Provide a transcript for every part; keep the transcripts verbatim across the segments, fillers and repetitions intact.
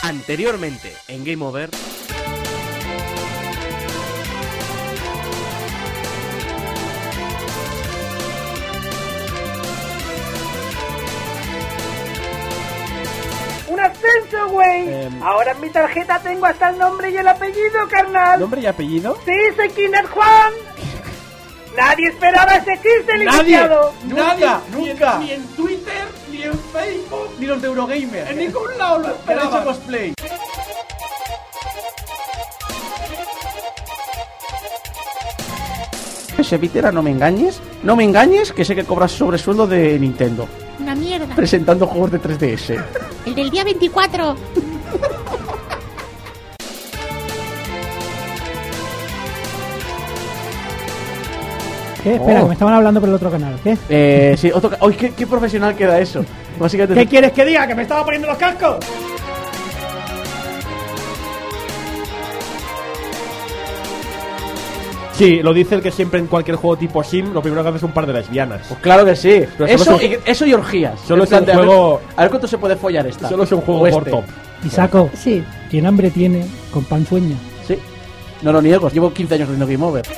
Anteriormente en Game Over. ¡Un ascenso, güey! Eh, Ahora en mi tarjeta tengo hasta el nombre y el apellido, carnal. ¿Nombre y apellido? Sí, soy Kinder Juan. Nadie esperaba ese chiste, ¡Nadie! licenciado. ¡Nunca! ¡Nunca! Ni en Twitter, ni en Facebook, Ni los de Eurogamer. en ningún lado lo Que han esperaba. hecho cosplay. Sevitera, no me engañes. No me engañes, que sé que cobras sobresueldo de Nintendo. Una mierda. Presentando juegos de tres D S. El del día veinticuatro. ¿Qué? Espera, Oh. que me estaban hablando por el otro canal. ¿Qué? Eh, sí, otro... ¡Ay, qué, qué profesional queda eso! Básicamente... ¿Qué quieres que diga? ¿Que me estaba poniendo los cascos? Sí, lo dice el que siempre en cualquier juego tipo Sim, lo primero que hace es un par de lesbianas. Pues claro que sí. Pero Eso solo es y, eso y orgías. Solo En es plan un de, a ver- juego- A ver cuánto se puede follar esta. Solo es un juego O por este. top. Y saco. Sí. Quien hambre tiene, con pan sueña. Sí. No lo niego, llevo quince años haciendo Game Over.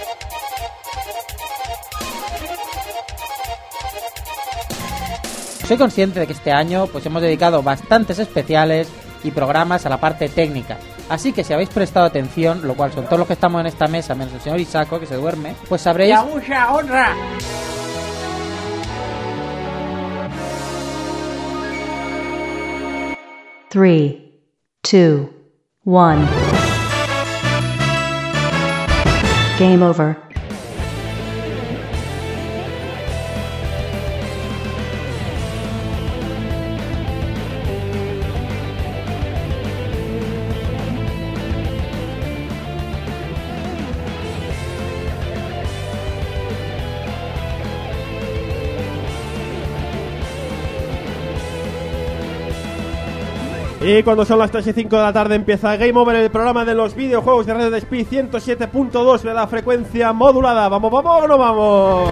Soy consciente de que este año pues hemos dedicado bastantes especiales y programas a la parte técnica. Así que si habéis prestado atención, lo cual son todos los que estamos en esta mesa, menos el señor Isaco, que se duerme, pues sabréis... ¡La mucha honra! Three, two, one. Game over. Y cuando son las tres y cinco de la tarde empieza Game Over, el programa de los videojuegos de Radio Despí ciento siete punto dos de la frecuencia modulada. ¿Vamos, vamos o no vamos?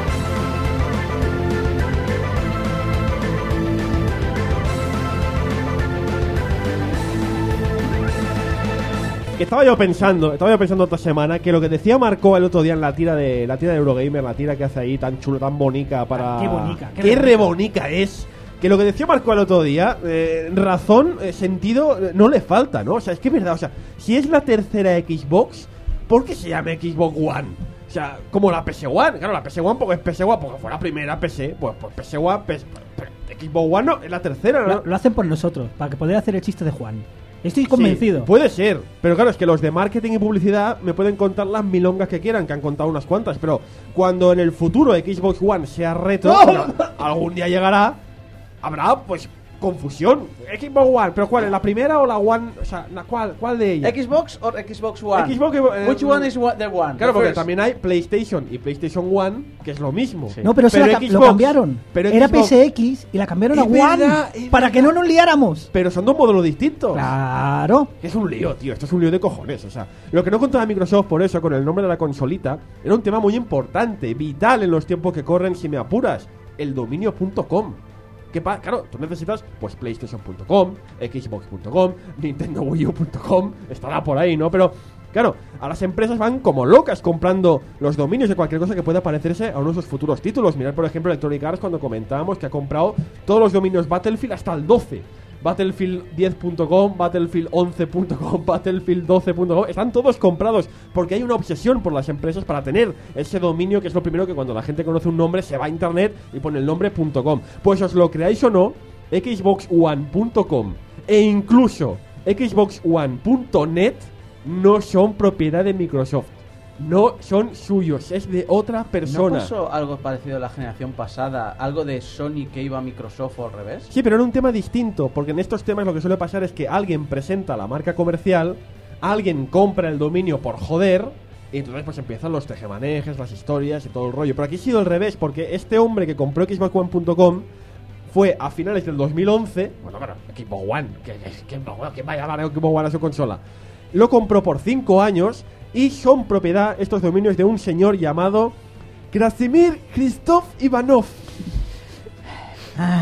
Que estaba yo pensando, estaba yo pensando esta semana que lo que decía Marco el otro día en la tira de la tira de Eurogamer, la tira que hace ahí tan chulo, tan bonica para... Qué bonica, qué qué re re bonica es. Que lo que decía Marco el otro día, eh, razón, eh, sentido, eh, no le falta, ¿no? O sea, es que es verdad, o sea, si es la tercera Xbox, ¿por qué se llama Xbox One? O sea, como la P S One, claro, la P S One porque es P S One, porque fue la primera P C, pues, pues P S One, P S, Xbox One no, es la tercera, ¿no? Lo, lo hacen por nosotros, para que poder hacer el chiste de Juan. Estoy convencido. Sí, puede ser, pero claro, es que los de marketing y publicidad me pueden contar las milongas que quieran, que han contado unas cuantas, pero cuando en el futuro Xbox One sea retro, bueno, algún día llegará, habrá pues confusión. Xbox One, pero ¿cuál? ¿La primera o la One? O sea, la, ¿cuál, ¿cuál de ellas? ¿Xbox o Xbox One? Xbox, eh, Which one is one, the one? Claro, The porque first. también hay PlayStation y PlayStation One, que es lo mismo. Sí. No, pero eso la ca- lo Xbox- cambiaron. pero Era Xbox- P S X y la cambiaron a Es One verdad, es para verdad. que no nos liáramos. Pero son dos modelos distintos. Claro. Que es un lío, tío. Esto es un lío de cojones. O sea, lo que no contaba Microsoft por eso, con el nombre de la consolita, era un tema muy importante, vital en los tiempos que corren, si me apuras. El dominio punto com. ¿Qué pasa? Claro, tú necesitas, pues, PlayStation punto com, Xbox punto com, Nintendo Wii U punto com. Estará por ahí, ¿no? Pero, claro, a las empresas van como locas comprando los dominios de cualquier cosa que pueda parecerse a uno de sus futuros títulos. Mirad, por ejemplo, Electronic Arts cuando comentábamos que ha comprado todos los dominios Battlefield hasta el doce. Battlefield diez punto com, Battlefield once punto com, Battlefield doce punto com. Están todos comprados porque hay una obsesión por las empresas para tener ese dominio, que es lo primero que cuando la gente conoce un nombre se va a internet y pone el nombre .com. Pues os lo creáis o no, Xbox One punto com e incluso Xbox One punto net no son propiedad de Microsoft. No son suyos, es de otra persona. ¿No pasó algo parecido a la generación pasada? ¿Algo de Sony que iba a Microsoft o al revés? Sí, pero era un tema distinto, porque en estos temas lo que suele pasar es que alguien presenta la marca comercial, alguien compra el dominio por joder, y entonces pues empiezan los tejemanejes, las historias y todo el rollo. Pero aquí ha sido al revés, porque este hombre que compró Xbox One punto com fue a finales del dos mil once, bueno, bueno, Xbox One, que, que, que, que vaya a llamar Xbox One a su consola, lo compró por cinco años y son propiedad estos dominios de un señor llamado Krasimir Christoph Ivanov. Ah,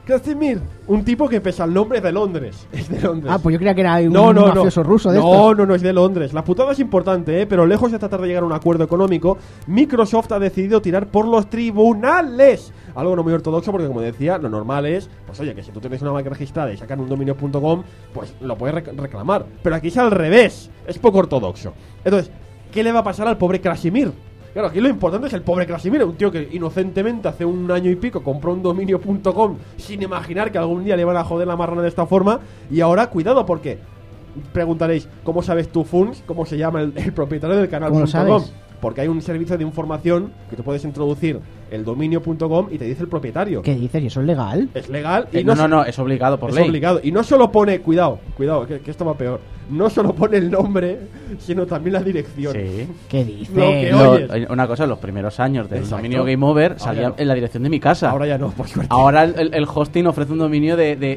Krasimir, un tipo que pese al nombre es de Londres. Es de Londres. Ah, pues yo creía que era un no, no, mafioso no. ruso de No, estos. no, no, es de Londres. La putada es importante, ¿eh? Pero lejos de tratar de llegar a un acuerdo económico, Microsoft ha decidido tirar por los tribunales. Algo no muy ortodoxo porque, como decía, lo normal es, pues oye, que si tú tienes una marca registrada y sacan un dominio punto com, pues lo puedes rec- reclamar. Pero aquí es al revés, es poco ortodoxo. Entonces, ¿qué le va a pasar al pobre Krasimir? Claro, aquí lo importante es el pobre Krasimir, un tío que inocentemente hace un año y pico compró un dominio punto com sin imaginar que algún día le van a joder la marrana de esta forma. Y ahora, cuidado, porque preguntaréis, ¿cómo sabes tú, Funs, cómo se llama el, el propietario del canal ¿Cómo lo punto com? sabes? Porque hay un servicio de información que tú puedes introducir el dominio punto com y te dice el propietario. ¿Qué dices? ¿Y eso es legal? Es legal y Eh, no, no, no, no, es obligado por es ley. obligado. Y no solo pone, cuidado, cuidado, que, que esto va peor. No solo pone el nombre, sino también la dirección. Sí. ¿Qué dices? Lo que Lo- oyes. eh, una cosa, los primeros años del Exacto. dominio Game Over Ahora salía ya no. en la dirección de mi casa. Ahora ya no, por suerte. Ahora el, el- el hosting ofrece un dominio de, de,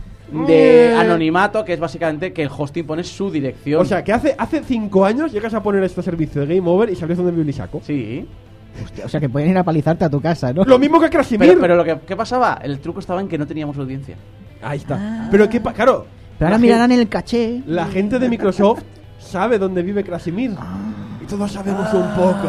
de Eh. anonimato, que es básicamente que el hosting pone su dirección. O sea, que hace hace cinco años llegas a poner este servicio de Game Over y sabrías dónde vive el saco. sí. Hostia, o sea, que pueden ir a palizarte a tu casa, ¿no? Lo mismo que Krasimir. Pero, pero lo que ¿qué pasaba? El truco estaba en que no teníamos audiencia. Ahí está. Pero qué pa- claro. Pero ahora la mirarán gen- el caché. La gente de Microsoft sabe dónde vive Krasimir. Y todos sabemos un poco.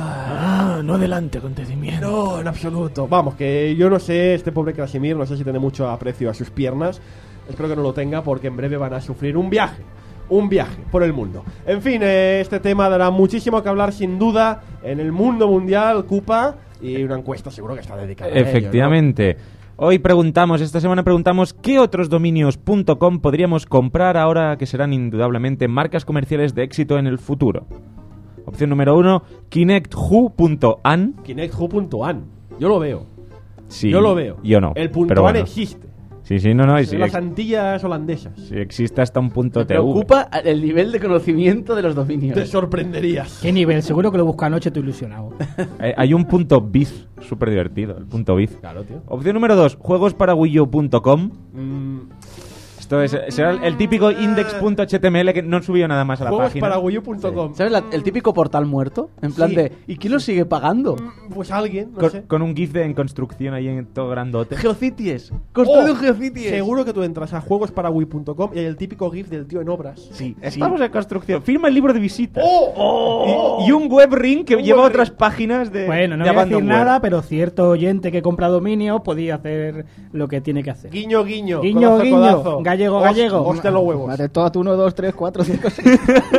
Ah, no adelante acontecimiento. No, en absoluto. Vamos, que yo no sé, este pobre Krasimir, no sé si tiene mucho aprecio a sus piernas. Espero que no lo tenga porque en breve van a sufrir un viaje. Un viaje por el mundo. En fin, eh, este tema dará muchísimo que hablar sin duda en el mundo mundial, Cupa. Y una encuesta seguro que está dedicada a ello, ¿no? Efectivamente. Hoy preguntamos, esta semana preguntamos qué otros dominios punto com podríamos comprar ahora que serán indudablemente marcas comerciales de éxito en el futuro. Opción número uno, kinect who punto an. kinect who punto an. Yo lo veo. Sí, Yo lo veo. Yo no. El punto pero an bueno. existe. Sí, sí, no, no. Y Son sí, las ex- Antillas holandesas. sí existe hasta un punto Me T V. preocupa el nivel de conocimiento de los dominios. Te sorprenderías. ¿Qué nivel? Seguro que lo busca anoche tu ilusionado. Hay, hay un punto biz, súper divertido, el punto biz. Claro, tío. Opción número dos, juegos para wii u punto com. Mm, Esto es, será el, el típico index punto h t m l que no subió nada más a la juegos página. para wii u punto com. ¿Sabes la- el típico portal muerto? En plan Sí. de ¿y quién lo sigue pagando? Mm, Pues alguien, no Con, sé. con un GIF de en construcción ahí en todo grandote. Geocities. Construye Oh, un Geocities. Seguro que tú entras a juegos para wii punto com y hay el típico GIF del tío en obras. Sí, sí. Estamos en construcción. Firma el libro de visita. ¡Oh! Y, y un web ring que Un lleva web otras ring. páginas de. Bueno, no de voy a decir abandonware. nada, pero cierto oyente que compra dominio podía hacer lo que tiene que hacer. Guiño, guiño. Guiño, codazo, guiño. codazo. Gallego, Hos- gallego. Hostia los huevos. Vale, todo uno, dos, tres, cuatro, cinco, seis.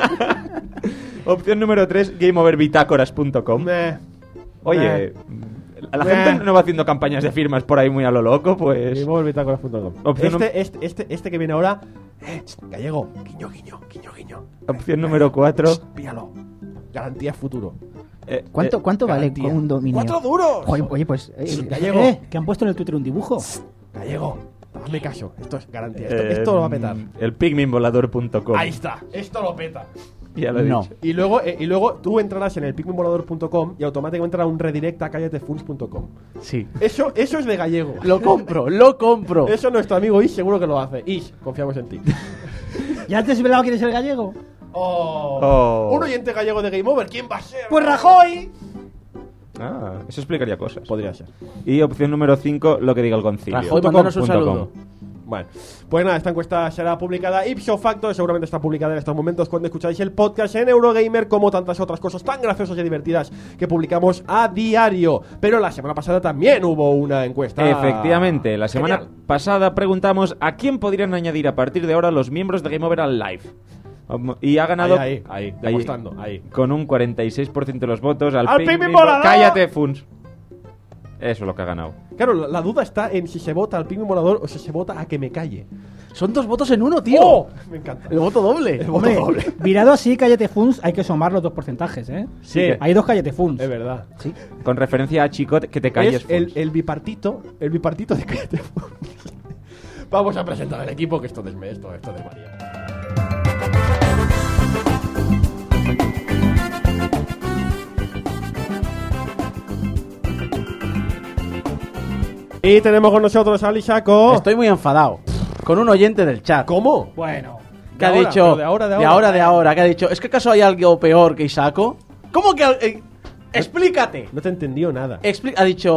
Opción número tres, gameoverbitácoras punto com. Meh. Oye, Meh. la Meh. gente no va haciendo campañas de firmas por ahí muy a lo loco, pues. gameoverbitácoras punto com. Opción num- Este, este, este, este que viene ahora. Eh, ch, gallego. Guiño, guiño, guiño, guiño. Opción número cuatro. Píalo. Garantía futuro. eh, ¿Cuánto, eh, cuánto vale garantía. con un dominio? ¡Cuatro duros! Oye, oye, pues. eh, Gallego. eh, que han puesto en el Twitter un dibujo. Gallego. Hazme caso. Esto es garantía. Esto, eh, esto lo va a petar. El pigminvolador punto com. Ahí está. Esto lo peta. Ya lo he No. dicho. Y luego, eh, y luego tú entrarás en el pigminvolador punto com y automáticamente entrará un redirect a callatefuns punto com. Sí. Eso, eso es de gallego. Lo compro, lo compro. Eso nuestro amigo Ish seguro que lo hace. Ish, confiamos en ti. ¿Ya te has revelado quién es el gallego? Oh. Oh. Un oyente gallego de Game Over. ¿Quién va a ser? Pues Rajoy. Ah, eso explicaría cosas. Podría ser. Y opción número cinco, lo que diga el concilio. Rajoy, mándanos un Punto com. saludo. Bueno, pues nada, esta encuesta será publicada ipso facto, seguramente está publicada en estos momentos cuando escucháis el podcast en Eurogamer, como tantas otras cosas tan graciosas y divertidas que publicamos a diario. Pero la semana pasada también hubo una encuesta. Efectivamente, la semana Genial. pasada preguntamos a quién podrían añadir a partir de ahora los miembros de Game Over al live. Um, Y ha ganado Ahí, ahí, ahí, demostrando, ahí. con un cuarenta y seis por ciento de los votos al, ¡Al Pikmin Pikmin Bo- volador! ¡Cállate, Funs! Eso es lo que ha ganado. Claro, la, la duda está en si se vota al Pikmin volador o si se vota a que me calle. Son dos votos en uno, tío. ¡Oh! Me encanta. El voto doble. El voto Hombre, doble. mirado así, Cállate Funs, hay que sumar los dos porcentajes, ¿eh? Sí, Hay dos Cállate Funs. es verdad. Sí. Con referencia a Chicot, que te calles, Es el, Funs. el bipartito, el bipartito de Cállate Funs. Vamos a presentar al equipo que esto desme, esto, esto desvaría. Y tenemos con nosotros a Lisaco. Estoy muy enfadado con un oyente del chat. ¿Cómo? Bueno. Que ha De ahora, dicho. pero de ahora, de de ahora. ahora, de ahora, que ha dicho. ¿Es que acaso hay algo peor que Isako? ¿Cómo que.? al- eh, explícate. No te entendió nada. Expli- ha dicho.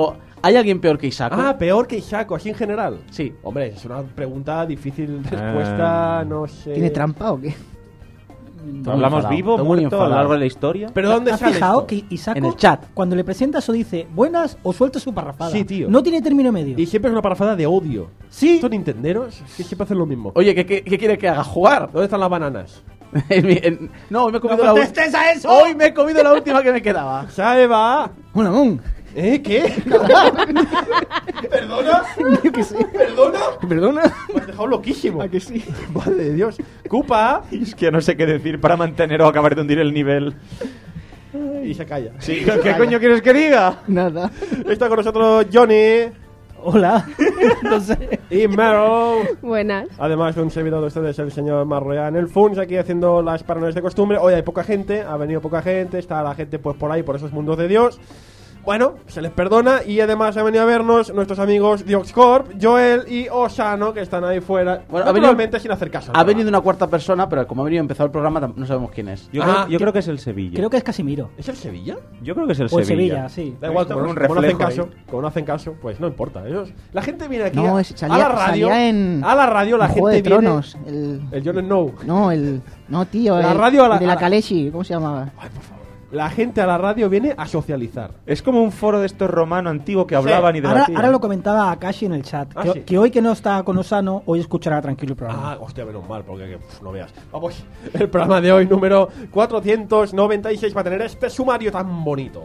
¿Hay alguien peor que Isako? Ah, peor que Isako, así en general. Sí. Hombre, es una pregunta difícil de respuesta, Ah. no sé. ¿Tiene trampa o qué? ¿Hablamos enfadado, vivo, estoy muy muerto, a lo enfadado. largo de la historia? ¿Pero dónde ¿Has sale fijado esto? que Isako, En el chat. cuando le presentas o dice buenas o suelta su parrafada? Sí, tío. No tiene término medio. Y siempre es una parrafada de odio. Sí. Estos nintenderos que siempre hacen lo mismo. Oye, ¿qué, qué, qué quiere que haga? ¿Jugar? ¿Dónde están las bananas? En mi- en- no, hoy me he comido ¡No la última. contestes a eso! Hoy me he comido la última que me quedaba. ¡Saeva! Un amón. ¿Eh? ¿Qué? ¿Perdona? Yo qué sé. ¿Perdona? ¿Perdona? Me has dejado loquísimo. ¿A que sí? Madre de Dios. Cupa. Es que no sé qué decir para mantener o acabar de hundir el nivel. Y se calla. Sí, ¿qué coño quieres que diga? Nada. Está con nosotros Johnny Hola. No sé. y Meryl. Buenas. Además de un servidor de ustedes, el señor Marroyan, el Funs, aquí haciendo las paranoias de costumbre. Hoy hay poca gente, ha venido poca gente, está la gente pues por ahí, por esos mundos de Dios. Bueno, se les perdona y además han venido a vernos nuestros amigos Dioxcorp, Joel y Osano, que están ahí fuera, Bueno, ha naturalmente sin hacer caso. Ha venido una cuarta persona, pero como ha venido a empezar el programa, tam- no sabemos quién es. Yo, Ah, creo, yo ¿qué- creo que es el Sevilla. Creo que es Casimiro. ¿Es el Sevilla? Yo creo que es el O el Sevilla. Sevilla, sí. Da igual, Está como, un no- como no hacen reflejo caso, como no hacen caso, pues no importa. Ellos, la gente viene aquí No, a, es- salía, a la radio, salía en... a la radio la en Juego gente de viene. Tronos. El... El Jon Snow. No, el... No, tío. La el, radio a la- el de a la la- Kaleshi. ¿Cómo se llamaba? La gente a la radio viene a socializar. Es como un foro de estos romano antiguo que hablaban y Ahora, debatían. ahora lo comentaba Akashi en el chat. Ah, que, sí. que hoy que no está con Osano, hoy escuchará tranquilo el programa. Ah, hostia, menos mal, porque que, pf, no veas. Vamos, el programa de hoy, número cuatrocientos noventa y seis, va a tener este sumario tan bonito.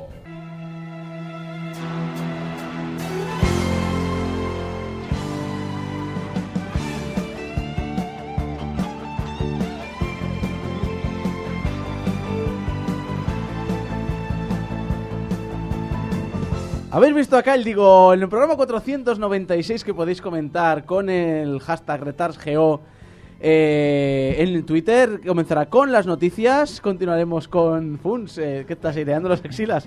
¿Habéis visto acá el digo en el programa cuatrocientos noventa y seis que podéis comentar con el hashtag RetarsGeo eh, en Twitter? Comenzará con las noticias. Continuaremos con Funs. Eh, ¿Qué estás ideando los exilas?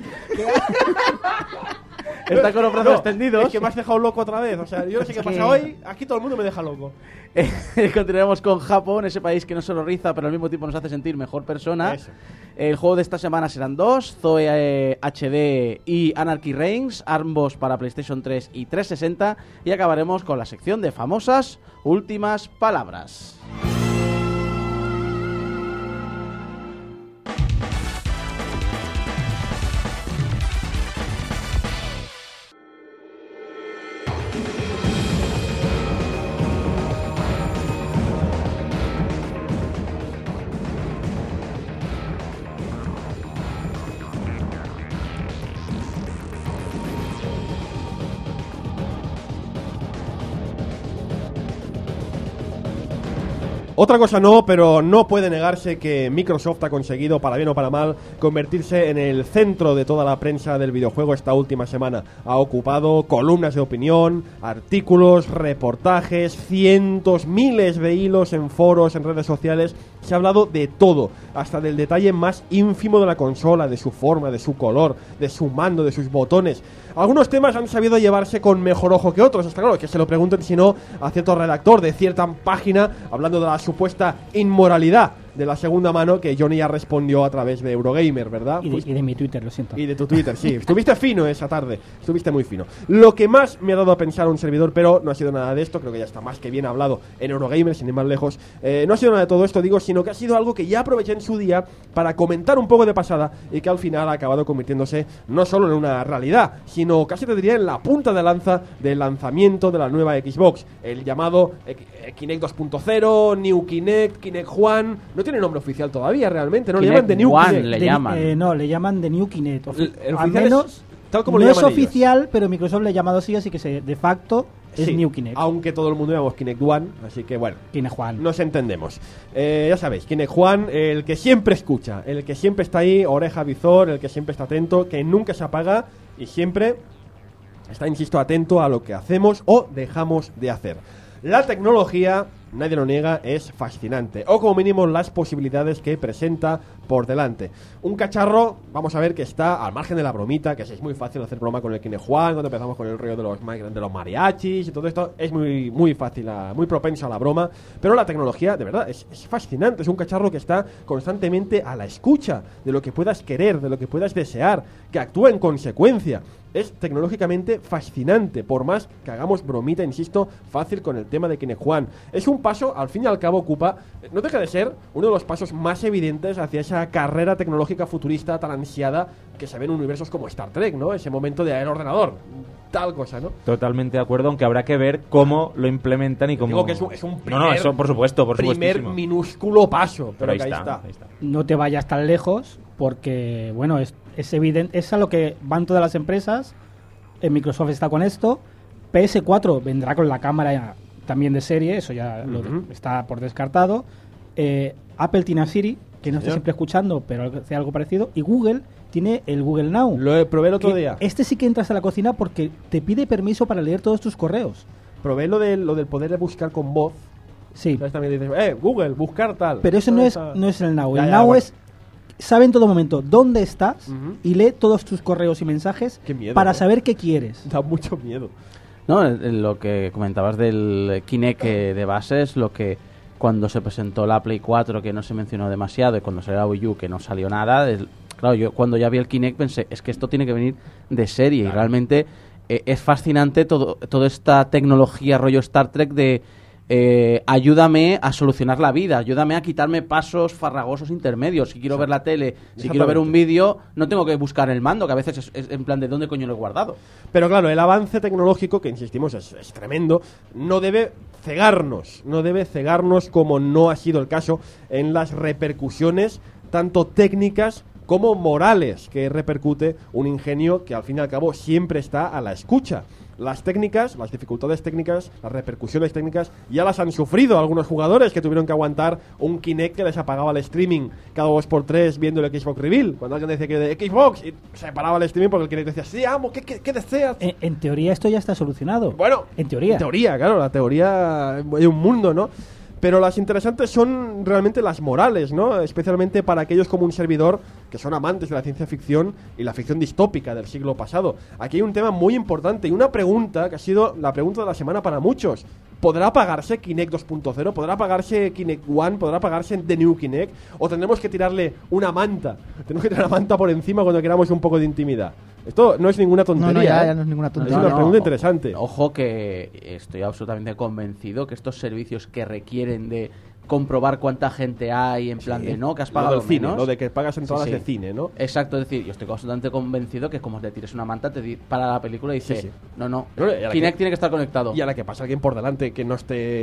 Está con los brazos No, extendidos. Es que me has dejado loco otra vez. O sea, yo no sé qué Es pasa que- hoy. Aquí todo el mundo me deja loco. Eh, Continuaremos con Japón, ese país que no solo riza, pero al mismo tiempo nos hace sentir mejor persona. Eso. El juego de esta semana serán dos, Zoe eh, H D y Anarchy Reigns, ambos para PlayStation tres y trescientos sesenta. Y acabaremos con la sección de famosas últimas palabras. Otra cosa no, pero no puede negarse que Microsoft ha conseguido, para bien o para mal, convertirse en el centro de toda la prensa del videojuego esta última semana. Ha ocupado columnas de opinión, artículos, reportajes, cientos, miles de hilos en foros, en redes sociales. Se ha hablado de todo, hasta del detalle más ínfimo de la consola, de su forma, de su color, de su mando, de sus botones. Algunos temas han sabido llevarse con mejor ojo que otros, está claro, que se lo pregunten si no a cierto redactor de cierta página hablando de la supuesta inmoralidad de la segunda mano que Johnny ya respondió a través de Eurogamer, ¿verdad? Y de, y de mi Twitter, lo siento. Y de tu Twitter, sí. Estuviste fino esa tarde. Estuviste muy fino. Lo que más me ha dado a pensar un servidor, pero no ha sido nada de esto, creo que ya está más que bien hablado en Eurogamer, sin ir más lejos. Eh, no ha sido nada de todo esto, digo, sino que ha sido algo que ya aproveché en su día para comentar un poco de pasada y que al final ha acabado convirtiéndose no solo en una realidad, sino casi te diría en la punta de lanza del lanzamiento de la nueva Xbox. El llamado eh, Kinect dos punto cero, New Kinect, Kinect One. No tiene nombre oficial todavía realmente, no le llaman de New One, Kinect. le De- llaman. eh, no, le llaman The New Kinect. Ofi- El- el Al oficial menos es tal como no lo es llaman ellos. oficial, pero Microsoft le ha llamado así, así que se, de facto es Sí, New Kinect. aunque todo el mundo llamamos Kinect One, así que bueno, Kinect One. nos entendemos. Eh, ya sabéis, Kinect One, el que siempre escucha, el que siempre está ahí, oreja, visor, el que siempre está atento, que nunca se apaga y siempre está, insisto, atento a lo que hacemos o dejamos de hacer. La tecnología, nadie lo niega, es fascinante, o como mínimo las posibilidades que presenta por delante. Un cacharro, vamos a ver, que está al margen de la bromita, que es muy fácil hacer broma con el Kinect One, cuando empezamos con el rollo de los, ma- de los mariachis y todo esto, es muy, muy fácil, a- muy propenso a la broma, pero la tecnología, de verdad, es, es fascinante, es un cacharro que está constantemente a la escucha de lo que puedas querer, de lo que puedas desear, que actúa en consecuencia. es tecnológicamente fascinante, por más que hagamos bromita, insisto, fácil con el tema de Kinect One. Es un paso, al fin y al cabo, ocupa, no deja de ser uno de los pasos más evidentes hacia esa carrera tecnológica futurista tan ansiada que se ve en universos como Star Trek, ¿no? Ese momento de aerordenador, tal cosa, ¿no? Totalmente de acuerdo, aunque habrá que ver cómo lo implementan y cómo... Digo que es un, es un primer, no, no, eso por supuesto, por primer supuestísimo. minúsculo paso, pero, Pero ahí que ahí está, está. ahí está. No te vayas tan lejos porque, bueno, es, es evidente, es a lo que van todas las empresas. Eh, Microsoft está con esto. P S cuatro vendrá con la cámara también de serie, eso ya lo Ujú. de- está por descartado. Eh, Apple tiene a Siri, que no está Señor. siempre escuchando, pero hace algo parecido. Y Google tiene el Google Now. Lo he- probé el otro que día. Este sí que entras a la cocina porque te pide permiso para leer todos tus correos. Probé lo, de, lo del poder de buscar con voz. Sí. ¿Sabes? También dices, eh, Google, buscar tal. Pero eso no Toda es, esa- no es el Now. Ya, El ya, Now bueno. es... Sabe en todo momento dónde estás Ujú. y lee todos tus correos y mensajes Qué miedo, para ¿no? saber qué quieres. Da mucho miedo. No, en- en lo que comentabas del Kinect eh, de base es lo que cuando se presentó la Play cuatro, que no se mencionó demasiado, y cuando salió la Wii U, que no salió nada, es- claro, yo cuando ya vi el Kinect pensé, es que esto tiene que venir de serie, y realmente eh, es fascinante todo, toda esta tecnología rollo Star Trek de eh, ayúdame a solucionar la vida, ayúdame a quitarme pasos farragosos intermedios. Si quiero ver la tele, si quiero ver un vídeo, no tengo que buscar el mando, que a veces es, es en plan de dónde coño lo he guardado. Pero claro, el avance tecnológico, que insistimos es, es tremendo, no debe cegarnos, no debe cegarnos como no ha sido el caso en las repercusiones tanto técnicas como morales que repercute un ingenio que al fin y al cabo siempre está a la escucha. Las técnicas, las dificultades técnicas, las repercusiones técnicas ya las han sufrido algunos jugadores que tuvieron que aguantar un Kinect que les apagaba el streaming cada dos por tres viendo el Xbox Reveal. Cuando alguien decía que de Xbox y se paraba el streaming porque el Kinect decía, sí, amo, ¿qué, qué, qué deseas? En, en teoría esto ya está solucionado. Bueno, en teoría. En teoría, claro, la teoría hay un mundo, ¿no? Pero las interesantes son realmente las morales, ¿no? Especialmente para aquellos como un servidor que son amantes de la ciencia ficción y la ficción distópica del siglo pasado. Aquí hay un tema muy importante y una pregunta que ha sido la pregunta de la semana para muchos. ¿Podrá pagarse Kinect dos punto cero? ¿Podrá pagarse Kinect One? ¿Podrá pagarse The New Kinect? ¿O tendremos que tirarle una manta? Tenemos que tirar una manta por encima cuando queramos un poco de intimidad. Esto no es ninguna tontería. No, no, ya, ¿eh? ya no es ninguna Es tontería. una No, no, pregunta o- interesante. Ojo que estoy absolutamente convencido que estos servicios que requieren de comprobar cuánta gente hay, en plan Sí. de no, que has Lo pagado del cine, menos. lo de que pagas entradas Sí, sí. de cine, ¿no? Exacto, es decir, yo estoy absolutamente convencido que como te tires una manta, te di- para la película y dice, Sí, sí. no, no, No, y a la Kinect que- tiene que estar conectado. Y a la que pasa alguien por delante que no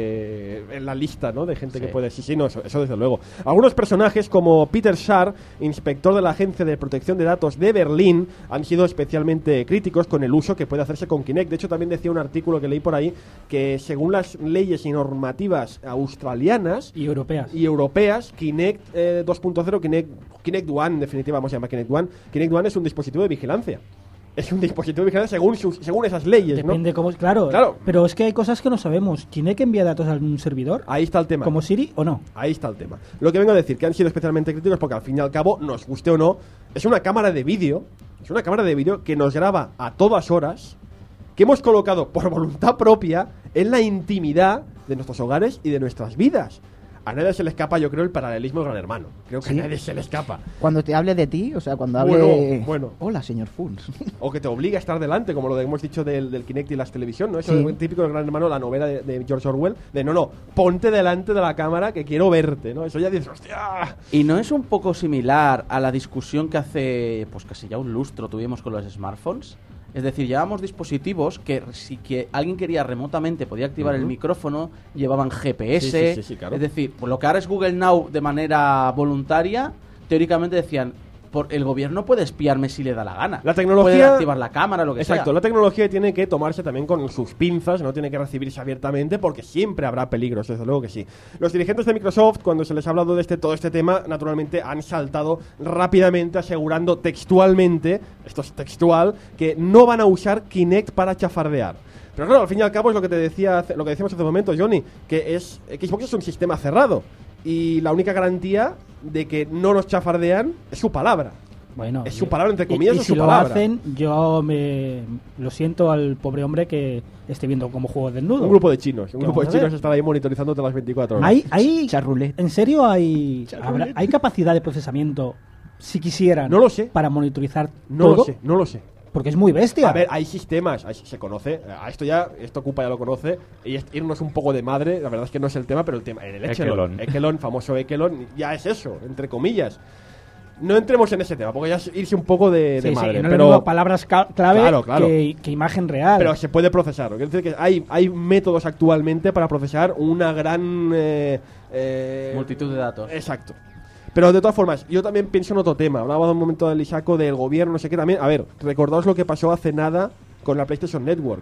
esté en la lista, ¿no? De gente Sí. que puede... Sí, sí, no, eso, eso desde luego. Algunos personajes como Peter Sharp, inspector de la Agencia de Protección de Datos de Berlín, han sido especialmente críticos con el uso que puede hacerse con Kinect. De hecho, también decía un artículo que leí por ahí que según las leyes y normativas australianas Y europeas. y europeas, Kinect eh, dos punto cero, Kinect, Kinect One, en definitiva, vamos a llamar Kinect One, Kinect One es un dispositivo de vigilancia. Es un dispositivo de vigilancia según, sus, según esas leyes, ¿no? Depende cómo... Claro, Claro. pero es que hay cosas que no sabemos. ¿Kinect envía datos a un servidor? Ahí está el tema. ¿Como Siri o no? Ahí está el tema. Lo que vengo a decir, que han sido especialmente críticos porque al fin y al cabo, nos guste o no, es una cámara de vídeo, es una cámara de vídeo que nos graba a todas horas, que hemos colocado por voluntad propia en la intimidad de nuestros hogares y de nuestras vidas. A nadie se le escapa, yo creo, el paralelismo Gran Hermano. Creo que Sí. a nadie se le escapa. Cuando te hable de ti, o sea, cuando hable... Bueno, bueno. Hola, señor Funs. O que te obliga a estar delante, como lo que hemos dicho del, del Kinect y las televisión, ¿no? Eso Sí. es típico del Gran Hermano, la novela de, de George Orwell, de no, no, ponte delante de la cámara que quiero verte, ¿no? Eso ya dices, hostia. ¿Y no es un poco similar a la discusión que hace, pues casi ya un lustro tuvimos con los smartphones? Es decir, llevábamos dispositivos que si que alguien quería remotamente podía activar el Ujú. micrófono, llevaban G P S. Sí, sí, sí, sí, claro. Es decir, por lo que ahora es Google Now de manera voluntaria, teóricamente decían, por el gobierno puede espiarme si le da la gana. La tecnología- Puede activar la cámara, lo que Exacto, sea. la tecnología tiene que tomarse también con sus pinzas, no tiene que recibirse abiertamente porque siempre habrá peligros, desde luego que sí. Los dirigentes de Microsoft, cuando se les ha hablado de este todo este tema, naturalmente han saltado rápidamente asegurando textualmente, esto es textual, que no van a usar Kinect para chafardear. Pero claro, al fin y al cabo es lo que te decía, hace- lo que decíamos hace un momento, Johnny, que es Xbox es un sistema cerrado y la única garantía de que no nos chafardean es su palabra. Bueno, Es su y- palabra, entre y- comillas, y es si su lo palabra. hacen, yo me lo siento al pobre hombre que esté viendo como juego desnudo. Un grupo de chinos, un ¿Qué grupo de vamos a ver? chinos estará ahí monitorizándote las veinticuatro horas. Hay, hay, Charroulette. ¿En serio hay, Charroulette. habrá- hay capacidad de procesamiento, si quisieran, No lo sé. para monitorizar No todo? lo sé, no lo sé. Porque es muy bestia. A ver, hay sistemas, hay- se conoce. A esto ya, esto Cupa ya lo conoce. Y es irnos un poco de madre, la verdad es que no es el tema, pero el tema, en el Echelon. Echelon. Echelon, famoso Echelon, ya es eso, entre comillas. No entremos en ese tema, porque ya es irse un poco de, Sí, de sí, madre. no le pero, digo palabras ca- clave Claro, claro. Que, que imagen real. pero se puede procesar. Quiero decir que hay, hay métodos actualmente para procesar una gran eh, eh, Multitud de datos. Exacto. Pero de todas formas, yo también pienso en otro tema. Hablaba de un momento del Isaco, del gobierno, no sé qué también. A ver, recordaos lo que pasó hace nada con la PlayStation Network.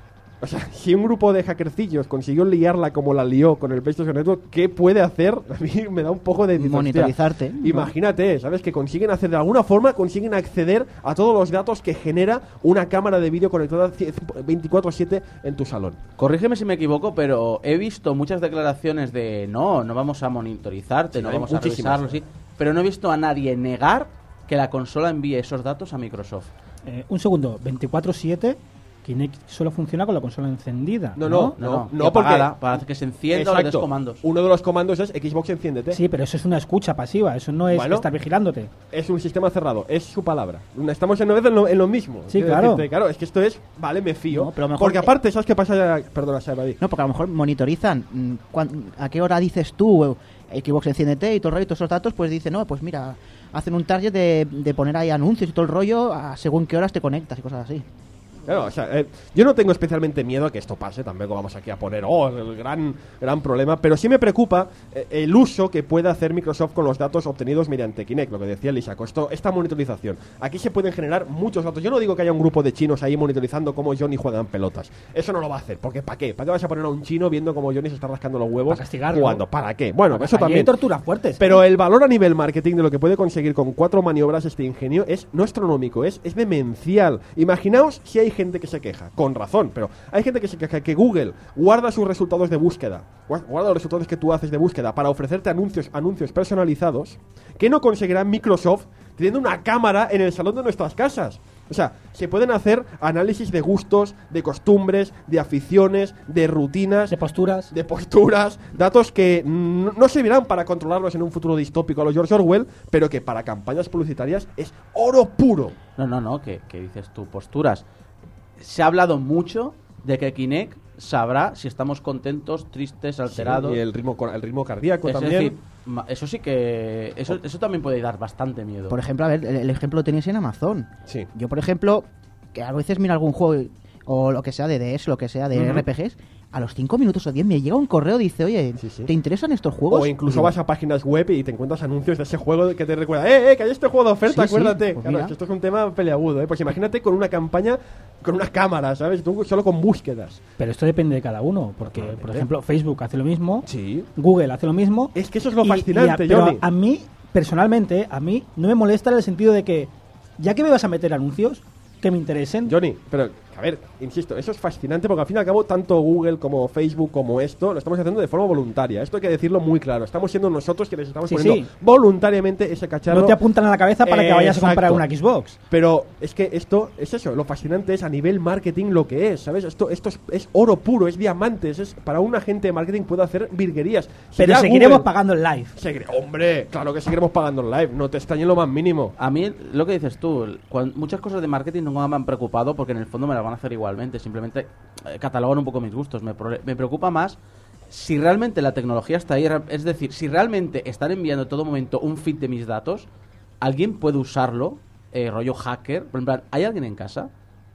O sea, si un grupo de hackercillos consiguió liarla como la lió con el PlayStation Network, ¿qué puede hacer? A mí me da un poco de... Monitorizarte. Hostia, imagínate, ¿sabes? Que consiguen hacer, de alguna forma, consiguen acceder a todos los datos que genera una cámara de vídeo conectada veinticuatro siete en tu salón. Corrígeme si me equivoco, pero he visto muchas declaraciones de no, no vamos a monitorizarte, Sí, no hay vamos a muchísimas. revisarlo, sí, pero no he visto a nadie negar que la consola envíe esos datos a Microsoft. Eh, un segundo, veinticuatro siete, Kinect solo funciona con la consola encendida. No, no, no, No, no, y porque... apagada, para que se encienda o le des Exacto. comandos. Uno de los comandos es Xbox enciéndete. Sí, pero eso es una escucha pasiva, eso no es Bueno. estar vigilándote. Es un sistema cerrado, es su palabra. Estamos en, en, lo, en lo mismo. Sí, Quiero claro. decirte, claro, es que esto es, vale, me fío. No, pero mejor porque que- aparte, ¿sabes qué pasa? Perdona, Saibadi. No, porque a lo mejor monitorizan mm, cuán- a qué hora dices tú, eh, Xbox enciéndete y todo el rollo, y todos esos datos, pues dicen, no, pues mira, hacen un target de, de poner ahí anuncios y todo el rollo a según qué horas te conectas y cosas así. Claro, o sea, eh, yo no tengo especialmente miedo a que esto pase, tampoco vamos aquí a poner, oh, el gran, gran problema, pero sí me preocupa eh, el uso que puede hacer Microsoft con los datos obtenidos mediante Kinect, lo que decía Lisaco, esto, esta monitorización. Aquí se pueden generar muchos datos. Yo no digo que haya un grupo de chinos ahí monitorizando cómo Johnny juegan pelotas. Eso no lo va a hacer, porque ¿para qué? ¿Para qué vas a poner a un chino viendo cómo Johnny se está rascando los huevos Para castigarlo. jugando? ¿Para qué? Bueno, eso Allí también. hay torturas fuertes. Pero el valor a nivel marketing de lo que puede conseguir con cuatro maniobras este ingenio es no astronómico, es, es demencial. Imaginaos si hay gente que se queja, con razón, pero hay gente que se queja que Google guarda sus resultados de búsqueda, gua- guarda los resultados que tú haces de búsqueda para ofrecerte anuncios, anuncios personalizados que no conseguirá Microsoft teniendo una cámara en el salón de nuestras casas. O sea, se pueden hacer análisis de gustos, de costumbres, de aficiones, de rutinas, de posturas, de posturas, datos que no, no servirán para controlarlos en un futuro distópico a los George Orwell, pero que para campañas publicitarias es oro puro. No, no, no, que, que dices tú, posturas. Se ha hablado mucho de que Kinect sabrá si estamos contentos, tristes, alterados. Sí, y el ritmo, el ritmo cardíaco Es también. decir, ma- eso sí que... Eso, eso también puede dar bastante miedo. Por ejemplo, a ver, el, el ejemplo lo tenéis en Amazon. Sí. Yo, por ejemplo, que a veces miro algún juego y- o lo que sea de D S, lo que sea de Ujú. R P Gs, a los cinco minutos o diez me llega un correo y dice, oye, ¿te interesan estos juegos? O incluso Digo, vas a páginas web y te encuentras anuncios de ese juego que te recuerda, eh, eh, que hay este juego de oferta, Sí, sí, acuérdate. pues Claro, mira. es que esto es un tema peleagudo, ¿eh? Pues imagínate con una campaña, con una cámara, ¿sabes? Tú solo con búsquedas. Pero esto depende de cada uno, porque, por ejemplo, Facebook hace lo mismo, Sí. Google hace lo mismo. Es que eso es lo y- fascinante, y a, pero Johnny. a mí, personalmente, a mí no me molesta en el sentido de que, ya que me vas a meter anuncios que me interesen, Johnny, pero, a ver, insisto, eso es fascinante porque al fin y al cabo, tanto Google como Facebook como esto, lo estamos haciendo de forma voluntaria. Esto hay que decirlo muy claro. Estamos siendo nosotros quienes estamos Sí, poniendo sí. voluntariamente ese cacharro. no te apuntan a la cabeza para que vayas a comprar Exacto. una Xbox. Pero es que esto es eso, lo fascinante es a nivel marketing lo que es, ¿sabes? Esto, esto es, es oro puro, es diamantes, es para un agente de marketing puede hacer virguerías. Si Pero ya seguiremos Google- pagando el live. Segui- Hombre, claro que seguiremos pagando el live, no te extrañe en lo más mínimo. A mí, lo que dices tú, cuan- muchas cosas de marketing no me han preocupado porque en el fondo me las van a hacer igualmente. Simplemente eh, catalogan un poco mis gustos. Me, pro- me preocupa más si realmente la tecnología está ahí. Es decir, si realmente están enviando en todo momento un feed de mis datos, alguien puede usarlo, eh, rollo hacker. Por ejemplo, ¿hay alguien en casa?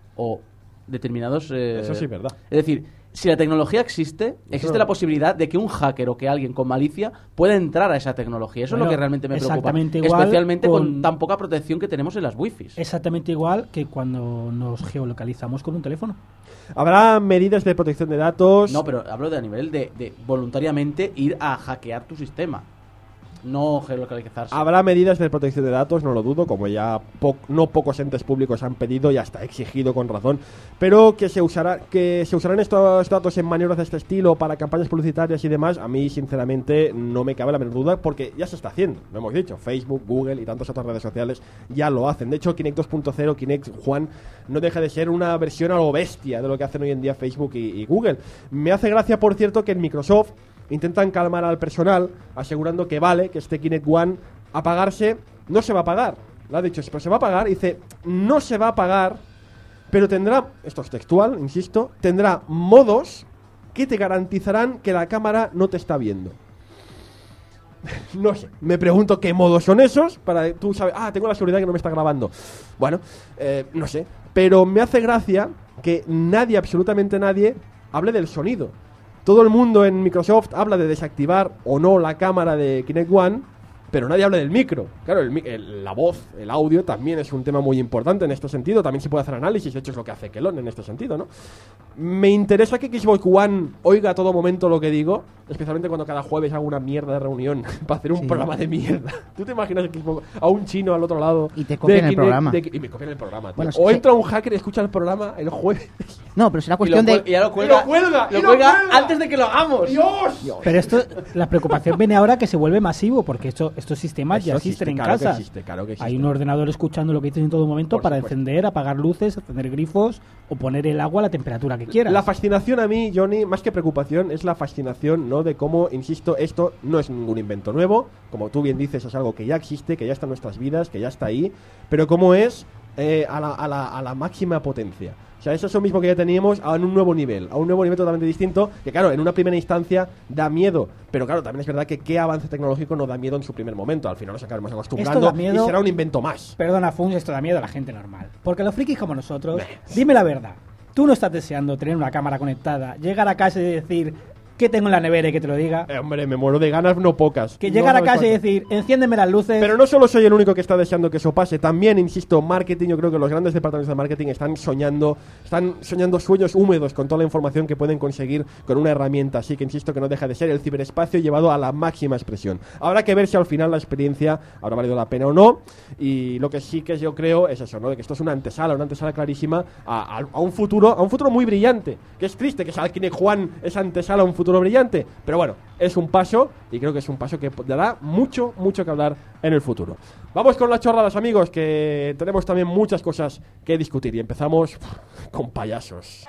O determinados... eh, Eso sí es verdad. Es decir, si la tecnología existe, existe la posibilidad de que un hacker o que alguien con malicia pueda entrar a esa tecnología. Eso Bueno, es lo que realmente me preocupa. exactamente igual Especialmente con... con- tan poca protección que tenemos en las wifis. Exactamente igual que cuando nos geolocalizamos con un teléfono. Habrá medidas de protección de datos. No, pero hablo de a nivel de, de voluntariamente ir a hackear tu sistema. No geolocalizarse. Habrá medidas de protección de datos, no lo dudo, como ya po- no pocos entes públicos han pedido y hasta exigido con razón, pero que se usará que se usarán estos datos en maniobras de este estilo para campañas publicitarias y demás, a mí sinceramente no me cabe la menor duda porque ya se está haciendo, lo hemos dicho, Facebook, Google y tantas otras redes sociales ya lo hacen. De hecho, Kinect dos punto cero, Kinect Juan, no deja de ser una versión a lo bestia de lo que hacen hoy en día Facebook y, y Google. Me hace gracia, por cierto, que en Microsoft intentan calmar al personal, asegurando que vale, que este Kinect One a pagarse no se va a pagar. Lo ha dicho, pero se va a pagar. Y dice, no se va a pagar pero tendrá, esto es textual, insisto, tendrá modos que te garantizarán que la cámara no te está viendo. No sé, me pregunto qué modos son esos, para tú sabes, ah, tengo la seguridad que no me está grabando. Bueno, eh, no sé, pero me hace gracia que nadie, absolutamente nadie, hable del sonido. Todo el mundo en Microsoft habla de desactivar o no la cámara de Kinect One, pero nadie habla del micro. Claro, el, el, la voz, el audio también es un tema muy importante en este sentido. También se puede hacer análisis, de hecho es lo que hace Kelon en este sentido, ¿no? Me interesa que Xbox One oiga a todo momento lo que digo, especialmente cuando cada jueves hago una mierda de reunión para hacer un Sí. programa de mierda. ¿Tú te imaginas Xbox, a un chino al otro lado? Y te copian de el Kinect- programa. de- y me copian el programa, tío. Bueno, O se- entra un hacker y escucha el programa el jueves. No, pero será Y, lo cuestión cuel- y de... ya lo cuelga, ¡Y lo cuelga! lo ¡Y lo cuelga cuelga! antes de que lo hagamos. ¡Dios! Pero esto, la preocupación viene ahora que se vuelve masivo, porque esto, estos sistemas ya Eso existen existe, en claro que casas. existe, claro que Hay existe. un ordenador escuchando lo que dices en todo momento Por para supuesto. encender, apagar luces, encender grifos o poner el agua a la temperatura que quieras. La fascinación a mí, Johnny, más que preocupación, es la fascinación, ¿no? De cómo, insisto, esto no es ningún invento nuevo. Como tú bien dices, es algo que ya existe, que ya está en nuestras vidas, que ya está ahí. Pero cómo es eh, a, la, a, la, a la máxima potencia. O sea, eso es lo mismo que ya teníamos a un nuevo nivel, a un nuevo nivel totalmente distinto, que claro, en una primera instancia da miedo, pero claro, también es verdad que qué avance tecnológico no da miedo en su primer momento, al final nos acabaremos acostumbrando Esto da miedo- y será un invento más. Perdona, Funs, esto da miedo a la gente normal. Porque los frikis como nosotros, dime la verdad, tú no estás deseando tener una cámara conectada, llegar a casa y decir qué tengo en la nevera y que te lo diga. Eh, hombre, me muero de ganas, no pocas. Que No llegar a sabes casa y cuántas. decir, enciéndeme las luces. Pero no solo soy el único que está deseando que eso pase, también, insisto, marketing, yo creo que los grandes departamentos de marketing están soñando, están soñando sueños húmedos con toda la información que pueden conseguir con una herramienta, así que insisto que no deja de ser el ciberespacio llevado a la máxima expresión. Habrá que ver si al final la experiencia habrá valido la pena o no, y lo que sí que yo creo es eso, ¿no? De que esto es una antesala, una antesala clarísima a, a- a un futuro, a un futuro muy brillante, que es triste que sea Kinect One esa antesala a un futuro brillante, pero bueno, es un paso y creo que es un paso que dará mucho, mucho que hablar en el futuro. Vamos con las chorradas, amigos, que tenemos también muchas cosas que discutir y empezamos uf, con payasos.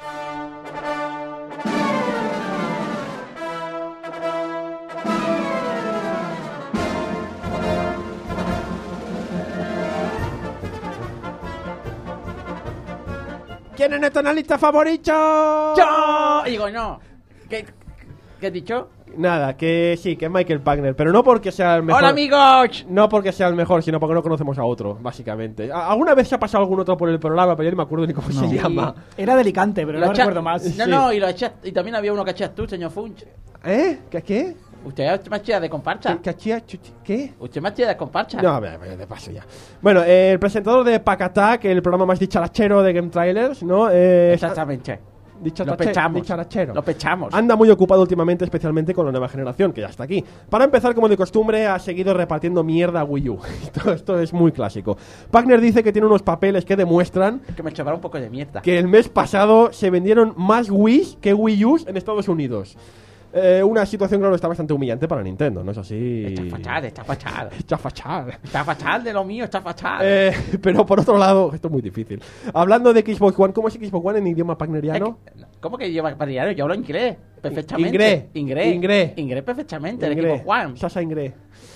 ¿Quién es nuestro analista favorito? ¡Yo! Y digo, no. ¿Qué, ¿Qué has dicho? Nada, que sí, que es Michael Pagner, pero no porque sea el mejor. ¡Hola, amigos! No porque sea el mejor, sino porque no conocemos a otro, básicamente. ¿A- ¿Alguna vez se ha pasado algún otro por el programa? Pero yo no me acuerdo ni cómo se llama. Era de Alicante, pero Lo no echa- recuerdo más. No, Sí. no, y, lo echas- y también había uno que echas tú, señor Funch. ¿Eh? ¿Qué? ¿Qué? Usted es más chida de comparsa. ¿Qué? ¿Qué? ¿Qué? ¿Qué? Usted es más chida de comparsa. No, a ver, a ver, de paso ya. Bueno, eh, el presentador de Pack Attack, el programa más dicharachero de Game Trailers, ¿no? Eh, Exactamente. Lo Dicharache- pechamos. dicharachero. Lo pechamos. Anda muy ocupado últimamente, especialmente con la nueva generación, que ya está aquí. Para empezar, como de costumbre, ha seguido repartiendo mierda a Wii U. Esto, esto es muy clásico. Pagner dice que tiene unos papeles que demuestran Que me chavaron un poco de mierda. que el mes pasado se vendieron más Wii's que Wii U's en Estados Unidos. Eh, una situación, claro, está bastante humillante para Nintendo, ¿no es así? Está fatal, está fatal. Está fatal. Está fatal de lo mío, está fatal. Eh, pero por otro lado, esto es muy difícil. Hablando de Xbox One, ¿cómo es Xbox One en idioma pagneriano? ¿Cómo que lleva variar? Yo hablo inglés. Perfectamente. Inglés. Inglés. Inglés. Inglés perfectamente. El Inglés. equipo Juan. Sasa Inglés.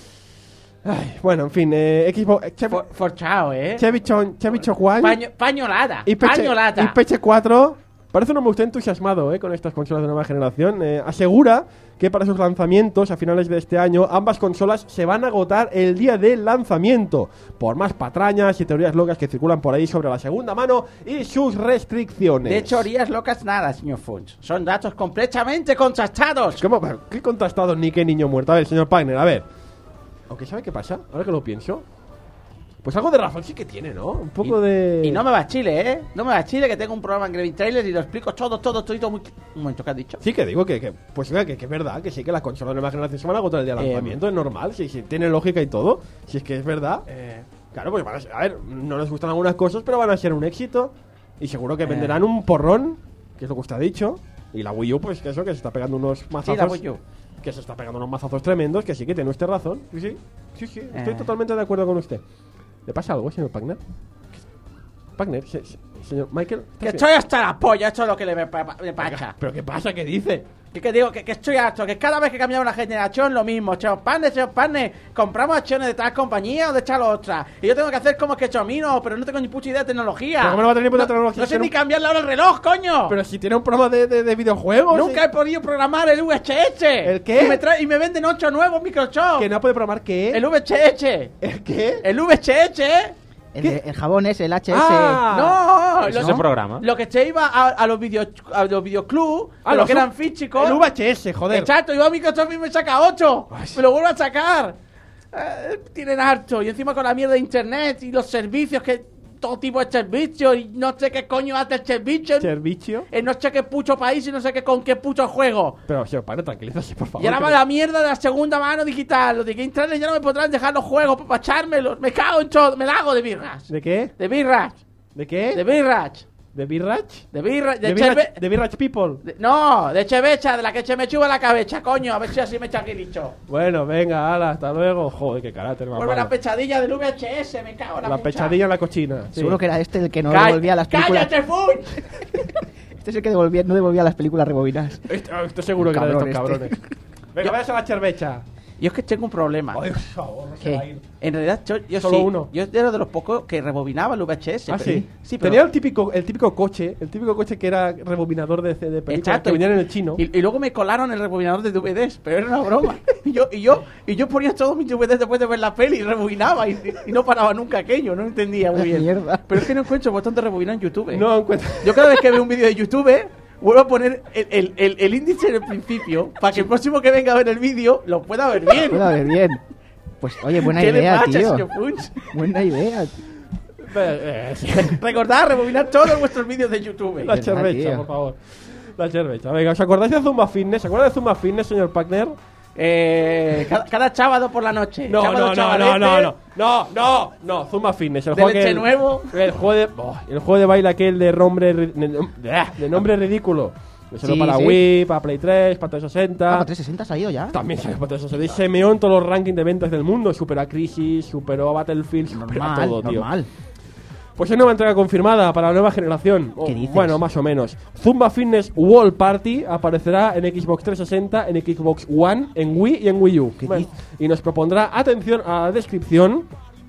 Ay, bueno, en fin, eh, Xbox... Chevy, For- Forchao, ¿eh? Chevichon, Chevicho One Paño- pañolada. y P C Pañolada. y P S cuatro. Parece un hombre usted entusiasmado eh, con estas consolas de nueva generación. Eh, asegura que para sus lanzamientos a finales de este año ambas consolas se van a agotar el día del lanzamiento, por más patrañas y teorías locas que circulan por ahí sobre la segunda mano y sus restricciones. De teorías locas nada, señor Funch. Son datos completamente contrastados. ¿Cómo? ¿Qué contrastado ni qué niño muerto? A ver, señor Pagner, a ver. Aunque ¿sabe qué pasa? Ahora que lo pienso, pues algo de razón sí que tiene, ¿no? Un poco y, de... Y no me va a Chile, ¿eh? No me va a Chile, que tengo un programa en Grevin Trailer y lo explico todo, todo, todo, muy... Un momento, ¿qué has dicho? Sí, que digo que, que pues oiga, que, que es verdad, que sí, que las consolas de nueva generación se van a agotar el día de Eh, lanzamiento, es normal, si, si tiene lógica y todo, si es que es verdad. Eh, claro, pues van a ser, a ver, no les gustan algunas cosas, pero van a ser un éxito y seguro que Eh. venderán un porrón, que es lo que usted ha dicho, y la Wii U, pues que eso, que se está pegando unos mazazos. la Wii U. Que se está pegando unos mazazos tremendos, que sí, que tiene usted razón, sí, sí, sí, sí, estoy Eh. totalmente de acuerdo con usted. ¿Le pasa algo, señor Pagner? Pagner, se- se- señor Michael. ¿está Que bien? estoy hasta la polla, esto es lo que le me, pa- me pacha. ¿Pero qué pasa? ¿Qué dice? Que, que digo, que, que estoy harto, que cada vez que cambiamos una generación lo mismo. Cheos Partners, Cheos Partners, compramos acciones de tal compañía o de echar otra. Y yo tengo que hacer como que Chomino, pero no tengo ni puta idea de tecnología. ¿Pero cómo no va a tener ni puta no, tecnología? No sé Si ni no- cambiarle ahora el reloj, coño. Pero si tiene un programa de, de, de videojuegos. Nunca ¿eh? he podido programar el V H S. ¿El qué? Y me, trae, y me venden ocho nuevos Microsoft. Que no puede programar qué. El V H S. ¿El qué? El V H S. El, de- el jabón ese, el H S. Ah. No, Eso lo- se programa. Lo que se iba a, a los video a los videoclubs, Ah, a los los que sub- eran físicos. El V H S, joder. Exacto, iba a Microsoft y me saca ocho. Ay. Me lo vuelvo a sacar. Eh, tienen harto. Y encima con la mierda de internet y los servicios que. Todo tipo de servicios. Y no sé qué coño hace el servicio. Servicio. En no sé qué pucho país y no sé qué con qué pucho juego. Pero, señor padre, tranquilízese, por favor. Y ahora que va no- la mierda de la segunda mano digital. Los de Game Trailer ya no me podrán dejar los juegos para echármelos. Me cago en todo. Me la hago de birras. ¿De qué? De birras. ¿De qué? De birras. ¿De Birrach? De birras. ¿De De, Birrach, cheve- de Birrach People? de- No, de chevecha, de la que se me chuba la cabeza, coño. A ver si así me echa aquí dicho. Bueno, venga, ala, hasta luego. Joder, qué carácter más Vuelve la malo. pechadilla del V H S, me cago en la La pucha. pechadilla en la cochina. sí. Seguro que era este el que no Cá- devolvía las películas. ¡Cállate, Fuch! Este es el que devolvía, no devolvía las películas rebobinadas. Estoy, estoy seguro que era de Cabrón estos este. cabrones. Venga, vayas a la cervecha. Yo es que tengo un problema. Ay, por favor, no se ¿Qué? va a ir. En realidad, yo, yo Solo sí. uno. Yo era de los pocos que rebobinaba el V H S. Ah, pero- sí. Sí, pero... Tenía el típico, el típico coche, el típico coche que era rebobinador de, de películas Exacto. que venían en el chino. Y, y luego me colaron el rebobinador de D V Ds, pero era una broma. y, yo, y, yo, y yo ponía todos mis D V Ds después de ver la peli y rebobinaba y, y no paraba nunca aquello, no entendía muy bien. Mierda. Pero es que no encuentro botón de rebobinar en YouTube. No encuentro. Yo cada vez que veo un vídeo de YouTube, vuelvo a poner el, el, el, el índice en el principio para que el próximo que venga a ver el vídeo lo pueda ver bien. Puede ver bien. Pues oye, buena ¿Qué le idea, pasa, tío. señor Punch? Buena idea. Eh, sí. Recordad rebobinar todos vuestros vídeos de YouTube. La cervecha, tío. por favor. La cervecha. Venga, ¿os acordáis de Zumba Fitness? ¿Se acuerdan de Zumba Fitness, señor Packner? Eh, cada, cada sábado por la noche. No, Sábado no, no, chavalete, no, no, no, no, no, no, Zumba Fitness, el De juego que leche el- nuevo. el juego de, oh, el juego de baile aquel de nombre, ri- de, de nombre ridículo, que solo Sí, para sí. Wii, para Play tres, para trescientos sesenta, Ah, para trescientos sesenta ha salido ya. también sale para trescientos sesenta, y se meó en todos los rankings de ventas del mundo, superó a Crisis, superó a Battlefield, superó a Normal, todo, tío. normal. Pues es nueva entrega confirmada para la nueva generación. O, ¿Qué dices? bueno, más o menos. Zumba Fitness Wall Party aparecerá en Xbox trescientos sesenta, en Xbox One, en Wii y en Wii U. ¿Qué Bueno, dices? y nos propondrá, atención a la descripción,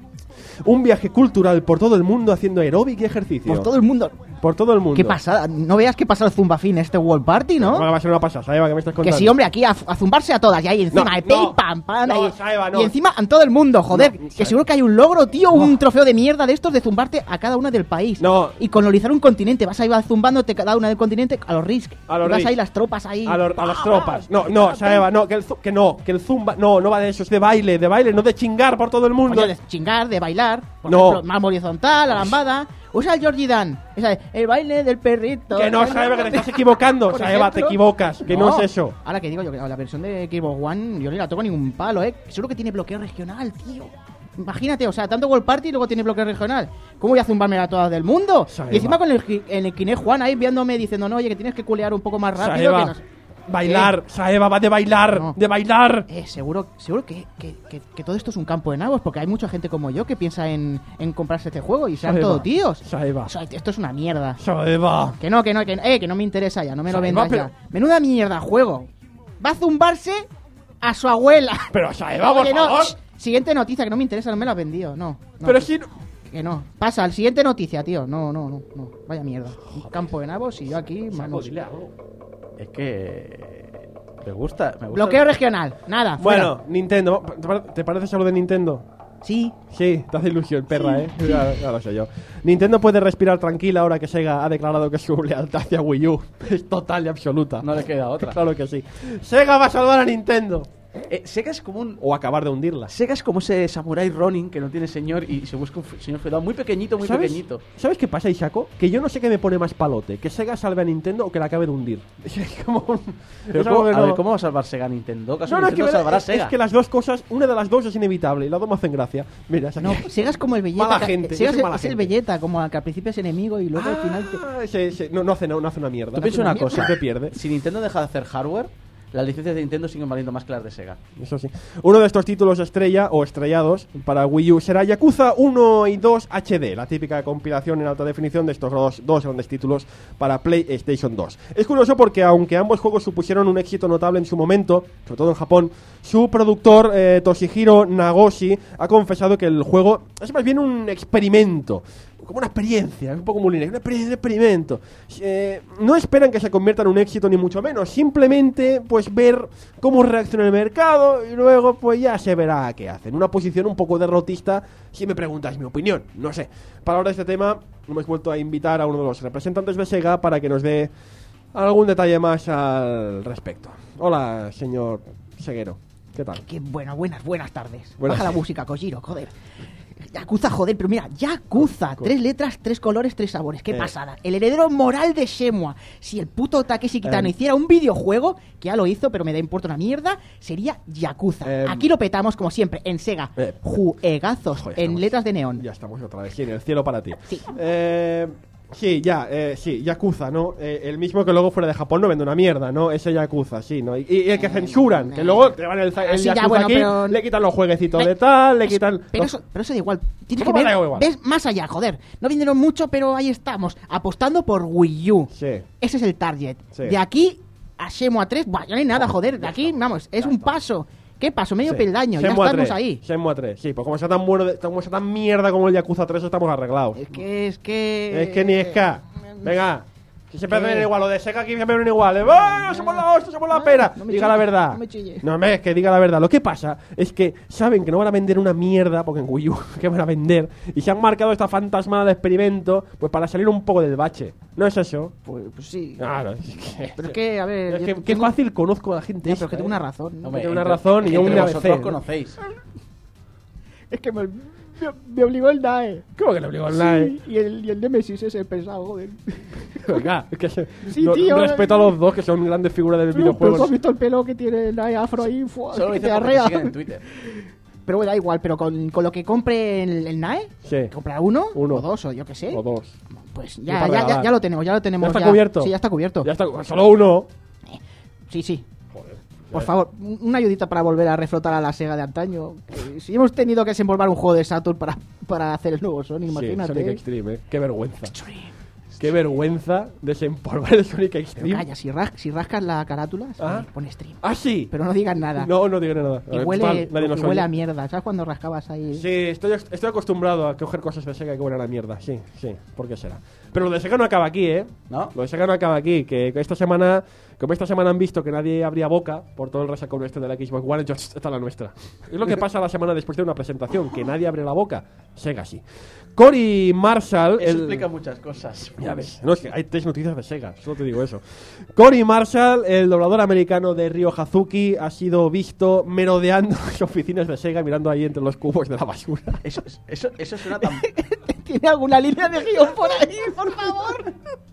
un viaje cultural por todo el mundo haciendo aeróbic y ejercicio. Por todo el mundo. Por todo el mundo. ¿Qué pasada? No veas qué pasa el Zumba Fin este World Party, ¿no? Va a ser una pasada, Eva, que me estás Que contando. sí, hombre, aquí a, a zumbarse a todas. Y ahí encima, No, de pim, no. pam, pam. No, ahí. Saeva, no. Y encima a todo el mundo, joder. No, que Saeva. seguro que hay un logro, tío, un trofeo de mierda de estos de zumbarte a cada una del país. No. Y colonizar un continente. Vas a ir zumbándote cada una del continente a los Risk. A los y vas Risk. ahí las tropas ahí. A, los- a las tropas. No, no, Saeva, no, que, el, zu- que no, que el Zumba. No, no va de eso, es de baile, de baile, no de chingar por todo el mundo. Coño, de chingar, de bailar. Por No. ejemplo, mamo horizontal, la lambada. Usa el Georgie Dan. Esa de, el baile del perrito. Que no, El Saeva, que te baile- estás equivocando. Por Saeva, te ejemplo. equivocas, que no, es eso. Ahora que digo yo, que la versión de Xbox One, yo ni la toco ni un palo, ¿eh? Seguro que tiene bloqueo regional, tío. Imagínate, o sea, tanto World Party y luego tiene bloqueo regional. ¿Cómo voy a zumbarme a todas del mundo? Saeva. Y encima con el, gi- en el Kinect Juan ahí viéndome diciendo, no, oye, que tienes que culear un poco más rápido. Saeva, Que no sé- bailar, Saeva, va de bailar, No. de bailar. Eh, seguro seguro que, que, que, que todo esto es un campo de nabos, porque hay mucha gente como yo que piensa en, en comprarse este juego y sean Saeva, todos tíos. Saeva, O sea, esto es una mierda. Saeva. Que no, que no, que no, eh, que no me interesa ya, no me lo Saeva, vendas pero- ya. Menuda mierda, juego. Va a zumbarse a su abuela. Pero Saeva, por Oye, no, favor. shh, siguiente noticia, que no me interesa, no me la has vendido, no. no. Pero si... Que no. Pasa, al siguiente noticia, tío. No, no, no, no. Vaya mierda. Un campo de nabos y yo aquí, manos. Dile algo. Es que. Me gusta. Me gusta. Bloqueo regional, nada. Bueno, fuera. Nintendo. ¿te pare- ¿Te parece algo de Nintendo? Sí. Sí, te hace ilusión, perra, ¿eh? Ya, ya lo sé yo. Nintendo puede respirar tranquila ahora que Sega ha declarado que su lealtad hacia Wii U es total y absoluta. No le queda otra. Claro que sí. Sega va a salvar a Nintendo. Eh, Sega es como un. O acabar de hundirla. Sega es como ese Samurai Ronin que no tiene señor y se busca un f- señor feudal muy pequeñito, muy ¿Sabes? pequeñito. ¿Sabes qué pasa, Isako? Que yo no sé qué me pone más palote. Que Sega salve a Nintendo o que la acabe de hundir. Es como un- Pero es algo ¿cómo, que a no- ver, ¿cómo va a salvar Sega a Nintendo? ¿Acaso No, no, es que, Nintendo salvará a es, Sega? es que las dos cosas, una de las dos es inevitable y las dos me hacen gracia. Mira, esa No, Sega es como el Vegeta. Mala que- gente, Sega yo soy es, mala es el gente. Vegeta, como que al principio es enemigo y luego al final. te- Ah, ese- ese- no, no, hace, no, no hace una mierda. Tú piensa una cosa. Siempre pierde. Si Nintendo deja de hacer hardware, las licencias de Nintendo siguen valiendo más que las de Sega. Eso sí. Uno de estos títulos estrella o estrellados para Wii U será Yakuza uno y dos H D, la típica compilación en alta definición de estos dos, dos grandes títulos para PlayStation dos. Es curioso porque aunque ambos juegos supusieron un éxito notable en su momento, sobre todo en Japón, su productor eh, Toshihiro Nagoshi ha confesado que el juego es más bien un experimento, como una experiencia, un poco muy lineal, un experimento. Eh, no esperan que se convierta en un éxito ni mucho menos, simplemente pues ver cómo reacciona el mercado y luego pues ya se verá qué hacen. Una posición un poco derrotista, si me preguntas mi opinión, no sé. Para hablar de este tema hemos vuelto a invitar a uno de los representantes de Sega para que nos dé algún detalle más al respecto. Hola, señor Seguero, ¿qué tal? Qué bueno, buenas, buenas tardes. Buenas. Baja la música, Kojiro, joder. Yakuza, joder, pero mira, Yakuza, tres letras, tres colores, tres sabores, qué Eh. pasada. El heredero moral de Shenmue. Si el puto Takeshi Kitano Eh. hiciera un videojuego, que ya lo hizo, pero me da importa una mierda, sería Yakuza. Eh. Aquí lo petamos como siempre, en Sega. Eh. Juegazos, Joder, en estamos- letras de neón. Ya estamos otra vez, sí, en el cielo para ti. Sí. Eh, sí, ya, eh, sí, Yakuza, ¿no? Eh, el mismo que luego fuera de Japón no vende una mierda, ¿no? Ese Yakuza, sí, ¿no? Y, y el que censuran, que luego te van el, el Sí, ya, Yakuza bueno, aquí, pero- le quitan los jueguecitos Ay, de tal, le quitan... Pero los- eso, pero eso da igual. Tienes que ¿Cómo ver, da igual? ves más allá, joder. No vendieron mucho, pero ahí estamos, apostando por Wii U. Sí. Ese es el target. Sí. De aquí a Shenmue tres, buah, ya no hay nada, joder. De aquí, vamos, es un paso. ¿Qué paso? Medio Sí. peldaño, ya Shenmue estamos tres, ahí. Shenmue tres, sí, pues como sea tan bueno, de- como sea tan mierda como el Yakuza tres, estamos arreglados. Es que, es que... Es que ni es que... Venga, que siempre ¿Qué? ven igual, lo de Sega aquí siempre ven igual. ¡Ah, somos la hostia, somos la pera! no me Diga chilles, la verdad. no me chilles. No, hombre, es que diga la verdad. Lo que pasa es que saben que no van a vender una mierda, porque en Wii U, que van a vender, y se han marcado esta fantasmada de experimento, pues para salir un poco del bache. ¿No es eso? Pues, pues sí. Claro, es que... Pero es que, a ver... Es yo que, tengo- qué fácil conozco a la gente Ya, esta, pero es que tengo ¿eh? una razón. ¿no? Hombre, Tiene una entre- razón y yo entre un A B C, vosotros ¿no? conocéis. Es que me, me, me obligó el D A E. ¿Cómo que le obligó al N A E? Sí, y el, y el Nemesis ese pesado, joder. Venga, es que se- Sí, no- tío. respeto a los dos, que son grandes figuras del Pero, pero tú has videojuego. visto el pelo que tiene el D A E afro ahí, fua, Solo lo que dice te porque te arrea. siguen en Twitter. Pero da igual, pero con, con lo que compre el, el N A E, Sí. comprar uno, Uno. o dos, o yo qué sé, O dos. pues Y ya, para ya, ya, regalar. ya lo tenemos, ya lo tenemos. ¿Ya está cubierto? Sí, ya está cubierto. Ya está, solo uno. Sí, sí. Por favor, un- una ayudita para volver a reflotar a la Sega de antaño. Que si hemos tenido que desenvolver un juego de Saturn para, para hacer el nuevo Sonic, Sí, imagínate. Sonic Extreme, ¿eh? Qué vergüenza. Qué vergüenza desempolvar el Sonic Pero Extreme. calla, si, ras- si rascas la carátula, se Ah. pone stream. Ah, sí. Pero no digas nada. No, no digo nada. Y Eh, huele, total, nadie y nos huele oye. a mierda. ¿Sabes cuando rascabas ahí? Sí, estoy, estoy acostumbrado a coger cosas de Sega que huelen a mierda. Sí, sí, ¿por qué será? Pero lo de Sega no acaba aquí, ¿eh? ¿No? Lo de Sega no acaba aquí. Que, que esta semana, como esta semana han visto que nadie abría boca por todo el resacón este de la Xbox One, yo, esta es la nuestra. Es lo que pasa la semana después de una presentación, que nadie abre la boca. Sega sí. Cory Marshall... Eso el- explica muchas cosas. Ya ves, no, es que hay tres noticias de Sega, solo te digo eso. Cory Marshall, el doblador americano de Ryo Hazuki, ha sido visto merodeando las oficinas de Sega, mirando ahí entre los cubos de la basura. Eso, eso, eso suena tan... ¿Tiene alguna línea de guión por ahí, por favor?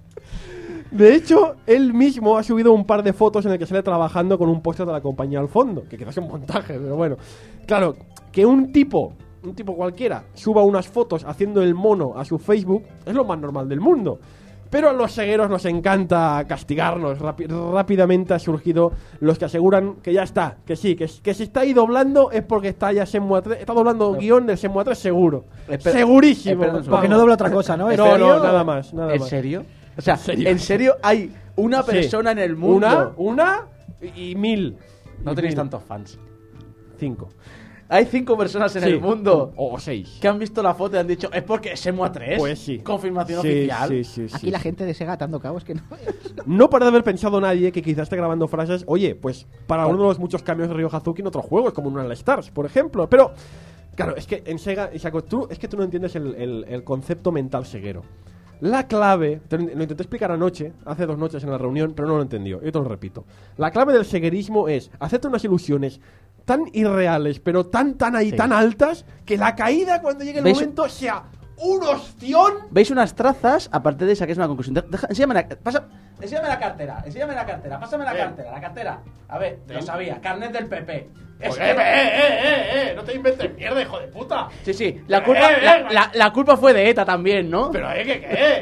De hecho, él mismo ha subido un par de fotos en el que sale trabajando con un póster de la compañía al fondo, que quizás es un montaje, pero bueno. Claro, que un tipo, un tipo cualquiera, suba unas fotos haciendo el mono a su Facebook es lo más normal del mundo. Pero a los segueros nos encanta castigarnos. Rápi- rápidamente ha surgido los que aseguran que ya está, que sí, que, que si está ahí doblando es porque está ya Shenmue tres, está doblando guión del Shenmue tres seguro. Espera- Segurísimo. espera un segundo. Porque no dobla otra cosa, ¿no? ¿En No, serio? no, nada más, nada ¿En más. serio? O sea, ¿En serio? ¿en serio hay una Sí. persona en el mundo? Una, una y, y mil. No Y tenéis mil. tantos fans. Cinco. Hay cinco personas en Sí. el mundo O, o seis. que han visto la foto y han dicho, es porque es Shenmue tres. Pues sí. Confirmación Sí, oficial. sí, sí, sí, Aquí la sí. gente de Sega atando cabos que no. No parece haber pensado nadie que quizás esté grabando frases, oye, pues para uno de los muchos cambios de Ryo Hazuki en otros juegos, como en All Stars, por ejemplo. Pero, claro, es que en Sega, Isaac, tú, es que tú no entiendes el, el- el concepto mental seguero. La clave, te lo lo intenté explicar anoche, hace dos noches en la reunión, pero no lo entendió. Yo te lo repito. La clave del seguerismo es hacerte unas ilusiones tan irreales, pero tan, tan ahí, Sí. tan altas, que la caída cuando llegue el ¿Veis? momento sea un ostión. ¿Veis unas trazas? Aparte de esa que es una conclusión. Deja, enséñame, la, pasa, enséñame la cartera, enséñame la cartera, pásame la Eh. cartera, la cartera. A ver, lo sabía, carnet del P P. Es Oye, que- eh, eh, eh, eh, no te inventes mierda, hijo de puta. Sí, sí, la culpa, Eh, eh, la, eh. la- la culpa fue de ETA también, ¿no? Pero, eh, ¿qué qué?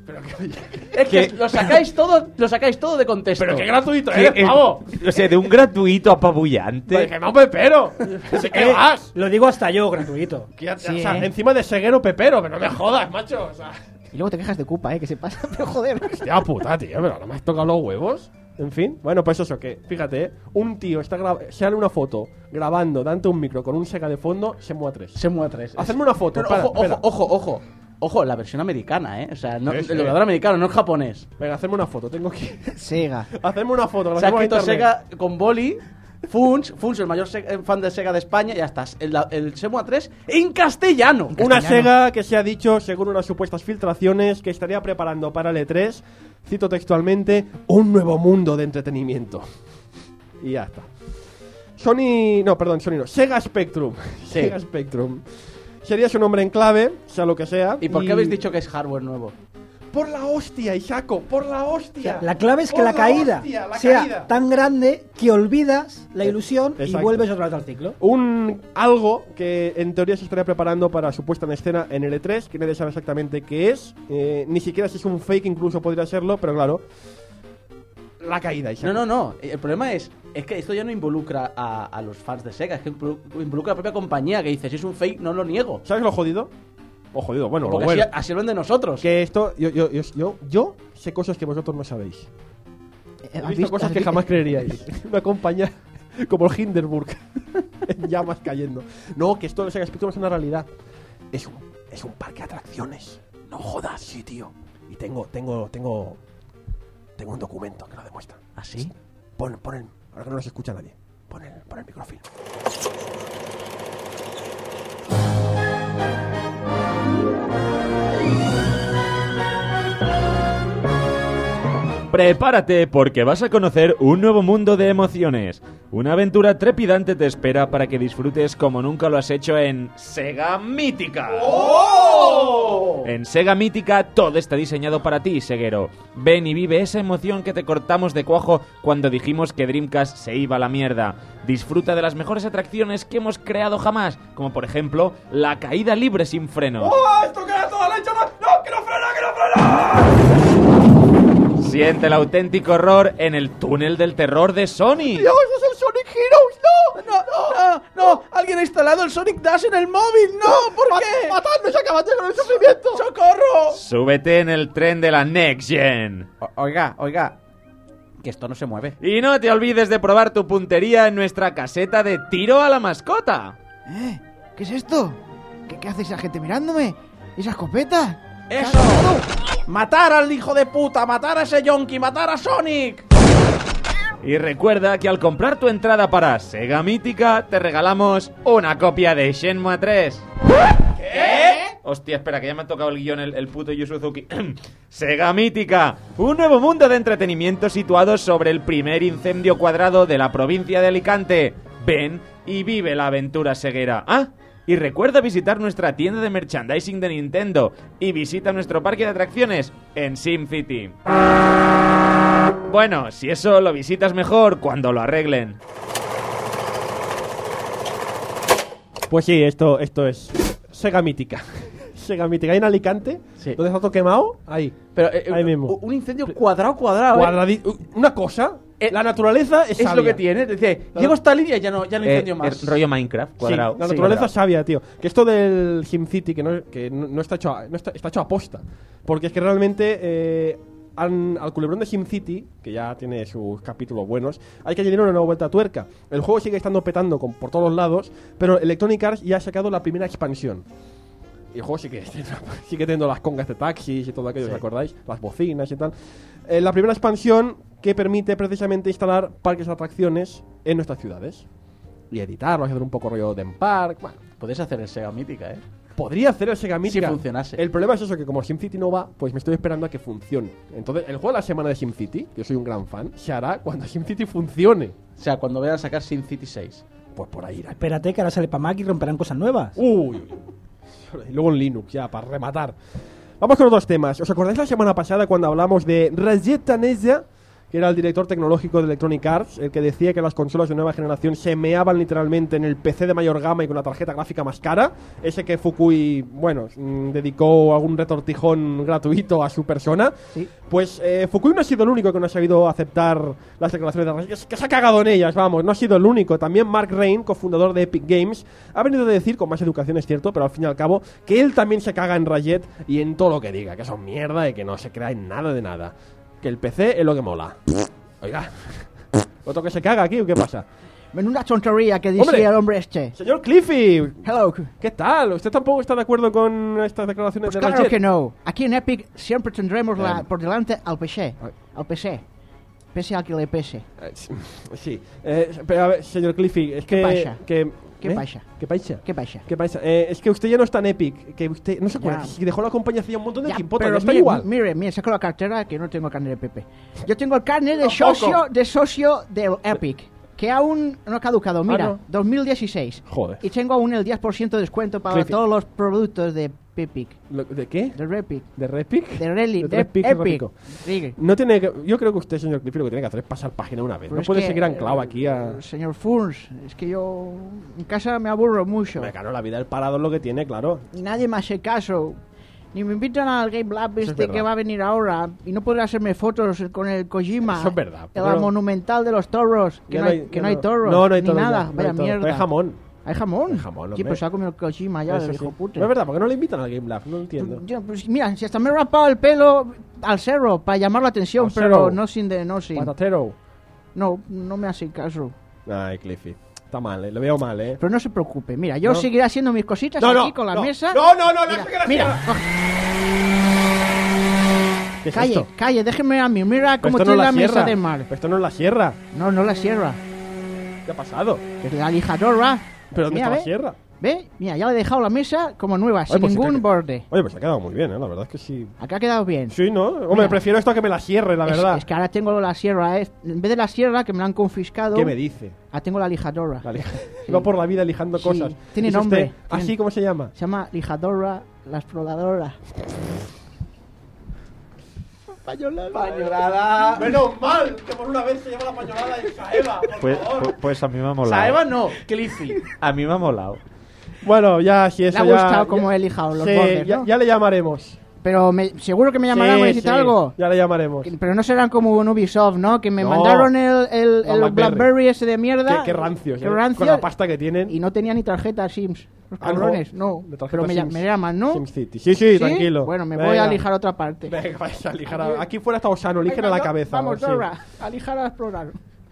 Es que lo sacáis todo, lo sacáis todo de contexto. Pero qué gratuito ¿Qué? eres, pavo. O sea, de un gratuito apabullante. Pues que no pepero. ¿Qué Eh, vas? Lo digo hasta yo, gratuito. Que- Sí, o sea, eh. encima de ceguero pepero, pero no me jodas, macho. O sea, Y luego te quejas de Cupa, ¿eh? Que se pasa, pero joder. hostia puta, tío, pero no me has tocado los huevos. En fin, bueno, pues eso, que fíjate, ¿eh? Un tío está gra- sale una foto grabando dante un micro con un Sega de fondo, se mueve a tres. Se mueve a tres. Hacerme una foto, Pero para, ojo, espera. ojo, ojo, ojo. Ojo, la versión americana, ¿eh? O sea, no, Sí, sí. el doblador americano, no el japonés. Venga, hacerme una foto, tengo que... Sega. hacerme una foto, que la Se ha tengo a escrito internet. Sega con boli. Funch, Funch, el mayor Sega- fan de Sega de España, ya estás. El, el Shenmue tres en castellano. Una Sega que se ha dicho, según unas supuestas filtraciones, que estaría preparando para el E tres, cito textualmente, un nuevo mundo de entretenimiento. Y ya está. Sony... No, perdón, Sony no. Sega Spectrum. Sí. Sega Spectrum. Sería su nombre en clave, sea lo que sea. ¿Y por qué habéis dicho que es hardware nuevo? Por la hostia, Isako, por la hostia. La clave es que Por la caída hostia, la sea caída. tan grande que olvidas la ilusión y exacto. vuelves otra vez al ciclo. Un algo que en teoría se estaría preparando para su puesta en escena en el E tres, que nadie sabe exactamente qué es, eh, ni siquiera si es un fake, incluso podría serlo, pero claro, la caída. Isaac. No, no, no. El problema es, es que esto ya no involucra a, a los fans de Sega, es que involuc- involucra a la propia compañía que dice, si es un fake, no lo niego. ¿Sabes lo jodido? O jodido, bueno, lo Porque bueno. así, así hablan de nosotros. Que esto, yo, yo, yo, yo, yo sé cosas que vosotros no sabéis. He ¿Has visto visto- cosas has que vi- jamás creeríais. Una compañía como el Hindenburg en llamas cayendo. No, que esto de Sega Spectrum es una realidad. Es un, es un parque de atracciones. No jodas, sí, tío. Y tengo, tengo, tengo, tengo un documento que lo demuestra. ¿Ah, sí? Pon, pon el, ahora que no nos escucha nadie. Pon el, pon el microfilm. Prepárate porque vas a conocer un nuevo mundo de emociones. Una aventura trepidante te espera para que disfrutes como nunca lo has hecho en Sega Mítica. ¡Oh! En Sega Mítica todo está diseñado para ti, Seguero. Ven y vive esa emoción que te cortamos de cuajo cuando dijimos que Dreamcast se iba a la mierda. Disfruta de las mejores atracciones que hemos creado jamás, como por ejemplo la caída libre sin frenos. ¡Oh, esto queda toda la leche! ¡No, no, que no frena, que no frena! Siente el auténtico horror en el túnel del terror de Sony. ¡Dios, es el Sonic Heroes! ¡No! ¡No, no, no! ¡Alguien ha instalado el Sonic Dash en el móvil! ¡No! ¿Por qué? ¡Matadme, acabate con el sufrimiento! ¡Socorro! Súbete en el tren de la Next Gen. O- oiga, oiga. Que esto no se mueve. Y no te olvides de probar tu puntería en nuestra caseta de tiro a la mascota. ¿Eh? ¿Qué es esto? ¿Qué, qué hace esa gente mirándome? ¿Esa escopeta? ¡Eso! ¡Matar al hijo de puta! ¡Matar a ese yonki! ¡Matar a Sonic! Y recuerda que al comprar tu entrada para Sega Mítica te regalamos una copia de Shenmue tres. ¿Qué? Hostia, espera, que ya me ha tocado el guión el, el puto Yu Suzuki. Sega Mítica, un nuevo mundo de entretenimiento situado sobre el primer incendio cuadrado de la provincia de Alicante. Ven y vive la aventura seguera. Ah, y recuerda visitar nuestra tienda de merchandising de Nintendo y visita nuestro parque de atracciones en SimCity. Bueno, si eso lo visitas mejor cuando lo arreglen. Pues sí, esto, esto es Sega Mítica. Sega Mítica. Ahí en Alicante, Sí. donde está todo quemado, ahí. Pero eh, Ahí un- mismo. un incendio cuadrado, cuadrado. ¿eh? Cuadradi- Una cosa, Eh, la naturaleza es, Es sabia. lo que tiene. Dice, llego a esta línea y ya no, ya no Eh, incendio más. el rollo Minecraft, Sí, cuadrado. la Sí, naturaleza cuadrado. es sabia, tío. Que esto del SimCity, que no, que no, no está hecho a, no está, está hecho a posta. Porque es que realmente eh, han- al culebrón de SimCity, que ya tiene sus capítulos buenos, hay que añadir una nueva vuelta a tuerca. El juego sigue estando petando con, por todos los lados, pero Electronic Arts ya ha sacado la primera expansión. Y el juego sigue, sigue teniendo las congas de taxis y todo aquello, Sí. ¿os acordáis? Las bocinas y tal. Eh, la primera expansión que permite precisamente instalar parques de atracciones en nuestras ciudades. Y editarlo, hacer un poco rollo de Park. Bueno, Puedes hacer el Sega Mítica, ¿eh? podría hacer el Sega Mítica. Si funcionase. El problema es eso, que como SimCity no va, pues me estoy esperando a que funcione. Entonces, el juego de la semana de SimCity, que yo soy un gran fan, se hará cuando SimCity funcione. O sea, cuando vayan a sacar Sin City seis. Pues por ahí irá. Espérate que ahora sale para Mac y romperán cosas nuevas. Uy, uy, uy. Y luego en Linux, ya, para rematar. Vamos con otros temas. ¿Os acordáis la semana pasada cuando hablamos de Rayeta Neja, que era el director tecnológico de Electronic Arts, el que decía que las consolas de nueva generación se meaban literalmente en el P C de mayor gama y con la tarjeta gráfica más cara, ese que Fukui, bueno, mm, dedicó algún retortijón gratuito a su persona. Sí. Pues eh, Fukui no ha sido el único que no ha sabido aceptar las declaraciones de Ryan, que se ha cagado en ellas, vamos, no ha sido el único. También Mark Rain, cofundador de Epic Games, ha venido a decir, con más educación es cierto, pero al fin y al cabo, que él también se caga en Rayet y en todo lo que diga, que son mierda y que no se crea en nada de nada. Que el P C es lo que mola. Oiga, ¿otro que se caga aquí o qué pasa? Menuda tontería que decía ¡Hombre! el hombre este. Señor Cliffy, Hello. ¿qué tal? ¿Usted tampoco está de acuerdo con estas declaraciones Pues de claro Rayet? que no. Aquí en Epic siempre tendremos la, Eh. por delante al P C. Al P C. Pese al que le pese. Eh, sí, sí. Eh, pero a ver, señor Cliffy, es ¿Qué que... pasa? que ¿Qué ¿eh? pasa? ¿Qué pasa? ¿Qué pasa? ¿Qué pasa? Eh, es que usted ya no está en Epic, que usted... No se acuerda, Ya. si dejó la compañía hace ya un montón de Ya, tiempo, pero ya está mire, igual. Mire, mire, saco la cartera que no tengo carnet de P P. Yo tengo el carnet de Tampoco. socio, de socio del Epic, que aún no ha caducado. Mira, Ah, no. dos mil dieciséis. Joder. Y tengo aún el diez por ciento de descuento para Cliffy. todos los productos de Epic. Lo- ¿De qué? De Repic. ¿De Repic? De Relic. De De Repic, Epic. Repico. Sigue. No tiene que, yo creo que usted, señor Cliffy, lo que tiene que hacer es pasar página una vez. Pero no es puede que, seguir anclado eh, aquí a... Señor Furns, es que yo en casa me aburro mucho. Me claro, la vida del parado es lo que tiene, claro. Y nadie me hace caso. Ni me invitan al Game Lab Eso es este verdad. que va a venir ahora. Y no podré hacerme fotos con el Kojima. Eso es verdad, El pero- monumental de los toros. Que Ya no hay, que ya no hay toros. No, no hay ni toros. nada. ya, no Vaya hay toros. mierda. Hay jamón. ¿Hay jamón? Hay jamón, Sí, hombre. pues se ha comido el Kojima ya, Eso el sí. hijo puta. No es verdad, porque no le invitan al Game Lab, no lo entiendo. Yo, pues, mira, si hasta me he rapado el pelo al cerro para llamar la atención, Al pero cerro. no sin de no sin. Patatero. No, no me hace caso. Ay, Cliffy. Está mal, eh. Lo veo mal, eh. Pero no se preocupe, mira, yo No. seguiré haciendo mis cositas No, no, aquí con la no. mesa. No, no, no, no, Mira, que la mira, sierra. ¿Qué es calle, esto? calle, déjeme a mí, mira Pero cómo esto no tiene es la mesa sierra. de mar. Pero esto no es la sierra. No, no la sierra, ¿Qué ha pasado? es la lijadora. ¿Pero dónde Mira, está la ve. sierra? ¿Ve? Mira, ya le he dejado la mesa como nueva, sin pues sí ningún que- borde. Oye, pues se ha quedado muy bien, eh. La verdad es que sí. Acá ha quedado bien. Sí, ¿no? Hombre, Mira. prefiero esto a que me la cierre, la Es- verdad. Es, que ahora tengo la sierra, eh. En vez de la sierra que me la han confiscado. ¿Qué me dice? Ah, tengo la lijadora. La lija- Sí. Va por la vida lijando Sí, cosas. tiene ¿Es usted- nombre. ¿Así Tiene- cómo se llama? Se llama lijadora la exploradora. Pañolada. Pañolada. Menos mal que por una vez se llama la pañolada en Saeva, por Pues, favor. pues, pues a mí me ha molado. Saeva no, Cliffy. A mí me ha molado. Bueno, ya, si eso Le ha ya... gustado ya- cómo he lijado los sí, bordes, ya, ¿no? ya le llamaremos. Pero me, seguro que me llamarán Sí, a necesitar sí, algo. Ya le llamaremos. Que- Pero no serán como un Ubisoft, ¿no? Que me No. mandaron el, el, La el Blackberry. Blackberry ese de mierda. Qué, qué rancios, Qué eh. rancio. Con la pasta que tienen. Y no tenía ni tarjeta Sims. Los Ah, no. cabrones, no. De tarjeta Pero me, Sims. me llaman, ¿no? SimCity. Sí, sí, tranquilo. Bueno, me voy Venga. a lijar otra parte. Venga, vais a lijar. a- Aquí fuera está Osano, ligera Venga, la no, cabeza. Vamos, sí. Dora, a lijar a explorar.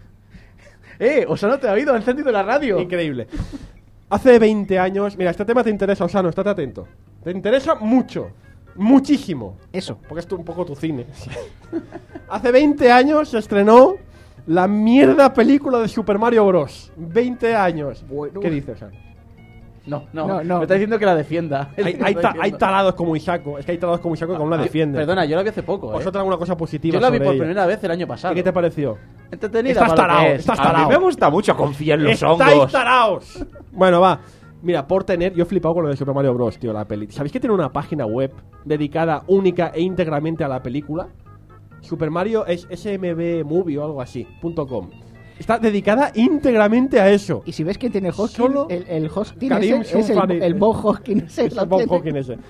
Eh, Osano te ha oído, ha encendido la radio. Increíble. Hace veinte años... Mira, este tema te interesa, Osano, estate atento. Te interesa mucho. Muchísimo. Eso. Porque es tu- un poco tu cine. Hace veinte años se estrenó la mierda película de Super Mario Bros. veinte años. Bueno. ¿Qué dices, Osano? No, no, No, no. Me está diciendo que la defienda. Hay, hay, ta- hay talados como Isako. Es que hay talados como Isako que aún la Ah, defienden. Perdona, yo la vi hace poco, Os eh. otra alguna cosa positiva Yo la vi sobre por ella. primera vez el año pasado. ¿Y qué te pareció? Entretenida Estás para lo tarao, que es. estás A mí tarao. me gusta mucho, confía en los ¡Estáis hongos. taraos! Bueno, va. Mira, por tener... Yo he flipado con lo de Super Mario Bros, tío, la peli. ¿Sabéis que tiene una página web dedicada única e íntegramente a la película? Super Mario es smvmovie o algo así, punto com. Está dedicada íntegramente a eso. Y si ves que tiene Hoskin, Solo el, el Hoskin Karim ese, es el, Sunfari. el Bob Hoskin ese. Es lo el Bob tiene. Hawking ese.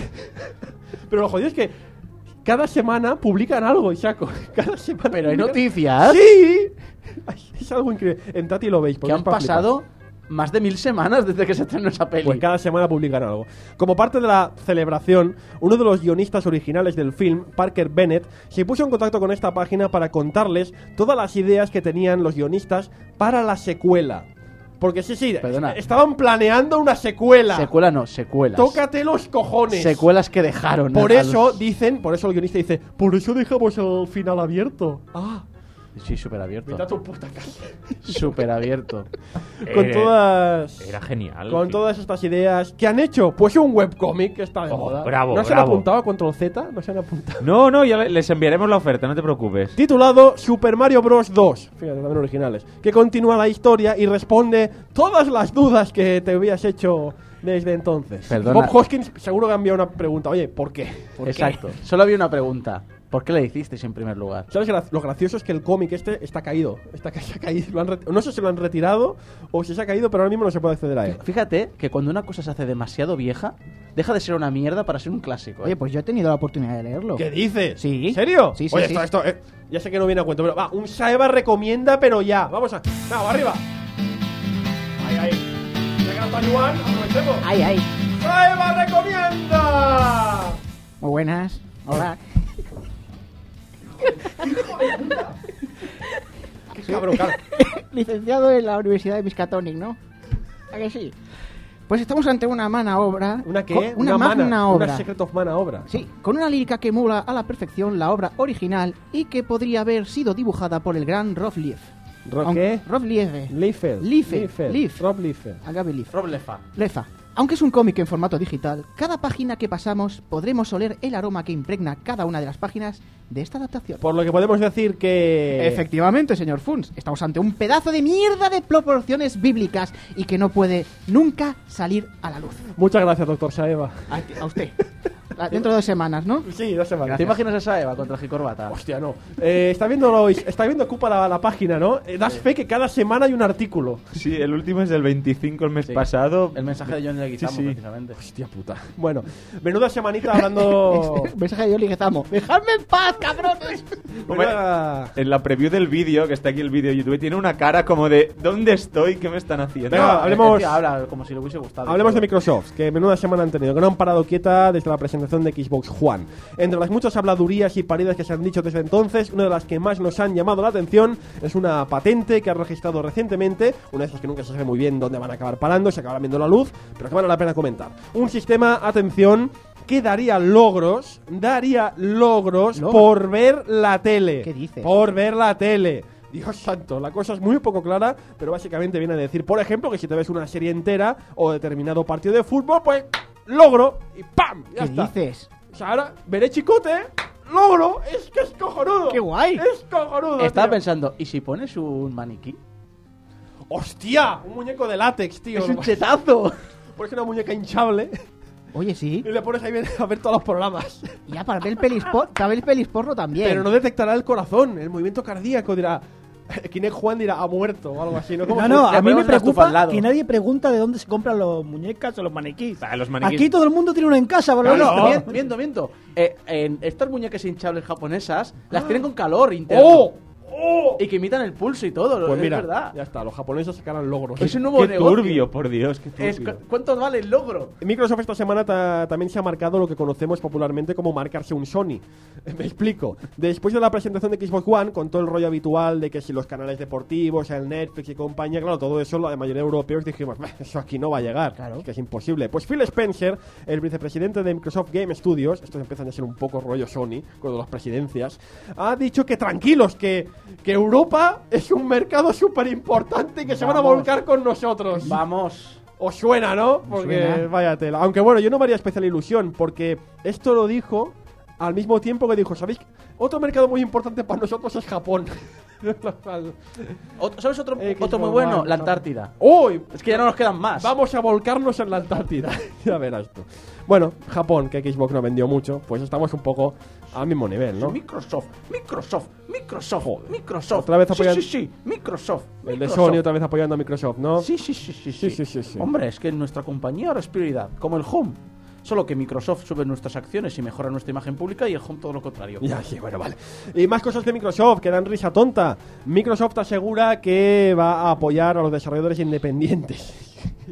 Pero lo jodido es que cada semana publican algo, Isako. Cada semana. Pero hay publican- noticias. ¡Sí! Ay, es algo increíble. En Tati lo veis. Que porque han es pa' flipar. pasado más de mil semanas desde que se estrenó esa peli. Pues cada semana publican algo. Como parte de la celebración, uno de los guionistas originales del film, Parker Bennett, se puso en contacto con esta página para contarles todas las ideas que tenían los guionistas para la secuela. Porque sí, sí, Perdona. estaban planeando una secuela. Secuela no, secuelas. Tócate los cojones. Secuelas que dejaron. Por a- a eso los- dicen, por eso el guionista dice, por eso dejamos el final abierto. Ah, Sí, súper abierto. vete a tu puta casa. Súper abierto. Con Eh, todas... Era genial. Con todas estas ideas, ¿qué han hecho? Pues un webcómic que está de Oh, moda. bravo, ¿No se han bravo. apuntado a Control Z? ¿No se han apuntado? No, no, ya le- les enviaremos la oferta, no te preocupes. Titulado Super Mario Bros. dos. Fíjate, también originales. Que continúa la historia y responde todas las dudas que te habías hecho desde entonces. Perdona. Bob Hoskins seguro que ha enviado una pregunta. Oye, ¿por qué? ¿Por qué? Exacto. Solo había una pregunta. ¿Por qué le hicisteis en primer lugar? ¿Sabes? gra- Lo gracioso es que el cómic este está caído. Está ca- se ha caído. Lo han re- no sé si lo han retirado o si se ha caído, pero ahora mismo no se puede acceder a él. Fíjate que cuando una cosa se hace demasiado vieja, deja de ser una mierda para ser un clásico. ¿eh? Oye, pues yo he tenido la oportunidad de leerlo. ¿Qué dices? Sí. ¿En serio? Sí, sí, Oye, sí. esto, esto, eh, ya sé que no viene a cuento, pero va, un Saeva recomienda, pero ya. Vamos a. ¡Vamos, arriba! Ahí, ahí. Ya que no está Juan, aprovechemos. Ay, ay. ¡Saeva recomienda! Muy buenas. Hola. Qué cabrón, claro. Licenciado en la Universidad de Miskatonic, ¿no? ¿A que sí? Pues estamos ante una mana obra. ¿Una qué? con- Una, magna mana, obra. Una Secret of Mana obra. Sí, con una lírica que emula a la perfección la obra original y que podría haber sido dibujada por el gran Rob Lief. ¿Ro Aunque- qué? Rob Liefeld. Liefeld. Liefeld. Liefeld. Lief. Rob Liefeld. Agabe Lief. Rob Lefa. Lefa. Aunque es un cómic en formato digital, cada página que pasamos podremos oler el aroma que impregna cada una de las páginas de esta adaptación. Por lo que podemos decir que... Efectivamente, señor Funs, estamos ante un pedazo de mierda de proporciones bíblicas y que no puede nunca salir a la luz. Muchas gracias, doctor Saeva. A, a usted. La- Dentro de dos semanas, ¿no? Sí, dos semanas. ¿Te imaginas a esa Eva con traje y corbata? Hostia, no. Eh, está viendo lo- está viendo ocupa la, la página, ¿no? Eh, das fe que cada semana hay un artículo. Sí, el último es del veinticinco el mes Sí. pasado. El mensaje de Johnny Leguizamo, Sí, sí. precisamente. Hostia puta. Bueno, menuda semanita hablando... Mensaje de Yoli Guezamo. ¡Dejadme en paz, cabrones! menuda- En la preview del vídeo, que está aquí el vídeo de YouTube, tiene una cara como de ¿dónde estoy? ¿Qué me están haciendo? Venga, No, hablemos- el tío habla como si le hubiese gustado. Hablemos de Microsoft, que menuda semana han tenido, que no han parado quieta desde la presentación de Xbox One. Entre las muchas habladurías y paridas que se han dicho desde entonces, una de las que más nos han llamado la atención es una patente que ha registrado recientemente, una de esas que nunca se sabe muy bien dónde van a acabar parando, se acabarán viendo la luz, pero que vale la pena comentar. Un sistema, atención, que daría logros, daría logros ¿Logros? por ver la tele. ¿Qué dices? Por ver la tele. Dios santo, la cosa es muy poco clara, pero básicamente viene a decir, por ejemplo, que si te ves una serie entera o determinado partido de fútbol, pues logro y ¡pam! Ya ¿Qué está. dices? O sea, ahora veré chicote, logro, es que es cojonudo. ¡Qué guay! Es cojonudo. Estaba tío. pensando, ¿y si pones un maniquí? ¡Hostia! Un muñeco de látex, tío. ¡Es un chetazo! Pones una muñeca hinchable Oye, sí. y le pones ahí a ver todos los programas. Ya, para ver pelis, por- para ver pelis porno también. Pero no detectará el corazón, el movimiento cardíaco, dirá... Kinect Juan dirá, ha muerto o algo así, ¿no? Como No, no, le a mí me ponemos una estufa al preocupa lado. que nadie pregunta de dónde se compran los muñecas o los maniquís. Ah, los maniquís. Aquí todo el mundo tiene uno en casa, por lo No, visto. no, mien- miento, miento. Eh, en estas muñecas hinchables japonesas las tienen con calor interno. ¡Oh! ¡Oh! Y que imitan el pulso y todo, Pues es mira, verdad. ya está, los japoneses sacarán logros. Es un nuevo Qué negocio. turbio, por Dios, qué turbio. Es cu- ¿Cuánto vale el logro? Microsoft esta semana ta- también se ha marcado lo que conocemos popularmente como marcarse un Sony. Me explico. Después de la presentación de Xbox One, con todo el rollo habitual de que si los canales deportivos, el Netflix y compañía, claro, todo eso, la mayoría de europeos dijimos, "Bah, eso aquí no va a llegar, Claro. es que es imposible". Pues Phil Spencer, el vicepresidente de Microsoft Game Studios, estos empiezan a ser un poco rollo Sony, con las presidencias, ha dicho que tranquilos, que, que Europa es un mercado súper importante y que se van a Vamos. volcar con nosotros. Vamos. Os suena, ¿no? Porque suena. vaya tela. Aunque bueno, yo no me haría especial ilusión, porque esto lo dijo al mismo tiempo que dijo, ¿sabéis? Otro mercado muy importante para nosotros es Japón. Ot- ¿Sabes otro, Eh, que otro es muy normal, bueno? La ¿no? Antártida. ¡Uy! Es que ya no nos quedan más. Vamos a volcarnos en la Antártida. Ya verás tú. Bueno, Japón, que Xbox no vendió mucho, pues estamos un poco al mismo nivel, ¿no? Microsoft, Microsoft, Microsoft, Joder. Microsoft. Otra vez sí, apoyan- sí, sí, Microsoft. El de Microsoft. Sony otra vez apoyando a Microsoft, ¿no? Sí, sí, sí, sí, Sí, sí, sí, sí, sí. Hombre, es que nuestra compañía ahora es prioridad, como el Home. Solo que Microsoft sube nuestras acciones y mejora nuestra imagen pública y el Home todo lo contrario. Ya, sí, bueno, vale. Y más cosas de Microsoft, que dan risa tonta. Microsoft asegura que va a apoyar a los desarrolladores independientes.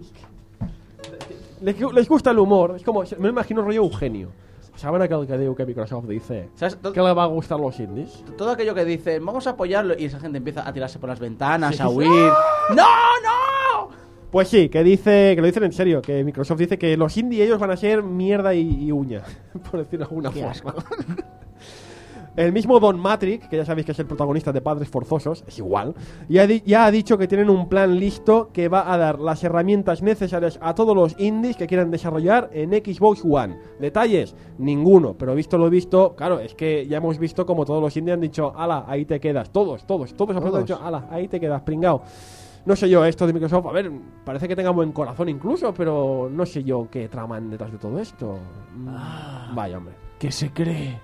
les, les gusta el humor. Es como, me imagino rollo Eugenio. ¿Saben aquel que digo que Microsoft dice ¿Sabes? To- que le va a gustar los indies? Todo aquello que dice, vamos a apoyarlo, y esa gente empieza a tirarse por las ventanas, Sí, a sí, sí. huir. ¡No, no! Pues sí, que dice, que lo dicen en serio, que Microsoft dice que los indie ellos van a ser mierda y, y uña, por decirlo de alguna Qué forma. El mismo Don Matrix, que ya sabéis que es el protagonista de Padres Forzosos, es igual, ya, ha di- ya ha dicho que tienen un plan listo que va a dar las herramientas necesarias a todos los indies que quieran desarrollar en Xbox One. Detalles, ninguno, pero visto lo visto, claro, es que ya hemos visto como todos los indies han dicho, ala, ahí te quedas, todos, todos, todos, todos. han dicho, ala, ahí te quedas, pringao. No sé yo, esto de Microsoft, a ver, parece que tenga buen corazón incluso, pero no sé yo qué traman detrás de todo esto. Mm, Vaya, hombre. ¿Qué se cree?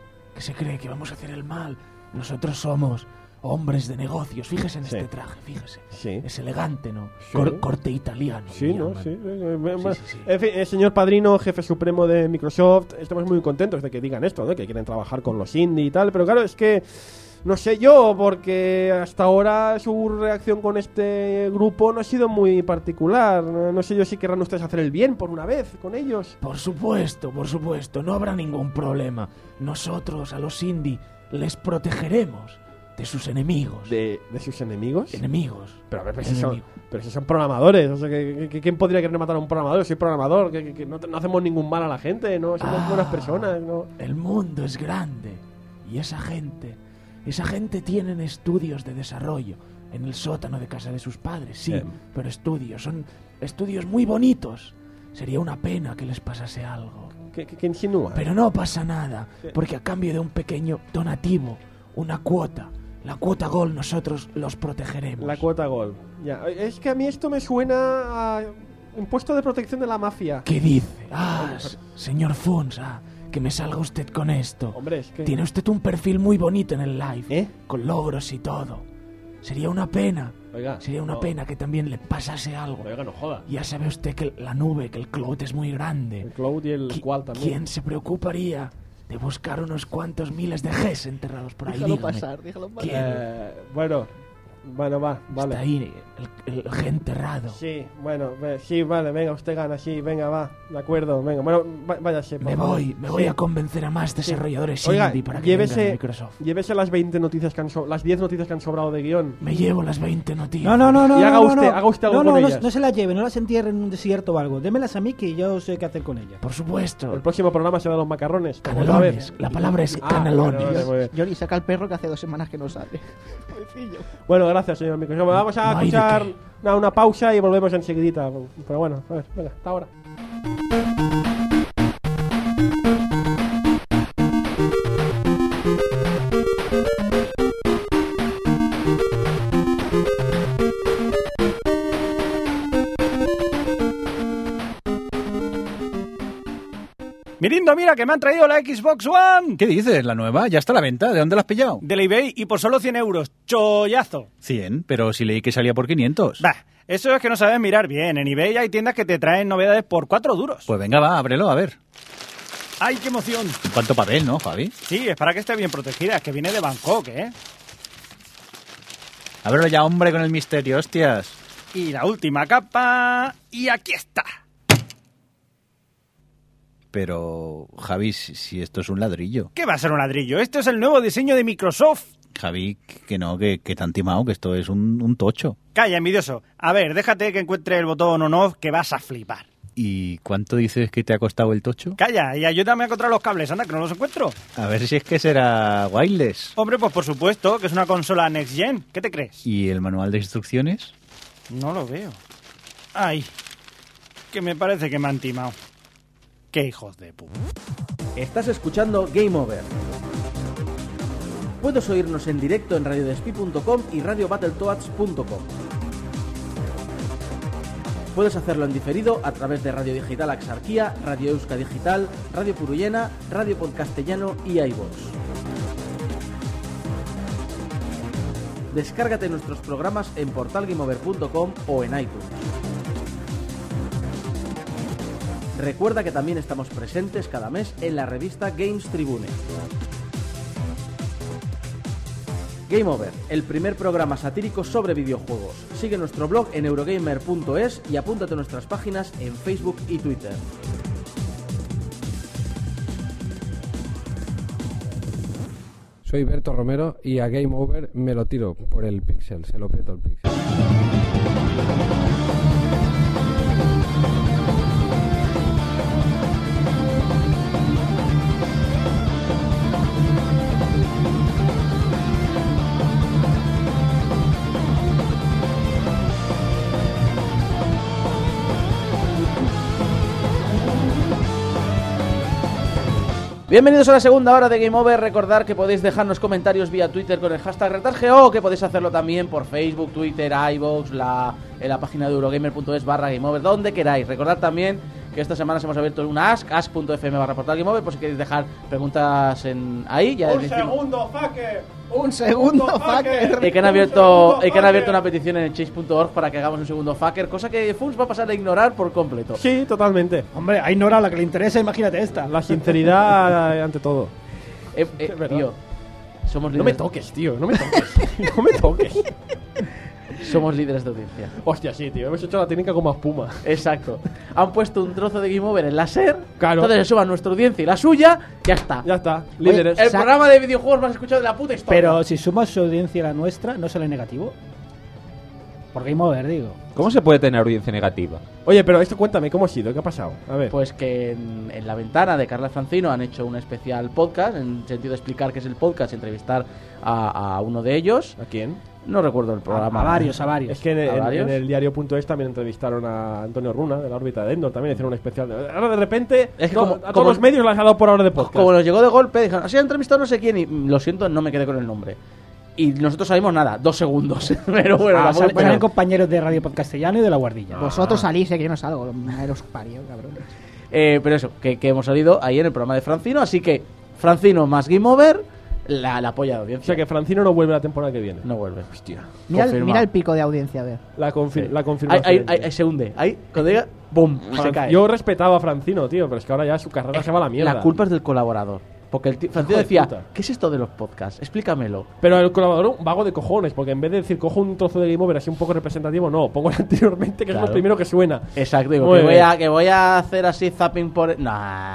se cree que vamos a hacer el mal. Nosotros somos hombres de negocios. Fíjese en Sí. este traje, fíjese. Sí. Es elegante, ¿no? Sí. Cor- corte italiano. Sí, le ¿no? llaman. Sí. Eh, eh, Sí, sí, sí. En fin, eh, señor padrino, jefe supremo de Microsoft, estamos muy contentos de que digan esto, ¿no? Que quieren trabajar con los indie y tal, pero claro, es que no sé yo, porque hasta ahora su reacción con este grupo no ha sido muy particular. No, no sé yo si querrán ustedes hacer el bien por una vez con ellos. Por supuesto, por supuesto. No habrá ningún problema. Nosotros, a los indie, les protegeremos de sus enemigos. ¿De, de sus enemigos? Enemigos. Pero a ver, pero si, son, Enemigo. pero si son programadores, o sea, que, que- ¿quién podría querer matar a un programador? Yo soy programador, que, que- que no, no hacemos ningún mal a la gente, no somos Ah. buenas personas, ¿no? El mundo es grande. Y esa gente, esa gente tienen estudios de desarrollo en el sótano de casa de sus padres, sí, Bien. pero estudios, son estudios muy bonitos. Sería una pena que les pasase algo. ¿Qué, qué- qué insinúa? Pero no pasa nada, porque a cambio de un pequeño donativo, una cuota, la cuota Gold, nosotros los protegeremos. La cuota Gold. Ya, es que a mí esto me suena a impuesto de protección de la mafia. ¿Qué dice? Ah, s- señor Funza, que me salga usted con esto. Hombre, es que... Tiene usted un perfil muy bonito en el live, ¿Eh? con logros y todo. Sería una pena, Oiga, sería una no. pena que también le pasase algo. Oiga, no joda. Ya sabe usted que la nube, que el cloud es muy grande. El Cloud y el Qui- Qual también. ¿Quién se preocuparía de buscar unos cuantos miles de Gs enterrados por ahí? Déjalo Dígame. pasar, déjalo pasar. ¿Quién? Eh, bueno, bueno, va, vale. Está ahí el, el G enterrado. Sí, bueno, ve- sí, vale, venga, usted gana, sí, venga, va, de acuerdo, venga, bueno, va- váyase. por Me favor. voy, me voy Sí. a convencer a más Sí. desarrolladores Oiga, indie para que vengan a llévese, Microsoft. llévese las veinte noticias que han so- las diez noticias que han sobrado de guión. Me llevo las veinte noticias. No, no, no, no. Y haga no, usted- no. haga usted algo no, con no, no, ellas. no se las lleve, no las entierre en un desierto o algo. Démelas a mí que yo sé qué hacer con ellas. Por supuesto. El próximo programa será de los macarrones. como otra Canelones. vez. La palabra es Ah, canelones. vale, vale, muy bien. Johnny, saca al perro que hace dos semanas que no sale. Pobrecillo. Bueno, gracias, señor Microsoft. Vamos a No hay de escuchar qué. una, una pausa y volvemos enseguidita. Pero bueno, a ver, venga, hasta ahora. Mirindo, mira que me han traído la Xbox One. ¿Qué dices? ¿La nueva? ¿Ya está a la venta? ¿De dónde la has pillado? Del eBay y por solo cien euros. Chollazo. cien, pero si leí que salía por quinientos. Bah, eso es que no sabes mirar bien. En eBay hay tiendas que te traen novedades por cuatro duros. Pues venga, va, ábrelo, a ver. ¡Ay, qué emoción! ¿Cuánto papel, no, Javi? Sí, es para que esté bien protegida. Es que viene de Bangkok, ¿eh? Ábrelo ya, hombre, con el misterio, hostias. Y la última capa... Y aquí está. Pero, Javi, si, si esto es un ladrillo. ¿Qué va a ser un ladrillo? Esto es el nuevo diseño de Microsoft. Javi, que no, que, que te han timado, que esto es un, un tocho. Calla, envidioso. A ver, déjate que encuentre el botón on-off que vas a flipar. ¿Y cuánto dices que te ha costado el tocho? Calla, y ayúdame a encontrar los cables, anda, que no los encuentro. A ver si es que será wireless. Hombre, pues por supuesto, que es una consola Next Gen. ¿Qué te crees? ¿Y el manual de instrucciones? No lo veo. Ay, que me parece que me han timado. Qué hijos de puta. Estás escuchando Game Over. Puedes oírnos en directo en radio despí punto com y radio battletoads punto com. Puedes hacerlo en diferido a través de Radio Digital Axarquía, Radio Euska Digital, Radio Purullena, Radio Podcastellano y iVoox. Descárgate nuestros programas en portal game over punto com o en iTunes. Recuerda que también estamos presentes cada mes en la revista Games Tribune. Game Over, el primer programa satírico sobre videojuegos. Sigue nuestro blog en eurogamer punto es y apúntate a nuestras páginas en Facebook y Twitter. Soy Berto Romero y a Game Over me lo tiro por el pixel, se lo peto el pixel. Bienvenidos a la segunda hora de Game Over. Recordad que podéis dejarnos comentarios vía Twitter con el hashtag RetargeO, que podéis hacerlo también por Facebook, Twitter, iVoox, la, en la página de eurogamer punto es barra Game Over, donde queráis. Recordad también que esta semana hemos abierto una ask, ask.fm barra portal Game Over, por si queréis dejar preguntas en ahí. Ya ¡Un decimos- segundo, fucker! Un segundo, fucker. Y que han abierto, y que han abierto una petición en el chase punto org para que hagamos un segundo fucker, cosa que Funs va a pasar a ignorar por completo. Sí, totalmente. Hombre, a Nora la que le interesa, imagínate esta. La sinceridad eh, ante todo. Eh, eh, Es verdad. tío, somos No me líderes, toques, tío, no me toques. No me toques. somos líderes de audiencia. Hostia, sí, tío, hemos hecho la técnica como espuma. Exacto. Han puesto un trozo de Game Over en la SER. Claro. Entonces se suban nuestra audiencia y la suya. Ya está. Ya está, líderes. El Sa- programa de videojuegos más escuchado de la puta historia. Pero si sumas su audiencia a la nuestra, ¿no sale negativo? Por Game Over, digo. ¿Cómo se puede tener audiencia negativa? Oye, pero esto cuéntame, ¿cómo ha sido? ¿Qué ha pasado? A ver. Pues que en, en la ventana de Carla Francino han hecho un especial podcast, en sentido de explicar qué es el podcast y entrevistar a, a uno de ellos. ¿A quién? No recuerdo el programa. A varios, a varios. Es que en, ¿A en- varios? en el diario.es también entrevistaron a Antonio Runa, de la órbita de Endor, también hicieron un especial. De... Ahora de repente, Es que no, como- a todos como- los medios les ha dado por hora de podcast. Como nos llegó de golpe, dijeron, así han entrevistado no sé quién y mm, lo siento, no me quedé con el nombre. Y nosotros sabemos nada, dos segundos. Pero bueno, Ah, la o sea, puta- eran compañeros de Radio Podcastellano y de La Guardilla. Vosotros salís, eh, que yo no salgo. Me los parió, cabrones. Eh, pero eso, que, que hemos salido ahí en el programa de Francino, así que Francino más Game Over, la, la polla de O audiencia. sea que Francino no vuelve la temporada que viene. No vuelve. Hostia. Mira, el- Confirmado. mira el pico de audiencia, a ver. La, confir- Sí. la Ahí, confirmación. ahí, ahí- ahí se hunde. Ahí, cuando diga, ¡boom! Se Fran- cae. Yo respetaba a Francino, tío, pero es que ahora ya su carrera se va a la mierda. La culpa es del colaborador. Porque el tío- Francino de decía, puta. ¿qué es esto de los podcasts? Explícamelo. Pero el colaborador, un vago de cojones, porque en vez de decir cojo un trozo de Game Over así un poco representativo, no, pongo el anteriormente, que es Claro. lo primero que suena. Exacto, digo, Muy que voy, bien. a, que voy a hacer así zapping por... Nah.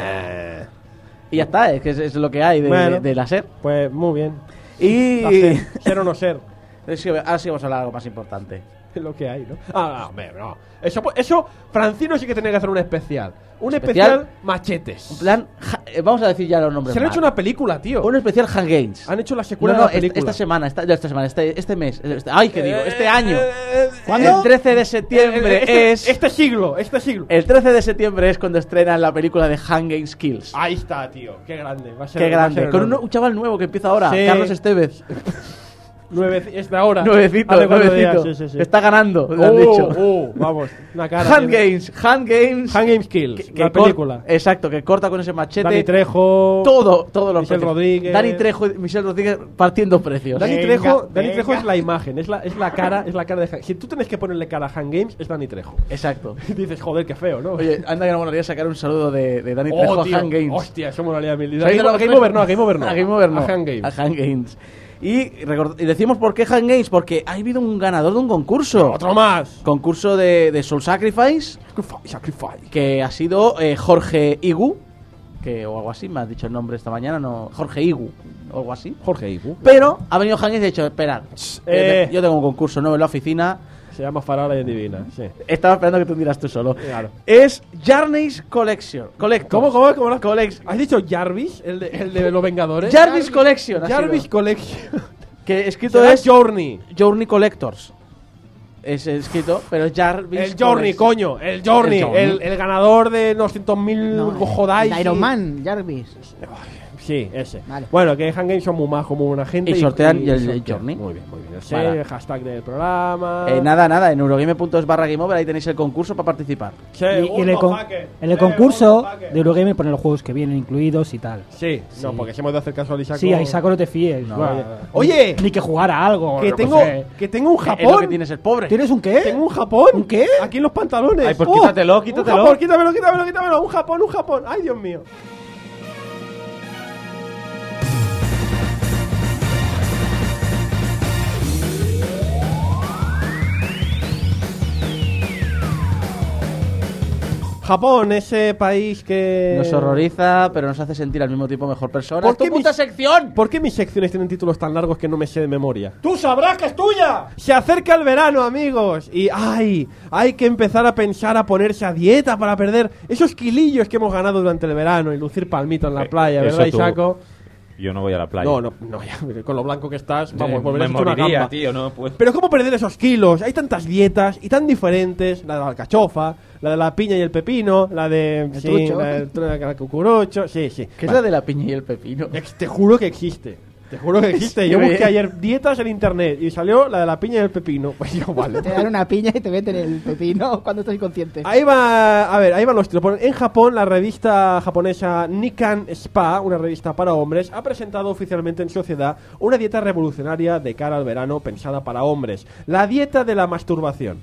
Y ya está, es que es, es lo que hay de, Bueno. de- de la SER. Pues muy bien. Y... Hacer, ser o no ser. Es que ahora sí vamos a hablar de algo más importante. Es lo que hay, ¿no? Ah, no, hombre, no. Eso, eso, Francino sí que tenía que hacer un especial. Un Especial, especial, machetes. En plan, ja- eh, vamos a decir ya los nombres Se han mal. hecho una película, tío. Un especial Han Games. Han hecho la secuela No, no, de la esta, película. esta semana, esta, no, esta semana, este, este mes, este- ay, ¿qué digo? Este año. ¿Cuándo? El trece de septiembre Este- es... Este siglo, este siglo. El trece de septiembre es cuando estrenan la película de Han Games Kills. Ahí está, tío. Qué grande. Va a ser, Qué va a grande. ser Con un, enorme. un chaval nuevo que empieza ahora, Sí. Carlos Estevez. Nueve, es de ahora. Nuevecito, Hace cuatro nuevecito. días, sí, sí, sí. Está ganando, le Oh, han dicho. oh, vamos. Una cara. Han tiene. Games, Han Games. Han Games Kills. que- que la cor- película. Exacto, que corta con ese machete. Dani Trejo. Todo, todo lo Michelle Rodríguez. Dani Trejo y Michelle Rodríguez partiendo precios. Dani Venga, Trejo, Dani venga. Trejo es la imagen, es la, es la cara, es la cara de Han. Si tú tienes que ponerle cara a Han Games, es Dani Trejo. Exacto. Y dices, joder, qué feo, ¿no? Oye, anda que no molaría sacar un saludo de, de Dani Trejo oh, tío. a Han Games. Hostia, eso molaría mil. A ¿Sabéis Game, lo a que Game es? Over no, a Game Over no. A Game Over no. A Han Games. A Han Games. Y, record- y decimos por qué Han Games, porque ha habido un ganador de un concurso. Otro más. Concurso de, de Soul Sacrifice, Sacrifice, sacrifice. que ha sido eh, Jorge Igu, que, o algo así, me has dicho el nombre esta mañana, no, Jorge Igu, o algo así. Jorge Ibu. Pero ha venido Han Games y ha dicho, esperad, Eh. yo tengo un concurso nuevo en la oficina, Se llama Farola y Divina, sí. estaba esperando que tú dirás tú solo. Claro. Es Journey's Collection. Collectors. ¿Cómo, cómo, cómo? lo- Collect- ¿Has dicho Jarvis? El de, el de los Vengadores. Jarvis Collection. ha Jarvis sido. Collection. Que escrito Será es Journey. Journey Collectors. Es escrito, pero es Jarvis El Journey, Collection. coño. El Journey. El El, Journey. el ganador de doscientos mil No, jodáis. el Iron Man, Jarvis. Sí, ese. Vale. Bueno, que Han Games son muy majos, muy buena gente. Y sortean el- el sortean. Journey. Muy bien, muy bien. Ese, Vale. el hashtag del programa. Eh, nada, nada, en eurogame.es barra Game Over, ahí tenéis el concurso para participar. Sí, Y, y en el, con- en el concurso de Eurogamer ponen los juegos que vienen incluidos y tal. Sí, no, porque si hemos de hacer caso al Isaac. Sí, a Isaac no te fíes. No, Bueno, oye, ni que jugara algo. que yo tengo, sé. que tengo un Es lo Japón. que tienes el pobre. ¿Tienes un qué? Tengo un Japón. ¿Un qué? Aquí en los pantalones. Ay, pues Oh, quítatelo, un quítatelo. Japón, quítamelo, quítamelo, quítamelo. Un Japón, un Japón. Ay, Dios mío. Japón, ese país que... Nos horroriza, pero nos hace sentir al mismo tiempo mejor persona. ¿Por ¡Es tu qué puta mis- sección! ¿Por qué mis secciones tienen títulos tan largos que no me sé de memoria? ¡Tú sabrás que es tuya! Se acerca el verano, amigos. Y ay, hay que empezar a pensar a ponerse a dieta para perder esos kilillos que hemos ganado durante el verano y lucir palmito en la Eh, playa, eso ¿verdad, tú. Isaco? Yo no voy a la playa. No, no, no, ya, con lo blanco que estás, vamos, Eh, volverás me hecho una moriría, gamba. tío, no pues. Pero ¿cómo perder esos kilos? Hay tantas dietas y tan diferentes. La de la alcachofa, la de la piña y el pepino, la de... trucho. La del tru- el cucurucho, sí, sí. ¿Qué es Vale. la de la piña y el pepino? Ex- Te juro que existe. Te juro que existe. Yo Qué busqué bien. ayer dietas en internet y salió la de la piña y el pepino. Pues yo, vale. Te dan una piña y te meten el pepino cuando estás inconsciente. Ahí va, a ver, ahí van los tiros. En Japón, la revista japonesa Nikan Spa, una revista para hombres, ha presentado oficialmente en sociedad una dieta revolucionaria de cara al verano pensada para hombres. La dieta de la masturbación.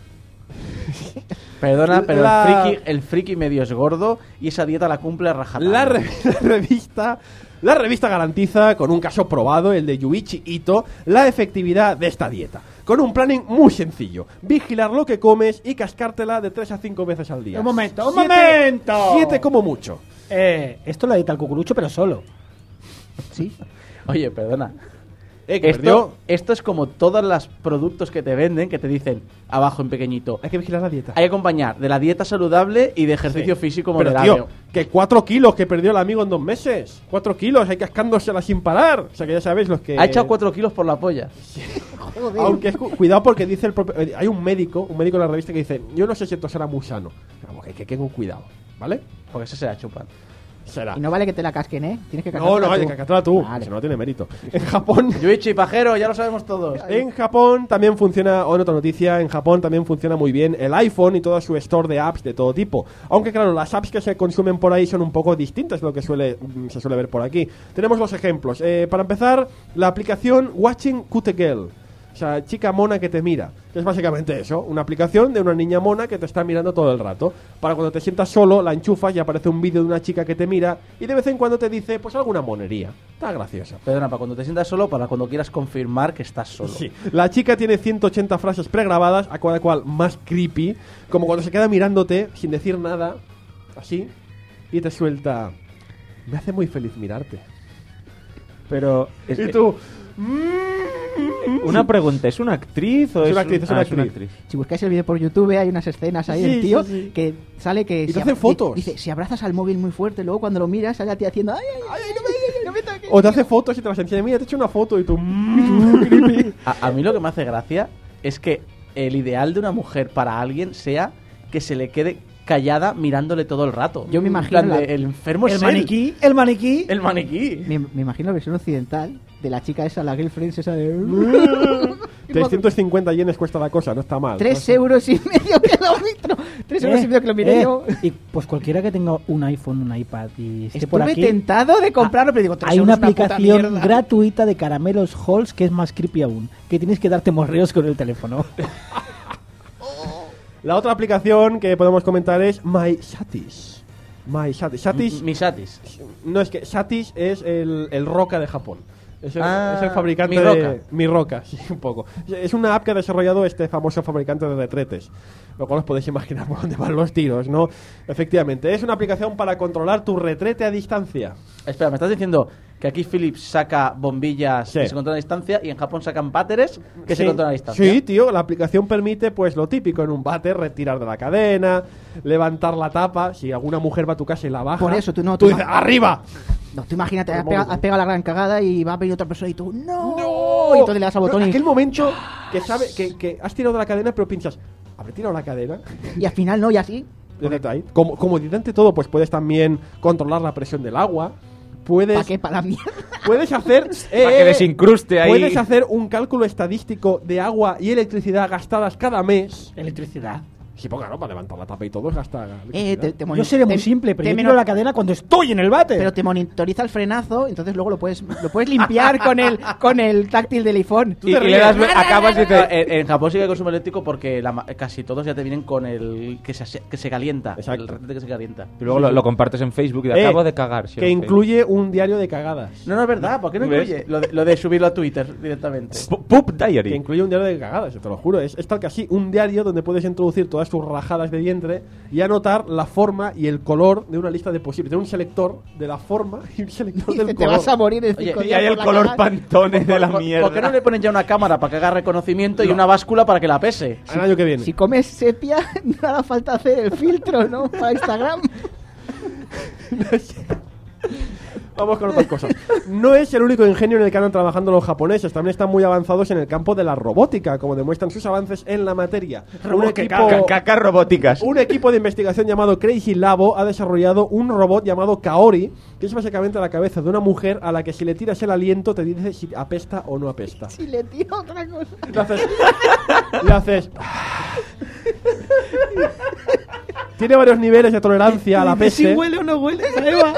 Perdona, pero La- el, friki, el friki medio es gordo y esa dieta la cumple a rajatabla. La, re- la revista La revista garantiza, con un caso probado, el de Yuichi Ito, la efectividad de esta dieta. Con un planning muy sencillo: vigilar lo que comes y cascártela de tres a cinco veces al día. Un momento, un Siete- momento. Siete como mucho. Eh, esto lo edita el cucurucho, pero solo. Sí. Oye, perdona. Eh, que esto, perdió. esto es como todos los productos que te venden, que te dicen abajo en pequeñito. Hay que vigilar la dieta. Hay que acompañar de la dieta saludable y de ejercicio Sí. físico Pero, moderado. tío, que cuatro kilos que perdió el amigo en dos meses. Cuatro kilos, hay cascándosela sin parar. O sea, que ya sabéis los que... Ha echado cuatro kilos por la polla. Aunque es cu- cuidado, porque dice el propio, eh, hay un médico, un médico en la revista que dice: yo no sé si esto será muy sano. Vamos, que, que, que con cuidado, ¿vale? Porque ese se la chupan. Será. Y no vale que te la casquen, ¿eh? Tienes que No, cascártela no, hay tú. que cascártela tú, Vale. si no, no tiene mérito. En Japón... Yuichi, pajero, ya lo sabemos todos. En Japón también funciona, o en otra noticia, en Japón también funciona muy bien el iPhone y toda su store de apps de todo tipo. Aunque claro, las apps que se consumen por ahí son un poco distintas de lo que suele, mm, se suele ver por aquí. Tenemos los ejemplos. Eh, para empezar, la aplicación Watching Cute Girl. O sea, chica mona que te mira. Que es básicamente eso, una aplicación de una niña mona que te está mirando todo el rato. Para cuando te sientas solo, la enchufas y aparece un vídeo de una chica que te mira y de vez en cuando te dice, pues alguna monería. Está gracioso. Perdona, para cuando te sientas solo, para cuando quieras confirmar que estás solo. Sí. La chica tiene ciento ochenta frases pregrabadas, a cada cual más creepy, como cuando se queda mirándote sin decir nada, así, y te suelta: me hace muy feliz mirarte. Pero... es Y que- tú... Una pregunta, ¿es una actriz o Es es, una actriz, es ah, una actriz. Si buscáis el vídeo por YouTube, hay unas escenas ahí Sí, del tío sí, sí. que sale que... Y te si hace ab- fotos. Dice, si abrazas al móvil muy fuerte, luego cuando lo miras, sale a ti haciendo... ¡Ay, ay, ay, no me, no me toques! O te hace fotos y te las enseña: mira, te he hecho una foto y tú... "Mm, creepy". A, a mí lo que me hace gracia es que el ideal de una mujer para alguien sea que se le quede callada mirándole todo el rato. Yo me En imagino plan la- de, el enfermo El es él. maniquí, el maniquí. El maniquí. Me, me imagino la versión occidental de la chica esa, la girlfriend esa de... trescientos cincuenta yenes cuesta la cosa, no está mal. Tres ¿no? euros y medio kilómetro. Tres euros y medio que lo miré eh, yo. Y pues cualquiera que tenga un iPhone, un iPad y esté Estuve por aquí, tentado de comprarlo, pero digo, tres hay euros una es puta aplicación mierda. gratuita de caramelos Halls que es más creepy aún, que tienes que darte morreos con el teléfono. La otra aplicación que podemos comentar es My Satis. My Satis. Satis... Mi satis. No, es que Satis es el, el Roca de Japón. Es el, Ah, es el fabricante Mi de... Roca. Mi Roca, sí, un poco. Es una app que ha desarrollado este famoso fabricante de retretes. Lo cual os podéis imaginar por dónde van los tiros, ¿no? Efectivamente, es una aplicación para controlar tu retrete a distancia. Espera, me estás diciendo que aquí Philips saca bombillas Sí. que se controlan a distancia y en Japón sacan váteres que se Sí. controlan a distancia. Sí, tío, la aplicación permite pues lo típico en un váter: retirar de la cadena, levantar la tapa. Si alguna mujer va a tu casa y la baja, Por eso, tú no... tú tú dices ima- ¡arriba! No, tú imagínate, Por has el pegado, móvil. has pegado la gran cagada y va a venir otra persona y tú... ¡No! Y entonces le das al botón No, y... aquel momento que sabe que, que has tirado de la cadena, pero piensas: ¿habré tirado la cadena? Y al final no, y así... Ahí. Como, comodidad ante todo, pues puedes también controlar la presión del agua. Puedes, ¿Para qué? ¿Para la mierda? puedes hacer eh, Para que desincruste ahí. Puedes hacer un cálculo estadístico de agua y electricidad gastadas cada mes. Electricidad. Sí, pues claro, para levantar la tapa y todo es gastar Eh, electricidad. te, te moni- Yo seré muy te- simple, pero te yo meno- tiro la cadena cuando estoy en el váter. Pero te monitoriza el frenazo, entonces luego lo puedes lo puedes limpiar con el con el táctil del iPhone. Y, y le das, acabas y te- en, en Japón sí que hay consumo eléctrico porque la ma- casi todos ya te vienen con el que se, que se calienta. Exacto. El retrete que se calienta. Y luego lo, lo compartes en Facebook y Eh, acabo de cagar. sí, que en incluye un diario de cagadas. No, no es verdad, ¿por qué no ¿Ves? incluye? Lo de, lo de subirlo a Twitter directamente. Facebook. Poop Que Diary. incluye un diario de cagadas, te lo juro. Es, es tal que así, un diario donde puedes introducir todas tus rajadas de vientre y anotar la forma y el color de una lista de posibles. Tiene un selector de la forma y un selector Dice, del te color. vas a morir en Oye, cinco y días hay por el la color cagada. Pantone de la ¿Por, mierda. por qué no le ponen ya una cámara para que haga reconocimiento y una báscula para que la pese? El año que viene. Si comes sepia, no hará falta hacer el filtro, ¿no? Para Instagram. Vamos con otras cosas. No es el único ingenio en el que andan trabajando los japoneses. También están muy avanzados en el campo de la robótica, como demuestran sus avances en la materia. Un equipo, Cacas robóticas. un equipo de investigación llamado Crazy Labo ha desarrollado un robot llamado Kaori, que es básicamente la cabeza de una mujer a la que si le tiras el aliento te dice si apesta o no apesta. Si le tiro otra cosa. Le haces... le haces... Tiene varios niveles de tolerancia a la peste. Si huele o no huele, Eva.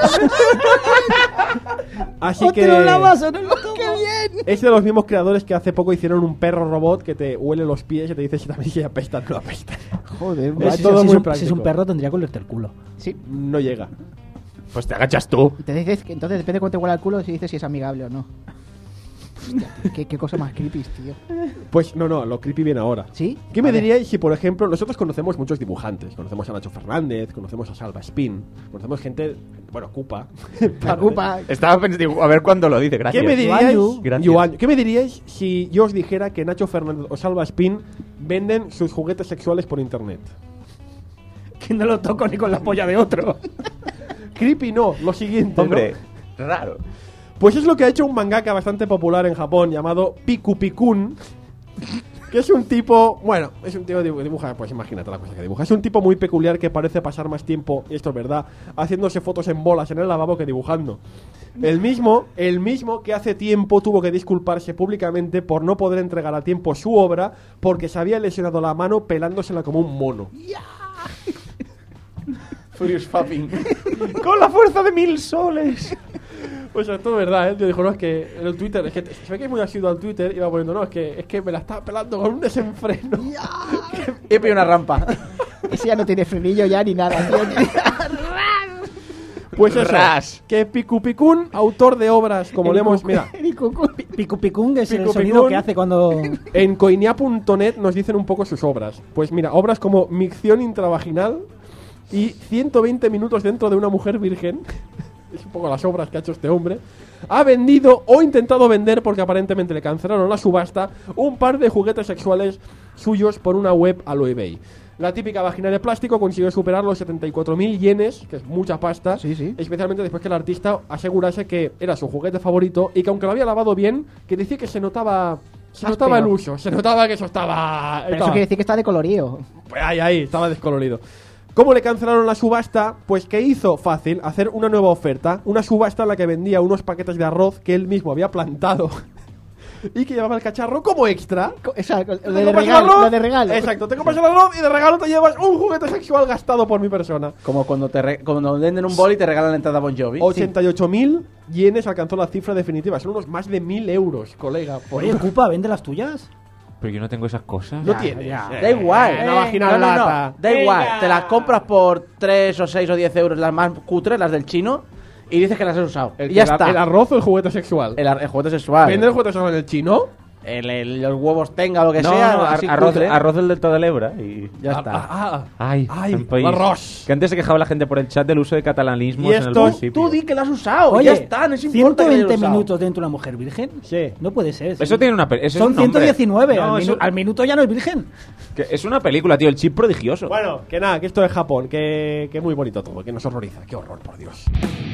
Así o que te lo lavas o no lo tomas. ¡Qué bien! es de los mismos creadores que hace poco hicieron un perro robot que te huele los pies y te dice si también si apesta o no apesta. Joder, Es Si- todo si, muy es un, práctico. si es un perro tendría que olerte el culo. Sí. No llega. Pues te agachas tú. Y te dices que entonces depende de cuánto te huele al culo si dices si es amigable o no. Hostia, tío, qué, qué cosa más creepy, tío. Pues no, no, lo creepy viene ahora. ¿Sí? ¿Qué me Vale. diríais si, por ejemplo, nosotros conocemos muchos dibujantes? Conocemos a Nacho Fernández, conocemos a Salva Spin, conocemos gente, bueno, Cupa. La culpa. Estaba pensando, a ver cuándo lo dice, gracias. ¿Qué me diríais? Gracias. Yuan, ¿qué me diríais si yo os dijera que Nacho Fernández o Salva Spin venden sus juguetes sexuales por internet? Que no lo toco ni con la polla de otro. Creepy no, lo siguiente, Hombre, ¿no? raro. Pues es lo que ha hecho un mangaka bastante popular en Japón llamado Piku Pikun, que es un tipo, bueno, es un tío que dibuja, pues imagínate la cosa que dibuja. Es un tipo muy peculiar que parece pasar más tiempo, y esto es verdad, haciéndose fotos en bolas en el lavabo que dibujando. El mismo, el mismo que hace tiempo tuvo que disculparse públicamente por no poder entregar a tiempo su obra porque se había lesionado la mano pelándosela como un mono. Furious Fapping. Con la fuerza de mil soles. Pues esto es verdad, ¿eh? Yo dijo, no, es que en el Twitter, es que se ve que es muy asiduo al Twitter y va poniendo, no, es que, es que me la estaba pelando con un desenfreno. He pillado una rampa. Ese ya no tiene frenillo ya ni nada, tío. Pues eso, Ras. que Piku Pikun, autor de obras como leemos, mira, Picu Picung es el Picu sonido Picún. que hace cuando... en coinia punto net nos dicen un poco sus obras. Pues mira, obras como Micción intravaginal y ciento veinte minutos dentro de una mujer virgen. Es un poco las obras que ha hecho este hombre. Ha vendido o intentado vender, porque aparentemente le cancelaron la subasta, un par de juguetes sexuales suyos por una web a lo eBay. La típica vagina de plástico consiguió superar los setenta y cuatro mil yenes, que es mucha pasta, Sí, sí. especialmente después que el artista asegurase que era su juguete favorito y que aunque lo había lavado bien, que decía que se notaba... Se Áspero. notaba el uso, se notaba que eso estaba... Pero eso estaba- quiere decir que está de colorío. pues ahí, ahí, estaba descolorido. ¿Cómo le cancelaron la subasta? Pues ¿qué hizo? Fácil, hacer una nueva oferta. Una subasta en la que vendía unos paquetes de arroz que él mismo había plantado y que llevaba el cacharro como extra. Exacto, Te lo de compras el regalo. arroz, Lo de regalo. Exacto, te compras el arroz y de regalo te llevas un juguete sexual gastado por mi persona. Como cuando te re- cuando venden un boli y te regalan la entrada a Bon Jovi. ochenta y ocho mil yenes alcanzó la cifra definitiva. Son unos más de mil euros, colega. Por Oye, Cupa, ¿vende las tuyas? Pero yo no tengo esas cosas. No tienes. Da igual. Una vagina no, no, no. lata. Da igual. Te las compras por tres o seis o diez euros, las más cutres, las del chino, y dices que las has usado. El, y ya el- está. ¿El arroz o el juguete sexual? El, ar- el juguete sexual. ¿Vende el juguete sexual en el chino? El, el- los huevos tenga, lo que No, sea. no, ar- así arroz, cutre. arroz del Delta del Ebra y Ya Ah, está. ah, ah. Ay, Ay, en país. arroz. Que antes se quejaba la gente por el chat del uso de catalanismos Y en el esto- municipio. Tú di que la has usado. Oye, ya está, no es importa ciento que la hayas veinte usado. minutos dentro de una mujer virgen. Sí. No puede ser. Eso tiene una pe- eso es Son un nombre. ciento diecinueve. No, al, eso- minu- al minuto ya no es virgen. Que es una película, tío, el chip prodigioso. Bueno, que nada, que esto es Japón, que, que muy bonito todo, que nos horroriza. Qué horror, por Dios.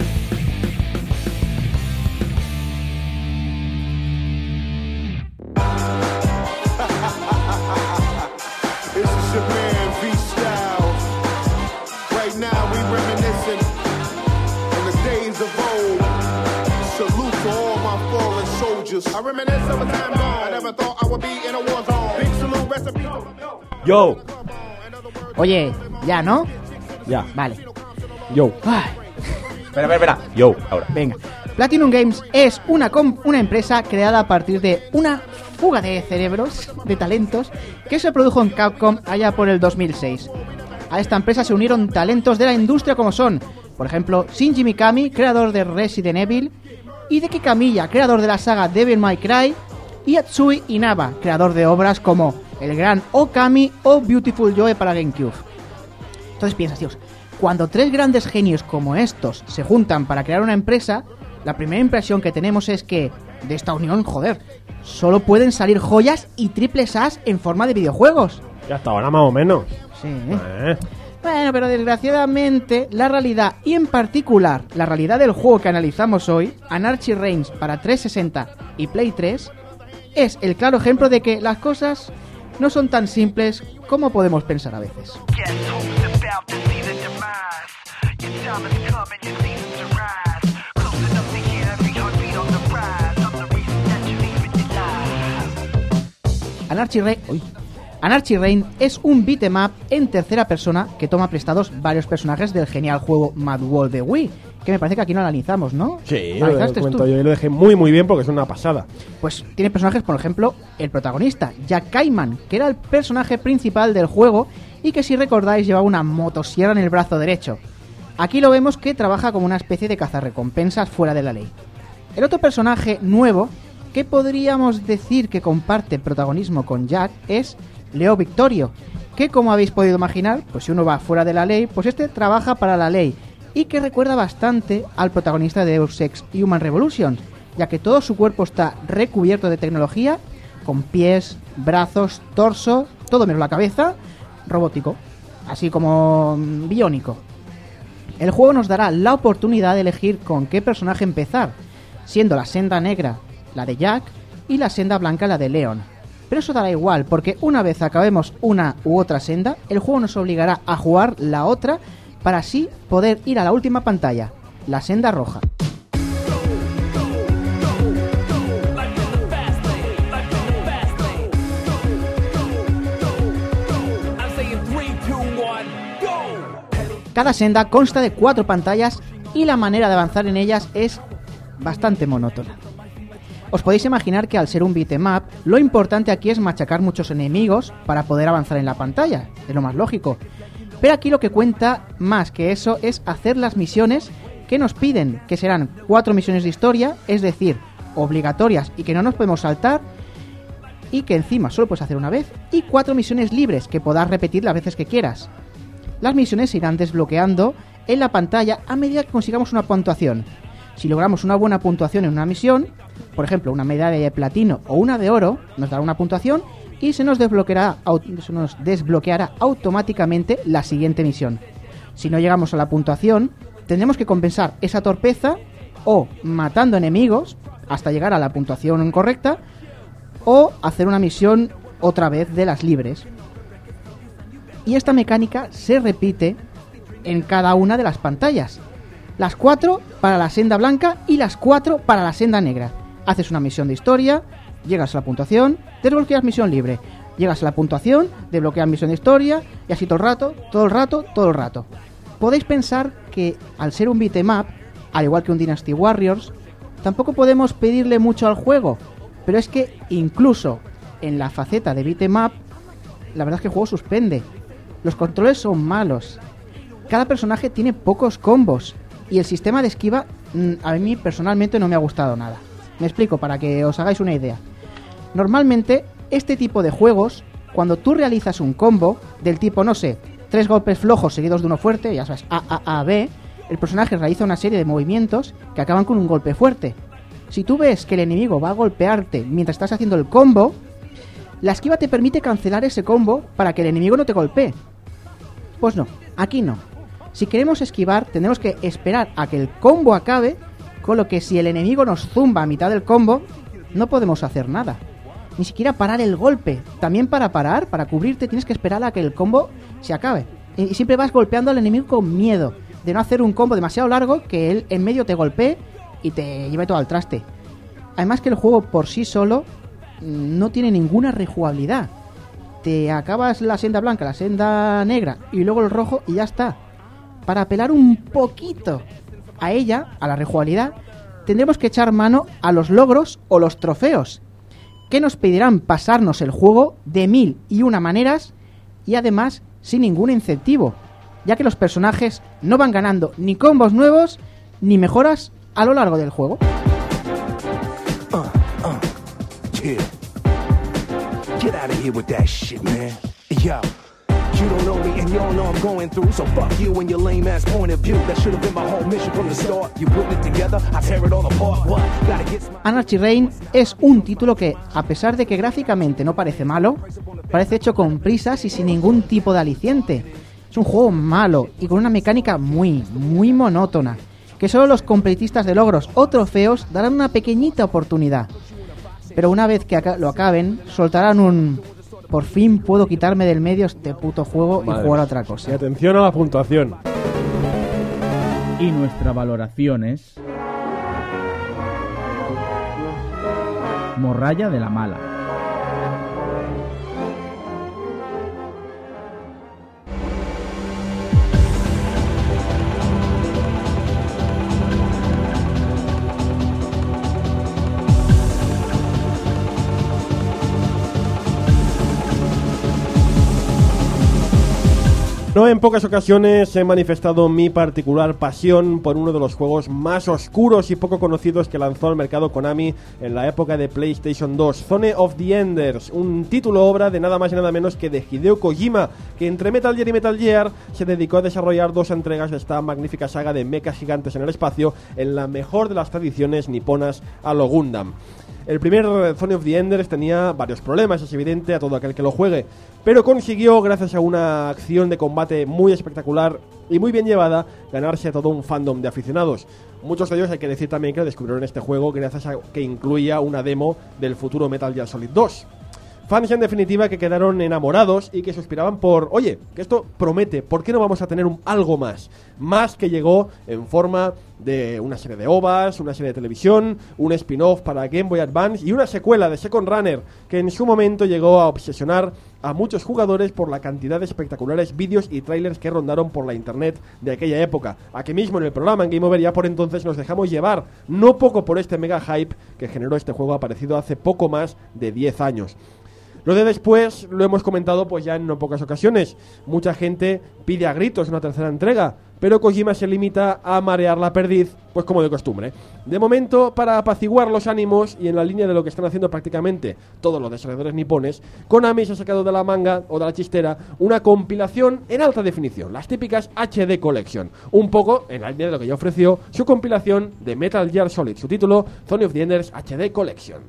This is your man V Style. Right now we reminiscing in the days of old. Salute to all my fallen soldiers. I reminisce of a time gone. I never thought I would be in a war zone. Big salute, recipe. Yo. Oye, ya, ¿no? Ya. Vale. Yo. Ay, Espera, espera, espera. Yo, ahora. venga. Platinum Games es una, com- una empresa creada a partir de una fuga de cerebros, de talentos, que se produjo en Capcom allá por el dos mil seis. A esta empresa se unieron talentos de la industria como son, por ejemplo, Shinji Mikami, creador de Resident Evil, Hideki Kamiya, creador de la saga Devil May Cry, y Atsui Inaba, creador de obras como El Gran Okami o Beautiful Joe para GameCube. Entonces piensas, Dios, cuando tres grandes genios como estos se juntan para crear una empresa, la primera impresión que tenemos es que de esta unión, joder, solo pueden salir joyas y triples As en forma de videojuegos. Ya hasta ahora más o menos. Sí. Eh. Bueno, pero desgraciadamente la realidad, y en particular la realidad del juego que analizamos hoy, Anarchy Reigns para trescientos sesenta y Play tres, es el claro ejemplo de que las cosas no son tan simples como podemos pensar a veces. Anarchy Reigns... Uy. Anarchy Reigns es un beat'em up en tercera persona que toma prestados varios personajes del genial juego Mad World de Wii, que me parece que aquí no analizamos, ¿no? Sí, ¿Lo lo analizaste cuento tú? yo y lo dejé muy muy bien porque es una pasada. Pues tiene personajes, por ejemplo, el protagonista, Jack Cayman, que era el personaje principal del juego y que, si recordáis, llevaba una motosierra en el brazo derecho. Aquí lo vemos que trabaja como una especie de cazarrecompensas fuera de la ley. El otro personaje nuevo, que podríamos decir que comparte protagonismo con Jack, es Leo Victorio, que, como habéis podido imaginar, pues si uno va fuera de la ley, pues este trabaja para la ley, y que recuerda bastante al protagonista de Deus Ex Human Revolution, ya que todo su cuerpo está recubierto de tecnología, con pies, brazos, torso, todo menos la cabeza, robótico, así como mm, biónico. El juego nos dará la oportunidad de elegir con qué personaje empezar, siendo la senda negra la de Jack y la senda blanca la de Leon. Pero eso dará igual, porque una vez acabemos una u otra senda, el juego nos obligará a jugar la otra para así poder ir a la última pantalla, la senda roja. Cada senda consta de cuatro pantallas y la manera de avanzar en ellas es bastante monótona. Os podéis imaginar que al ser un beat'em up, lo importante aquí es machacar muchos enemigos para poder avanzar en la pantalla, es lo más lógico. Pero aquí lo que cuenta más que eso es hacer las misiones que nos piden, que serán cuatro misiones de historia, es decir, obligatorias y que no nos podemos saltar, y que encima solo puedes hacer una vez, y cuatro misiones libres que podrás repetir las veces que quieras. Las misiones se irán desbloqueando en la pantalla a medida que consigamos una puntuación. Si logramos una buena puntuación en una misión, por ejemplo una medalla de platino o una de oro, nos dará una puntuación y se nos desbloqueará, se nos desbloqueará automáticamente la siguiente misión. Si no llegamos a la puntuación, tendremos que compensar esa torpeza o matando enemigos hasta llegar a la puntuación correcta, o hacer una misión otra vez de las libres. Y esta mecánica se repite en cada una de las pantallas. Las cuatro para la senda blanca y las cuatro para la senda negra. Haces una misión de historia, llegas a la puntuación, desbloqueas misión libre. Llegas a la puntuación, desbloqueas misión de historia, y así todo el rato, todo el rato, todo el rato. Podéis pensar que al ser un beat'em up, al igual que un Dynasty Warriors, tampoco podemos pedirle mucho al juego. Pero es que incluso en la faceta de beat'em up, la verdad es que el juego suspende. Los controles son malos. Cada personaje tiene pocos combos. Y el sistema de esquiva a mí personalmente no me ha gustado nada. Me explico para que os hagáis una idea. Normalmente este tipo de juegos, cuando tú realizas un combo del tipo, no sé, tres golpes flojos seguidos de uno fuerte, ya sabes, A, A, A, B, el personaje realiza una serie de movimientos que acaban con un golpe fuerte. Si tú ves que el enemigo va a golpearte mientras estás haciendo el combo, la esquiva te permite cancelar ese combo para que el enemigo no te golpee. Pues no, aquí no. Si queremos esquivar, tendremos que esperar a que el combo acabe, con lo que si el enemigo nos zumba a mitad del combo, no podemos hacer nada. Ni siquiera parar el golpe. También para parar, para cubrirte, tienes que esperar a que el combo se acabe. Y siempre vas golpeando al enemigo con miedo de no hacer un combo demasiado largo que él en medio te golpee y te lleve todo al traste. Además que el juego por sí solo no tiene ninguna rejugabilidad. Te acabas la senda blanca, la senda negra y luego el rojo y ya está. Para apelar un poquito a ella, a la rejugabilidad, tendremos que echar mano a los logros o los trofeos, que nos pedirán pasarnos el juego de mil y una maneras y además sin ningún incentivo, ya que los personajes no van ganando ni combos nuevos ni mejoras a lo largo del juego. Uh, uh, yeah. Get out of here with that shit, man. Yo, you don't know me and you don't know I'm going through, so fuck you and your lame ass point of view. That should have been my whole mission from the start. You put it together, I tear it all apart. What? Gotta get some... Anarchy Reigns es un título que, a pesar de que gráficamente no parece malo, parece hecho con prisas y sin ningún tipo de aliciente. Es un juego malo y con una mecánica muy, muy monótona, que solo los completistas de logros o trofeos darán una pequeñita oportunidad. Pero una vez que aca- lo acaben, soltarán un... Por fin puedo quitarme del medio este puto juego Madre y jugar a mía. otra cosa. Y atención a la puntuación. Y nuestra valoración es... Morralla de la mala. No en pocas ocasiones he manifestado mi particular pasión por uno de los juegos más oscuros y poco conocidos que lanzó al mercado Konami en la época de PlayStation dos, Zone of the Enders, un título obra de nada más y nada menos que de Hideo Kojima, que entre Metal Gear y Metal Gear se dedicó a desarrollar dos entregas de esta magnífica saga de mechas gigantes en el espacio en la mejor de las tradiciones niponas a lo Gundam. El primer Zone of the Enders tenía varios problemas, es evidente a todo aquel que lo juegue, pero consiguió, gracias a una acción de combate muy espectacular y muy bien llevada, ganarse a todo un fandom de aficionados. Muchos de ellos hay que decir también que lo descubrieron este juego gracias a que incluía una demo del futuro Metal Gear Solid dos. Fans en definitiva que quedaron enamorados y que suspiraban por, oye, que esto promete, ¿por qué no vamos a tener un, algo más? Más que llegó en forma de una serie de O V As, una serie de televisión, un spin-off para Game Boy Advance y una secuela de Second Runner que en su momento llegó a obsesionar a muchos jugadores por la cantidad de espectaculares vídeos y trailers que rondaron por la internet de aquella época. Aquí mismo en el programa en Game Over ya por entonces nos dejamos llevar, no poco por este mega hype que generó este juego aparecido hace poco más de diez años. Lo de después lo hemos comentado pues ya en no pocas ocasiones. Mucha gente pide a gritos una tercera entrega, pero Kojima se limita a marear la perdiz, pues como de costumbre. De momento, para apaciguar los ánimos y en la línea de lo que están haciendo prácticamente todos los desarrolladores nipones, Konami se ha sacado de la manga o de la chistera una compilación en alta definición, las típicas H D Collection, un poco en la línea de lo que ya ofreció su compilación de Metal Gear Solid, su título Zone of the Enders H D Collection.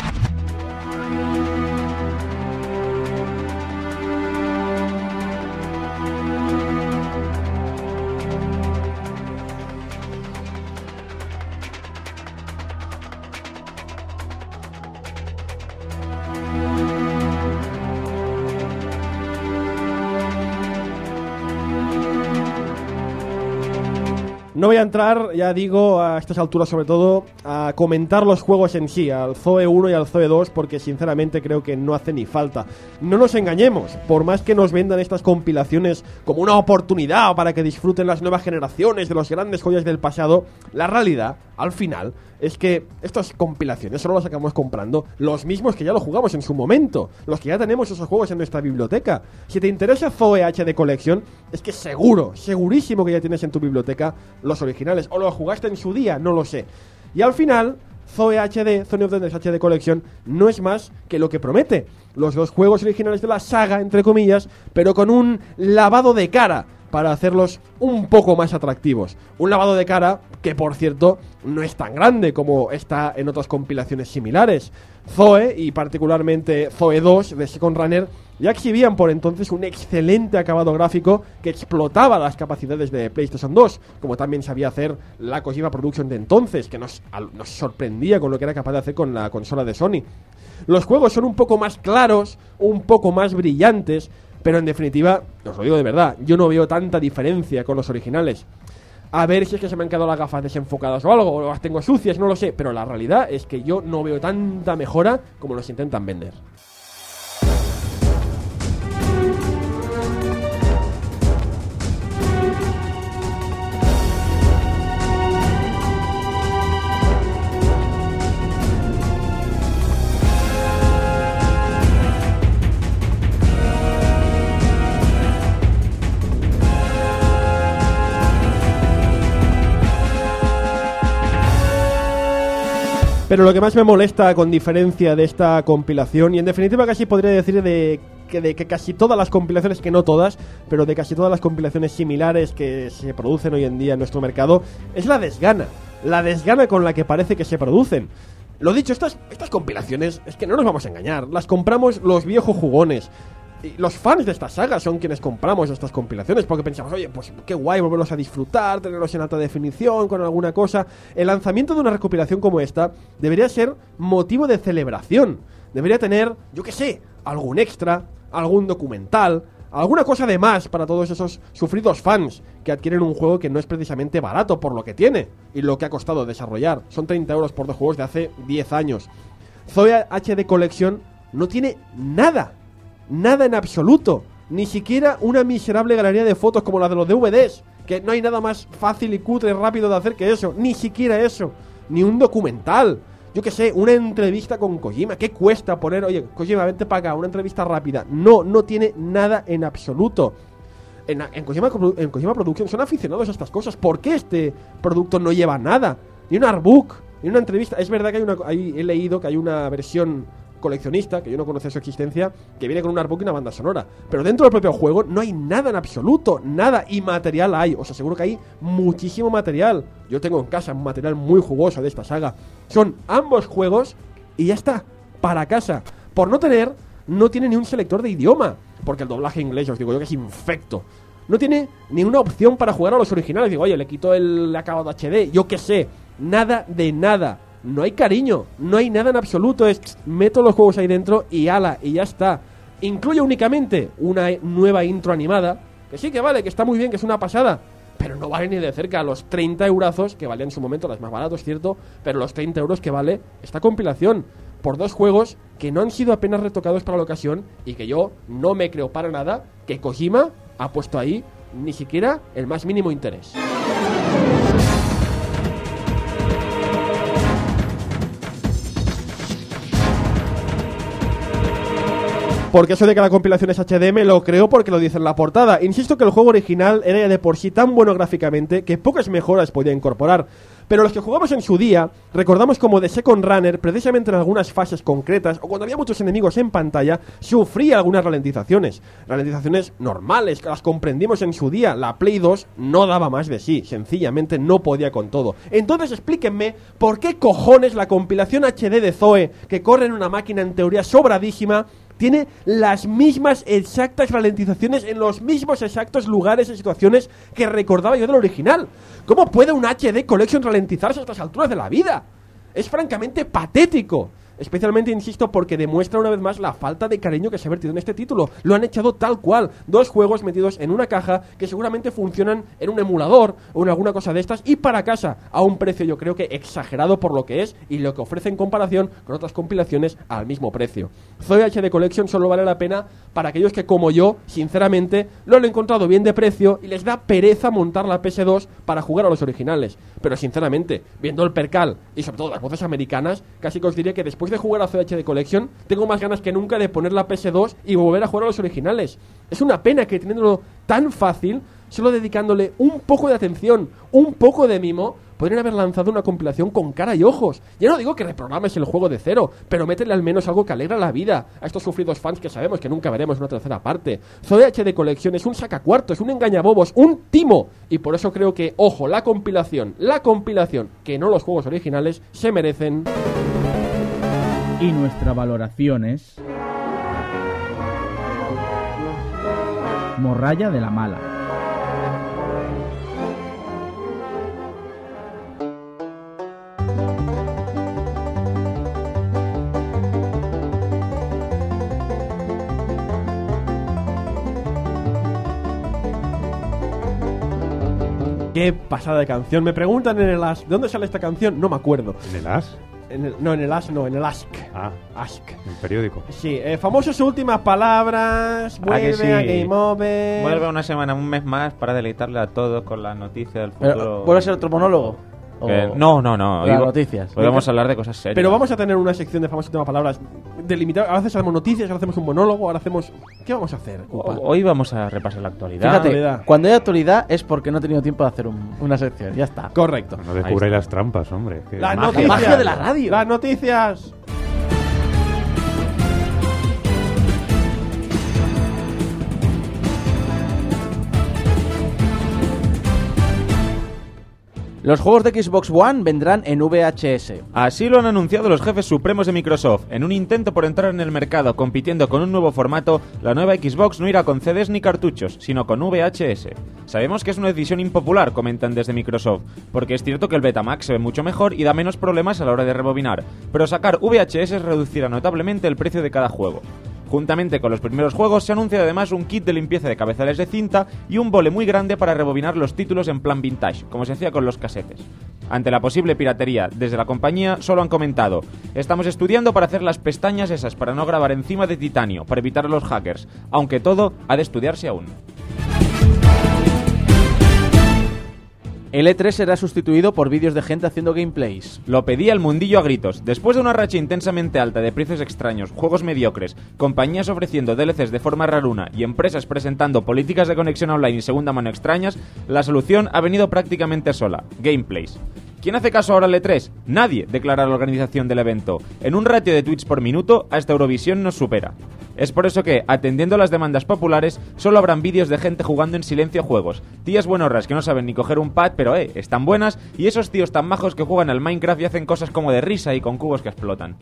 No voy a entrar, ya digo, a estas alturas sobre todo, a comentar los juegos en sí, al Z O E uno y al Z O E dos, porque sinceramente creo que no hace ni falta. No nos engañemos, por más que nos vendan estas compilaciones como una oportunidad para que disfruten las nuevas generaciones de los grandes joyas del pasado, la realidad, al final, es que estas compilaciones solo las acabamos comprando los mismos que ya lo jugamos en su momento, los que ya tenemos esos juegos en nuestra biblioteca. Si te interesa Z O E H D Collection, es que seguro, segurísimo que ya tienes en tu biblioteca los originales, o lo jugaste en su día, no lo sé. Y al final, Z O E H D, Zone of the Enders H D Collection, no es más que lo que promete. Los dos juegos originales de la saga, entre comillas, pero con un lavado de cara para hacerlos un poco más atractivos. Un lavado de cara que, por cierto, no es tan grande como está en otras compilaciones similares. Z O E, y particularmente Z O E dos de Second Runner, ya exhibían por entonces un excelente acabado gráfico que explotaba las capacidades de PlayStation dos, como también sabía hacer la Kojima Production de entonces, que nos, al, nos sorprendía con lo que era capaz de hacer con la consola de Sony. Los juegos son un poco más claros, un poco más brillantes, pero en definitiva, os lo digo de verdad, yo no veo tanta diferencia con los originales. A ver si es que se me han quedado las gafas desenfocadas o algo, o las tengo sucias, no lo sé, pero la realidad es que yo no veo tanta mejora como nos intentan vender. Pero lo que más me molesta, con diferencia de esta compilación, y en definitiva casi podría decir de que, de que casi todas las compilaciones, que no todas, pero de casi todas las compilaciones similares que se producen hoy en día en nuestro mercado, es la desgana. La desgana con la que parece que se producen. Lo dicho, estas, estas compilaciones, es que no nos vamos a engañar, las compramos los viejos jugones. y los fans de esta saga son quienes compramos estas compilaciones, porque pensamos, oye, pues qué guay volverlos a disfrutar, tenerlos en alta definición, con alguna cosa. El lanzamiento de una recopilación como esta debería ser motivo de celebración. Debería tener, yo qué sé, algún extra, algún documental, alguna cosa de más para todos esos sufridos fans que adquieren un juego que no es precisamente barato por lo que tiene y lo que ha costado desarrollar. Son treinta euros por dos juegos de hace diez años. Zoe H D Collection no tiene nada, nada en absoluto, ni siquiera una miserable galería de fotos como la de los D V Ds, que no hay nada más fácil y cutre y rápido de hacer que eso, ni siquiera eso, ni un documental. Yo qué sé, una entrevista con Kojima. ¿Qué cuesta poner, oye, Kojima, vente para acá, una entrevista rápida? No, no tiene nada en absoluto. En, en, Kojima, en Kojima Productions son aficionados a estas cosas. ¿Por qué este producto no lleva nada? Ni un artbook, ni una entrevista. Es verdad que hay una, hay, he leído que hay una versión coleccionista, que yo no conocía su existencia, que viene con un artbook y una banda sonora. Pero dentro del propio juego no hay nada en absoluto, nada. Y material hay, os aseguro que hay muchísimo material. Yo tengo en casa un material muy jugoso de esta saga. Son ambos juegos y ya está, para casa. Por no tener, no tiene ni un selector de idioma, porque el doblaje inglés, os digo yo que es infecto. No tiene ni una opción para jugar a los originales. Digo, oye, le quito el acabado H D, yo qué sé. Nada de nada. No hay cariño, no hay nada en absoluto. Es meto los juegos ahí dentro y ala, y ya está. Incluye únicamente una nueva intro animada, que sí que vale, que está muy bien, que es una pasada, pero no vale ni de cerca los treinta eurazos que valía en su momento, las más baratos, cierto, pero los treinta euros que vale esta compilación por dos juegos que no han sido apenas retocados para la ocasión y que yo no me creo para nada que Kojima ha puesto ahí ni siquiera el más mínimo interés. Porque eso de que la compilación es H D me lo creo porque lo dice en la portada. Insisto que el juego original era ya de por sí tan bueno gráficamente que pocas mejoras podía incorporar. Pero los que jugamos en su día, recordamos como The Second Runner, precisamente en algunas fases concretas, o cuando había muchos enemigos en pantalla, sufría algunas ralentizaciones. Ralentizaciones normales, que las comprendimos en su día. La Play dos no daba más de sí, sencillamente no podía con todo. Entonces explíquenme por qué cojones la compilación H D de Zoe, que corre en una máquina en teoría sobradísima, tiene las mismas exactas ralentizaciones en los mismos exactos lugares y situaciones que recordaba yo del original. ¿Cómo puede un H D Collection ralentizarse a estas alturas de la vida? Es francamente patético. Especialmente, insisto, porque demuestra una vez más la falta de cariño que se ha vertido en este título. Lo han echado tal cual. Dos juegos metidos en una caja que seguramente funcionan en un emulador o en alguna cosa de estas y para casa, a un precio yo creo que exagerado por lo que es y lo que ofrece en comparación con otras compilaciones al mismo precio. Zoe H D Collection solo vale la pena para aquellos que, como yo, sinceramente, lo han encontrado bien de precio y les da pereza montar la P S dos para jugar a los originales. Pero sinceramente, viendo el percal y sobre todo las voces americanas, casi que os diría que después de jugar a Zoe H D Collection, tengo más ganas que nunca de poner la P S dos y volver a jugar a los originales. Es una pena que teniéndolo tan fácil, solo dedicándole un poco de atención, un poco de mimo, podrían haber lanzado una compilación con cara y ojos. Ya no digo que reprogrames el juego de cero, pero métele al menos algo que alegra la vida a estos sufridos fans que sabemos que nunca veremos una tercera parte. Zoe H D Collection es un sacacuartos, un engañabobos, un timo. Y por eso creo que, ojo, la compilación, la compilación, que no los juegos originales, se merecen. Y nuestra valoración es Morralla de la Mala. Qué pasada de canción. Me preguntan en el Ask, ¿de dónde sale esta canción? No me acuerdo. ¿En el Ask? En el, no, en el Ask, no, en el Ask. Ah, Ask. el periódico. Sí, eh, famosas últimas palabras. Vuelve ¿A que sí? a Game Over. Vuelve una semana, un mes más para deleitarle a todos con las noticias del futuro. Pero, ¿vuelve a ser otro monólogo? Que- no, no, no. Las Hoy- noticias. hoy vamos a hablar de cosas serias. Pero vamos a tener una sección de famosas últimas palabras delimitada. Ahora hacemos noticias, ahora hacemos un monólogo, ahora hacemos... ¿Qué vamos a hacer, compa? Hoy vamos a repasar la actualidad. Fíjate, actualidad. cuando hay actualidad es porque no he tenido tiempo de hacer un- una sección. Ya está. Correcto. No descubráis las trampas, hombre. que Las magia. noticias. magia de la radio. Las noticias. Los juegos de Xbox One vendrán en V H S. Así lo han anunciado los jefes supremos de Microsoft. En un intento por entrar en el mercado compitiendo con un nuevo formato, la nueva Xbox no irá con C Ds ni cartuchos, sino con V H S. Sabemos que es una decisión impopular, comentan desde Microsoft, porque es cierto que el Betamax se ve mucho mejor y da menos problemas a la hora de rebobinar, pero sacar V H S reducirá notablemente el precio de cada juego. Juntamente con los primeros juegos se anuncia además un kit de limpieza de cabezales de cinta y un bole muy grande para rebobinar los títulos en plan vintage, como se hacía con los casetes. Ante la posible piratería, desde la compañía solo han comentado: estamos estudiando para hacer las pestañas esas para no grabar encima de titanio, para evitar a los hackers, aunque todo ha de estudiarse aún. El E tres será sustituido por vídeos de gente haciendo gameplays. Lo pedía el mundillo a gritos. Después de una racha intensamente alta de precios extraños, juegos mediocres, compañías ofreciendo D L Cs de forma raruna y empresas presentando políticas de conexión online y segunda mano extrañas, la solución ha venido prácticamente sola: gameplays. ¿Quién hace caso ahora al E tres? Nadie, declara la organización del evento. En un ratio de tweets por minuto, hasta Eurovisión nos supera. Es por eso que, atendiendo a las demandas populares, solo habrán vídeos de gente jugando en silencio a juegos. Tías buenorras que no saben ni coger un pad, pero eh, están buenas, y esos tíos tan majos que juegan al Minecraft y hacen cosas como de risa y con cubos que explotan.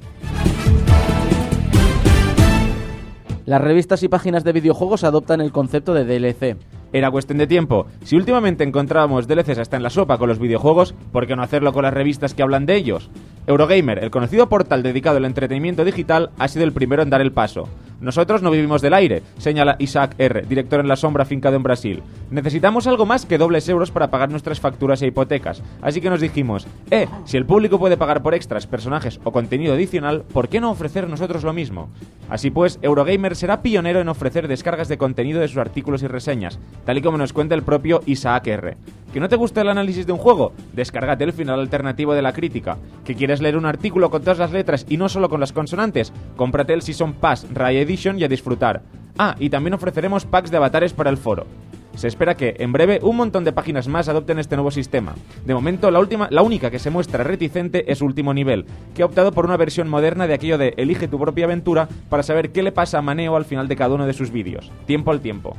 Las revistas y páginas de videojuegos adoptan el concepto de D L C. Era cuestión de tiempo. Si últimamente encontrábamos D L Cs hasta en la sopa con los videojuegos, ¿por qué no hacerlo con las revistas que hablan de ellos? Eurogamer, el conocido portal dedicado al entretenimiento digital, ha sido el primero en dar el paso. Nosotros no vivimos del aire, señala Isaac R., director en La Sombra fincado en Brasil. Necesitamos algo más que dobles euros para pagar nuestras facturas e hipotecas. Así que nos dijimos, eh, si el público puede pagar por extras, personajes o contenido adicional, ¿por qué no ofrecer nosotros lo mismo? Así pues, Eurogamer será pionero en ofrecer descargas de contenido de sus artículos y reseñas, tal y como nos cuenta el propio Isaac R. ¿Que no te gusta el análisis de un juego? Descárgate el final alternativo de la crítica. ¿Que quieres leer un artículo con todas las letras y no solo con las consonantes? Cómprate el Season Pass Ray Edition y a disfrutar. Ah, y también ofreceremos packs de avatares para el foro. Se espera que, en breve, un montón de páginas más adopten este nuevo sistema. De momento, la última, la única que se muestra reticente es Último Nivel, que ha optado por una versión moderna de aquello de elige tu propia aventura para saber qué le pasa a Maneo al final de cada uno de sus vídeos. Tiempo al tiempo.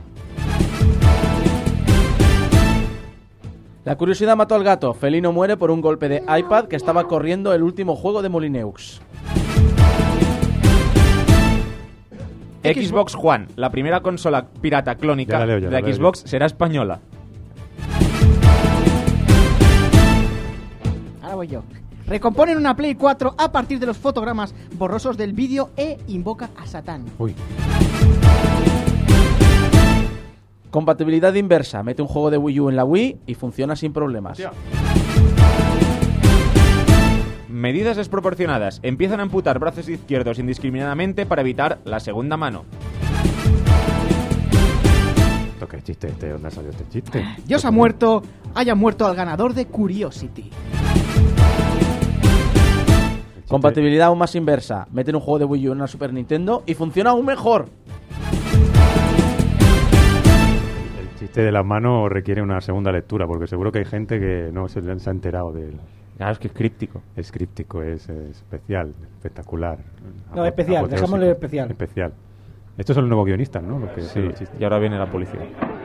La curiosidad mató al gato. Felino muere por un golpe de iPad que estaba corriendo el último juego de Molineux. Xbox One, la primera consola pirata clónica Ya la leo, ya de la la leo. Xbox, será española. Ahora voy yo. Recomponen una Play cuatro a partir de los fotogramas borrosos del vídeo e invoca a Satán. Uy. Compatibilidad inversa. Mete un juego de Wii U en la Wii y funciona sin problemas. Hostia. Medidas desproporcionadas. Empiezan a amputar brazos izquierdos indiscriminadamente para evitar la segunda mano. ¿Esto qué chiste este? ¿Dónde ha salido este chiste? Dios ha muerto, haya muerto al ganador de Curiosity. Compatibilidad aún más inversa. Meten un juego de Wii U en una Super Nintendo y funciona aún mejor. El chiste de las manos requiere una segunda lectura, porque seguro que hay gente que no se, se ha enterado del... Claro, es que es críptico. Es críptico, es, es especial, espectacular. No, especial, Apoteósico. dejámosle especial. Especial. Estos son los nuevos guionistas, ¿no? Los que Sí, hacen los chistes. y ahora viene la policía.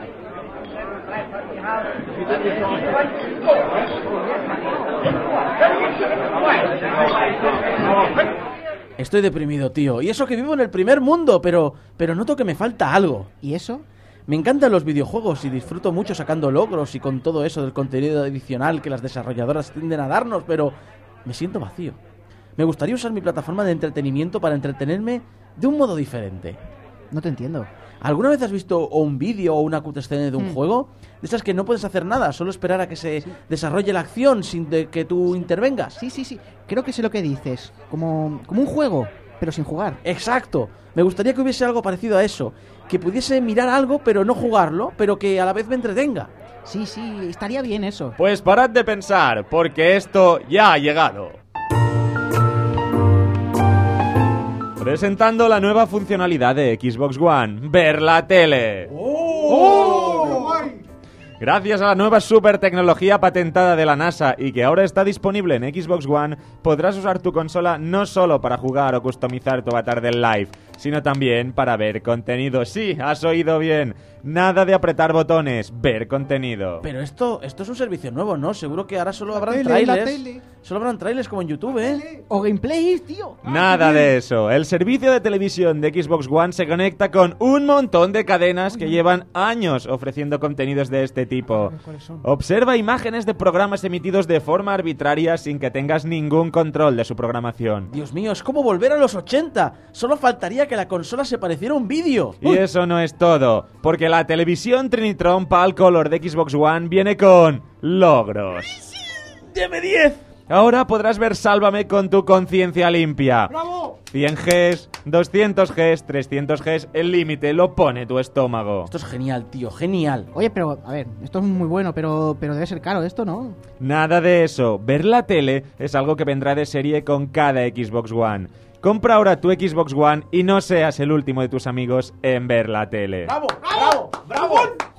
Estoy deprimido, tío. Y eso que vivo en el primer mundo, pero, pero noto que me falta algo. ¿Y eso? Me encantan los videojuegos y disfruto mucho sacando logros y con todo eso del contenido adicional que las desarrolladoras tienden a darnos, pero me siento vacío. Me gustaría usar mi plataforma de entretenimiento para entretenerme de un modo diferente. No te entiendo. ¿Alguna vez has visto o un vídeo o una cutscene de un Hmm. juego? De esas que no puedes hacer nada, solo esperar a que se desarrolle la acción sin de que tú intervengas. Sí, sí, sí. Creo que sé lo que dices. Como, como un juego, pero sin jugar. Exacto. Me gustaría que hubiese algo parecido a eso. Que pudiese mirar algo pero no jugarlo, pero que a la vez me entretenga. Sí, sí, estaría bien eso. Pues parad de pensar, porque esto ya ha llegado. Presentando la nueva funcionalidad de Xbox One, ver la tele. Gracias a la nueva super tecnología patentada de la NASA y que ahora está disponible en Xbox One, podrás usar tu consola no solo para jugar o customizar tu avatar del Live, sino también para ver contenido. Sí, has oído bien. Nada de apretar botones, ver contenido. Pero esto, esto es un servicio nuevo, ¿no? Seguro que ahora solo habrán tele, la trailers. tele. Solo habrán trailers como en YouTube, ¿eh? O gameplays, tío. Nada de eso. El servicio de televisión de Xbox One se conecta con un montón de cadenas que llevan años ofreciendo contenidos de este tipo. Observa imágenes de programas emitidos de forma arbitraria sin que tengas ningún control de su programación. Dios mío, es como volver a los ochenta. Solo faltaría que la consola se pareciera a un vídeo. Y eso no es todo, porque la televisión Trinitron PAL Color de Xbox One viene con logros. ¡Deme diez! Ahora podrás ver Sálvame con tu conciencia limpia. ¡Bravo! cien Gs, doscientos Gs, trescientos Gs, el límite lo pone tu estómago. Esto es genial, tío, genial. Oye, pero, a ver, esto es muy bueno, pero, pero debe ser caro esto, ¿no? Nada de eso. Ver la tele es algo que vendrá de serie con cada Xbox One. Compra ahora tu Xbox One y no seas el último de tus amigos en ver la tele. ¡Bravo! ¡Bravo! ¡Bravo!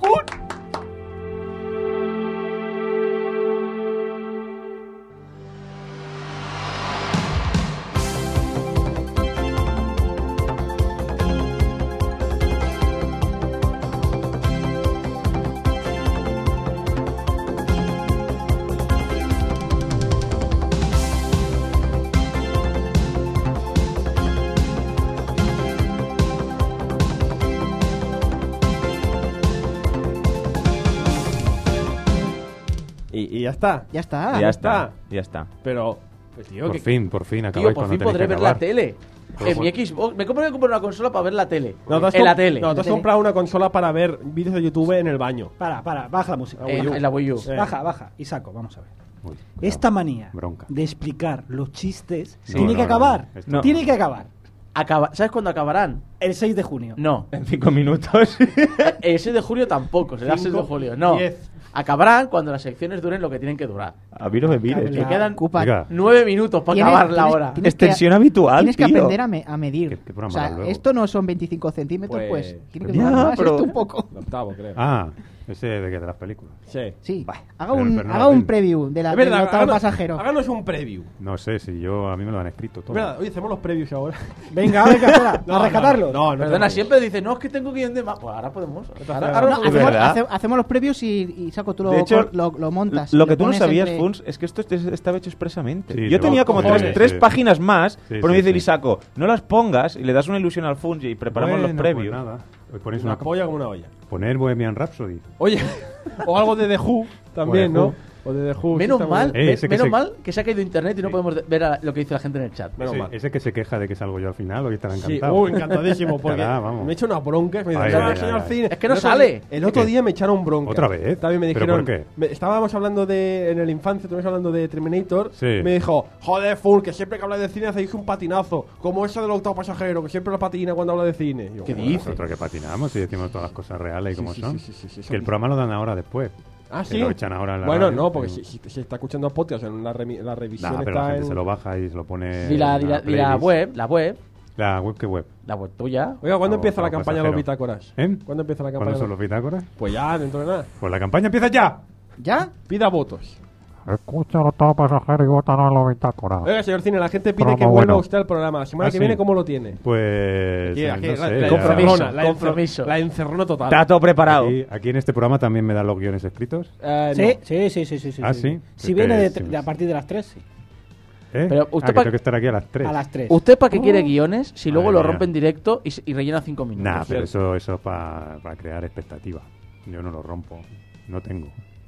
Y, y ya está. Ya está. Ya está, ya está. Pero, pues, tío, Por que- fin, por fin, Tío, acabáis por cuando fin tenéis podré que ver la acabar. tele. Pero En mi por- Xbox. Me compro que comprar una consola para ver la tele. No, te has en la comp- tele. No, te has comprado una consola para ver vídeos de YouTube en el baño. Para, para, baja la música. En- en la Wii U. Sí. Baja, baja. Y saco, vamos a ver. Uy, Esta manía bronca. de explicar los chistes Sí. tiene No, que no, no, acabar. no. Esto- Tiene que acabar. Acaba- ¿Sabes cuándo acabarán? El seis de junio. No. En cinco minutos. El seis de julio tampoco, será el seis de Cinco, julio. No. diez. Acabarán cuando las secciones duren lo que tienen que durar. A mí no me mires. Que Ya, quedan Cupa. Venga. nueve minutos para Tienes- acabar la tienes- hora. tienes que- Extensión habitual, Tienes que tío. aprender a, me- a medir. ¿Qué- qué o programa sea, harás luego? esto no son veinticinco centímetros, pues, Pues- tiene que Ya, durar más pero- esto un poco. El octavo, creo. Ah, ese de, que de las películas. Sí. Sí, haga pero- un, pero no haga lo un hacen. preview de la, Es del verdad, octavo háganos, pasajero. háganos un preview. No sé si yo, a mí me lo han escrito todo. Es verdad, oye, hacemos los previews ahora. Venga, venga, espera, No, a rescatarlo. No, no, no Perdona, te- siempre dice, no, es que tengo guión de más. Pues ahora podemos. Ahora, ahora No, lo hacemos, podemos. verdad. hace- hacemos los previews y, y saco tú lo, De hecho, lo, lo montas. Lo y que tú no pones sabías, entre- Funs, es que esto est- estaba hecho expresamente. Sí, Yo te tenía va- como cojones, tres, tres sí. páginas más, Sí, pero me sí, dice sí. Lisaco, no las pongas y le das una ilusión al Funs y preparamos Bueno, los previos. Pues nada. Hoy ponéis Una una polla como una olla. Poner Bohemian Rhapsody. Oye, o algo de The Who también, O The ¿no? Who. O de The Who. sí Menos está muy mal, bien. Eh, me- ese que menos se- mal que se ha caído internet y no podemos de- ver a- lo que dice la gente en el chat. Menos Ese, mal. ese que se queja de que salgo yo al final, hoy estará Sí, encantado. uh, encantadísimo, porque Estará, vamos. me he hecho una bronca. Me Ay, dicen, ay, "Ah, señor ay. cine". Es que no El otro sale. día- El otro ¿Qué? día me echaron bronca. ¿Otra vez? También me ¿Pero dijeron. por qué? me- estábamos hablando de. En el infancia, estuvimos hablando de Terminator. Sí. Me dijo, joder, Full, que siempre que habla de cine hacéis un patinazo. Como eso del octavo pasajero, que siempre lo patina cuando habla de cine. Y yo, ¿Qué "Joder". dice? Nosotros que patinamos y decimos todas las cosas reales y Sí, como sí, son. sí, sí, sí, sí, que el sí. programa lo dan ahora después. Ah, Que sí. lo echan ahora en la Bueno, radio. no, porque Sí. si, si, si está escuchando podcast, en la, remi- la revisión Nah, pero la está gente en. se lo baja y se lo pone. Di la, en di la- di la playlist. web, la web, La web, ¿qué web? la web tuya. Oiga, ¿cuándo No, empieza la no, campaña de los pasajero. bitácoras? ¿Eh? ¿Cuándo empieza la campaña? ¿Cuándo de son los- los bitácoras? Pues ya, dentro de nada. Pues la campaña empieza ya. ¿Ya? Pida votos. Escucha el octavo pasajero y votan a los bitácoras. Oiga, señor Cine, la gente pide Programa que vuelva bueno. usted al programa. La semana ¿Ah, que sí? viene, ¿cómo lo tiene? Pues. Aquí, eh, aquí, no la, sé, la ya- encerrona, la, compromiso. encer- la encerrona total. Está todo preparado. Aquí, aquí en este programa también me dan los guiones escritos. Eh, Sí, no. sí, sí, sí, sí, sí. Ah, sí. Si viene de, Sí. de a partir de las tres, sí. ¿Eh? Pero Ah, usted que pa- tengo que estar aquí a las tres. A las tres. ¿Usted para qué quiere guiones si luego Madre lo mía. rompe en directo y, s- y rellena cinco minutos? Nah, pero eso, eso es para crear expectativa. Yo no lo rompo. No tengo.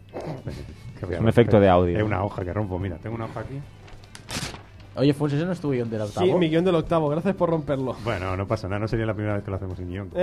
Que voy a Es un romper. efecto de audio. Es una hoja que rompo. Mira, tengo una hoja aquí. Oye, Fons, ese no es tu guión del octavo. Sí, mi guión del octavo. Gracias por romperlo. Bueno, no pasa nada. No sería la primera vez que lo hacemos sin guión.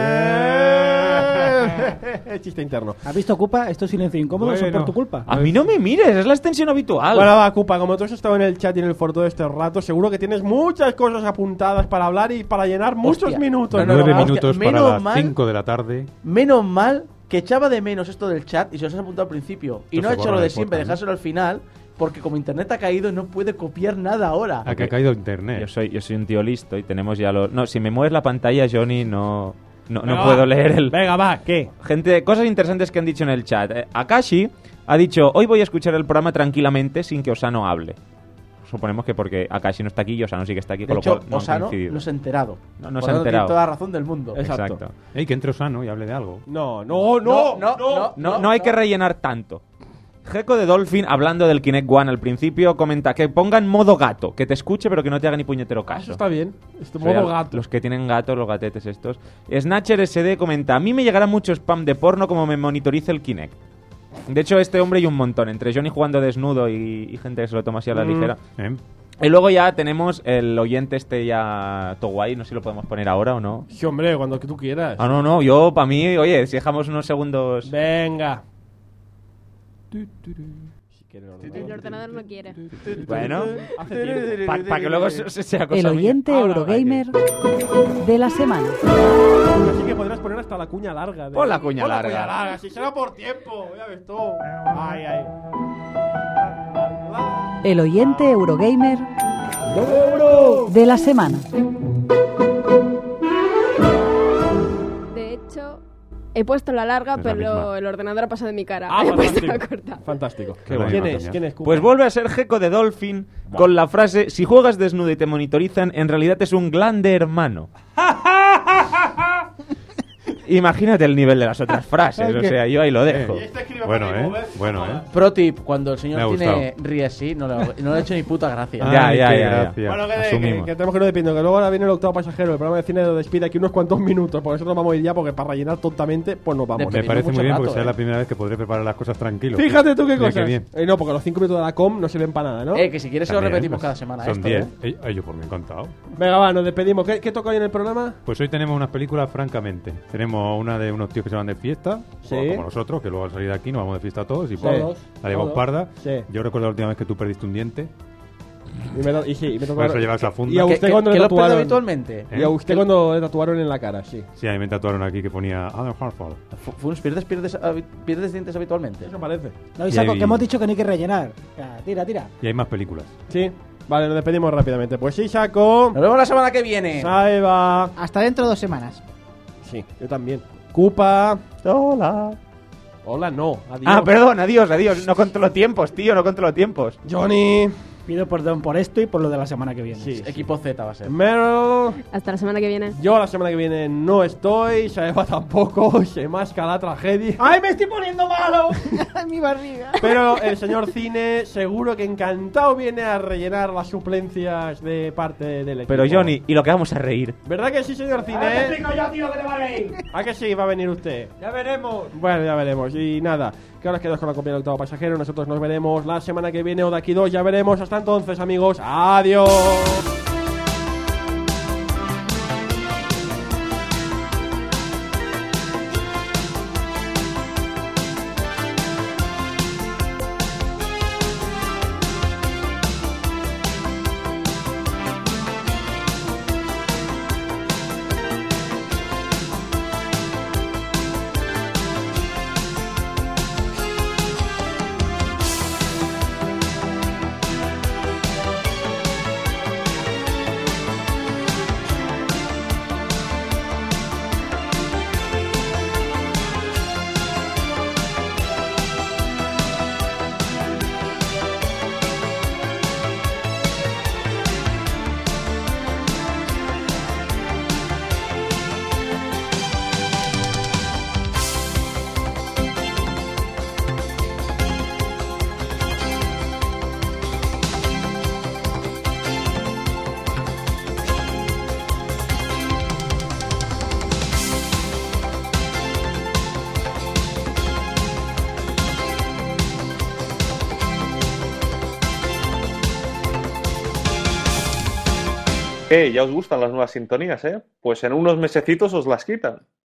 Eh... Chiste interno. ¿Has visto, Ocupa? Estos silencio incómodos son Bueno. por tu culpa. A mí no me mires, es la extensión habitual. Bueno, va, Cupa, como tú has estado en el chat y en el foro todo este rato, seguro que tienes muchas cosas apuntadas para hablar y para llenar muchos Hostia. minutos. No, no, Nueve no, hostia, minutos para menos las mal- cinco de la tarde. Menos mal que echaba de menos esto del chat y se os has apuntado al principio. Y Esto no ha se hecho borra lo de de siempre, podcast, ¿no? dejárselo al final, porque como internet ha caído no puede copiar nada ahora. A que ha caído internet. Yo soy, yo soy un tío listo y tenemos ya los... No, si me mueves la pantalla, Johnny, no... No, no Venga, puedo va. leer el... Venga, va, ¿qué? Gente, cosas interesantes que han dicho en el chat. Eh, Akashi ha dicho, hoy voy a escuchar el programa tranquilamente sin que Osano hable. suponemos que porque Akashi no está aquí y Osano sí que está aquí, De con hecho, lo cual no han Osano coincidido. no se ha enterado. No, no Por se ha lo tanto, enterado. Tiene toda la razón del mundo. Exacto. Ey, que entre Osano y hable de algo. No, no, no, no, no, No, no hay que rellenar tanto. Gecko de Dolphin, hablando del Kinect One al principio, comenta que pongan modo gato, que te escuche pero que no te haga ni puñetero caso. Eso está bien. Este O sea, modo gato. Los que tienen gatos, los gatetes estos. Snatcher S D comenta, a mí me llegará mucho spam de porno como me monitorice el Kinect. De hecho, este hombre hay un montón, entre Johnny jugando desnudo y, y gente que se lo toma así a la Mm. ligera. ¿Eh? Y luego ya tenemos el oyente este ya Towai, no sé si lo podemos poner ahora o no. Sí, hombre, cuando tú quieras. Ah, no, no, yo, para mí, oye, si dejamos unos segundos... Venga. El ordenador no quiere. Bueno, para que luego se- se- sea cosa El mía. oyente Ahora, Eurogamer de la semana. Así que podrás poner hasta la cuña larga. de- Pon la cuña Pon larga. cuña larga, si será por tiempo. Ya ves tú. Ay, ay. El oyente Eurogamer de la semana. De hecho, he puesto la larga, Es la pero misma. el ordenador ha pasado de mi cara. Ah, He puesto la fantástico. corta. Fantástico. Qué bueno, ¿Quién Antonio. es? ¿Quién es? Cuca? Pues vuelve a ser Gecko de Dolphin con la frase: si juegas desnudo y te monitorizan, en realidad es un glande hermano. Imagínate el nivel de las otras frases, o sea, yo ahí lo dejo. Bueno, ¿eh? Bueno, ¿eh? Pro tip, cuando el Me señor ha tiene ríe así, no le, no le he hecho ni puta gracia. Ya, Ay, ya, qué ya, ya. gracia. Bueno, que, que, Asumimos. que tenemos que no despidiendo, que luego ahora viene el octavo pasajero. El programa de cine lo despide aquí unos cuantos minutos. Por eso nos vamos a ir ya, porque para rellenar tontamente, pues nos vamos. Me parece mucho muy bien rato, porque sea ¿eh? la primera vez que podré preparar las cosas tranquilo. Fíjate tú qué Mira, cosas. bien. Eh, no, porque los cinco minutos de la com no sirven para nada, ¿no? Eh, que si quieres se lo También, repetimos pues, cada semana. Son esto, diez. ¿eh? Ey, ay, yo por mí encantado. Venga, va, nos despedimos. ¿Qué, qué toca hoy en el programa? Pues hoy tenemos unas películas francamente. Tenemos una de unos tíos que se van de fiesta, Sí. o como nosotros, que luego al salir de aquí nos vamos de fiesta todos y Sí. pues, Todos, la llevamos todos. parda. Sí. Yo recuerdo la última vez que tú perdiste un diente. Y, me, y sí, y me Por eso llevas la funda. Y a ¿Qué- usted qué- cuando qué le lo pierde tatuaron. habitualmente? Y a usted ¿Qué- cuando le tatuaron en la cara, sí. Sí, a mí me tatuaron aquí que ponía Adam Hartford. Fu- Funs, ¿pierdes, pierdes, habi- ¿pierdes dientes habitualmente? Eso parece. No, Isaco, Y- que hemos dicho que no hay que rellenar. Ya, tira, tira. Y hay más películas. Sí. Vale, nos despedimos rápidamente. Pues sí, Saco. Nos vemos la semana que viene. Saiba. Hasta dentro de dos semanas. Sí, yo también. Cupa. Hola. Hola, no. Adiós. Ah, perdón, adiós, adiós. No controlo tiempos, tío, no controlo tiempos. Johnny. Pido perdón por esto y por lo de la semana que viene. Sí. Equipo Z va a ser. Meryl. Hasta la semana que viene. Yo la semana que viene no estoy. Saeva tampoco. Se masca la tragedia. ¡Ay, me estoy poniendo malo! Mi barriga. Pero el señor Cine seguro que encantado viene a rellenar las suplencias de parte del equipo. Pero Johnny, ¿y lo que vamos a reír? ¿Verdad que sí, señor Cine? yo, tío, que te va a reír! ¿A que sí va a venir usted? ¡Ya veremos! Bueno, ya veremos. Y nada, que ahora os quedáis con la copia del octavo pasajero. Nosotros nos veremos la semana que viene o de aquí dos. Ya veremos. Hasta entonces, amigos. Adiós. Eh, ya os gustan las nuevas sintonías, ¿eh? Pues en unos mesecitos os las quitan.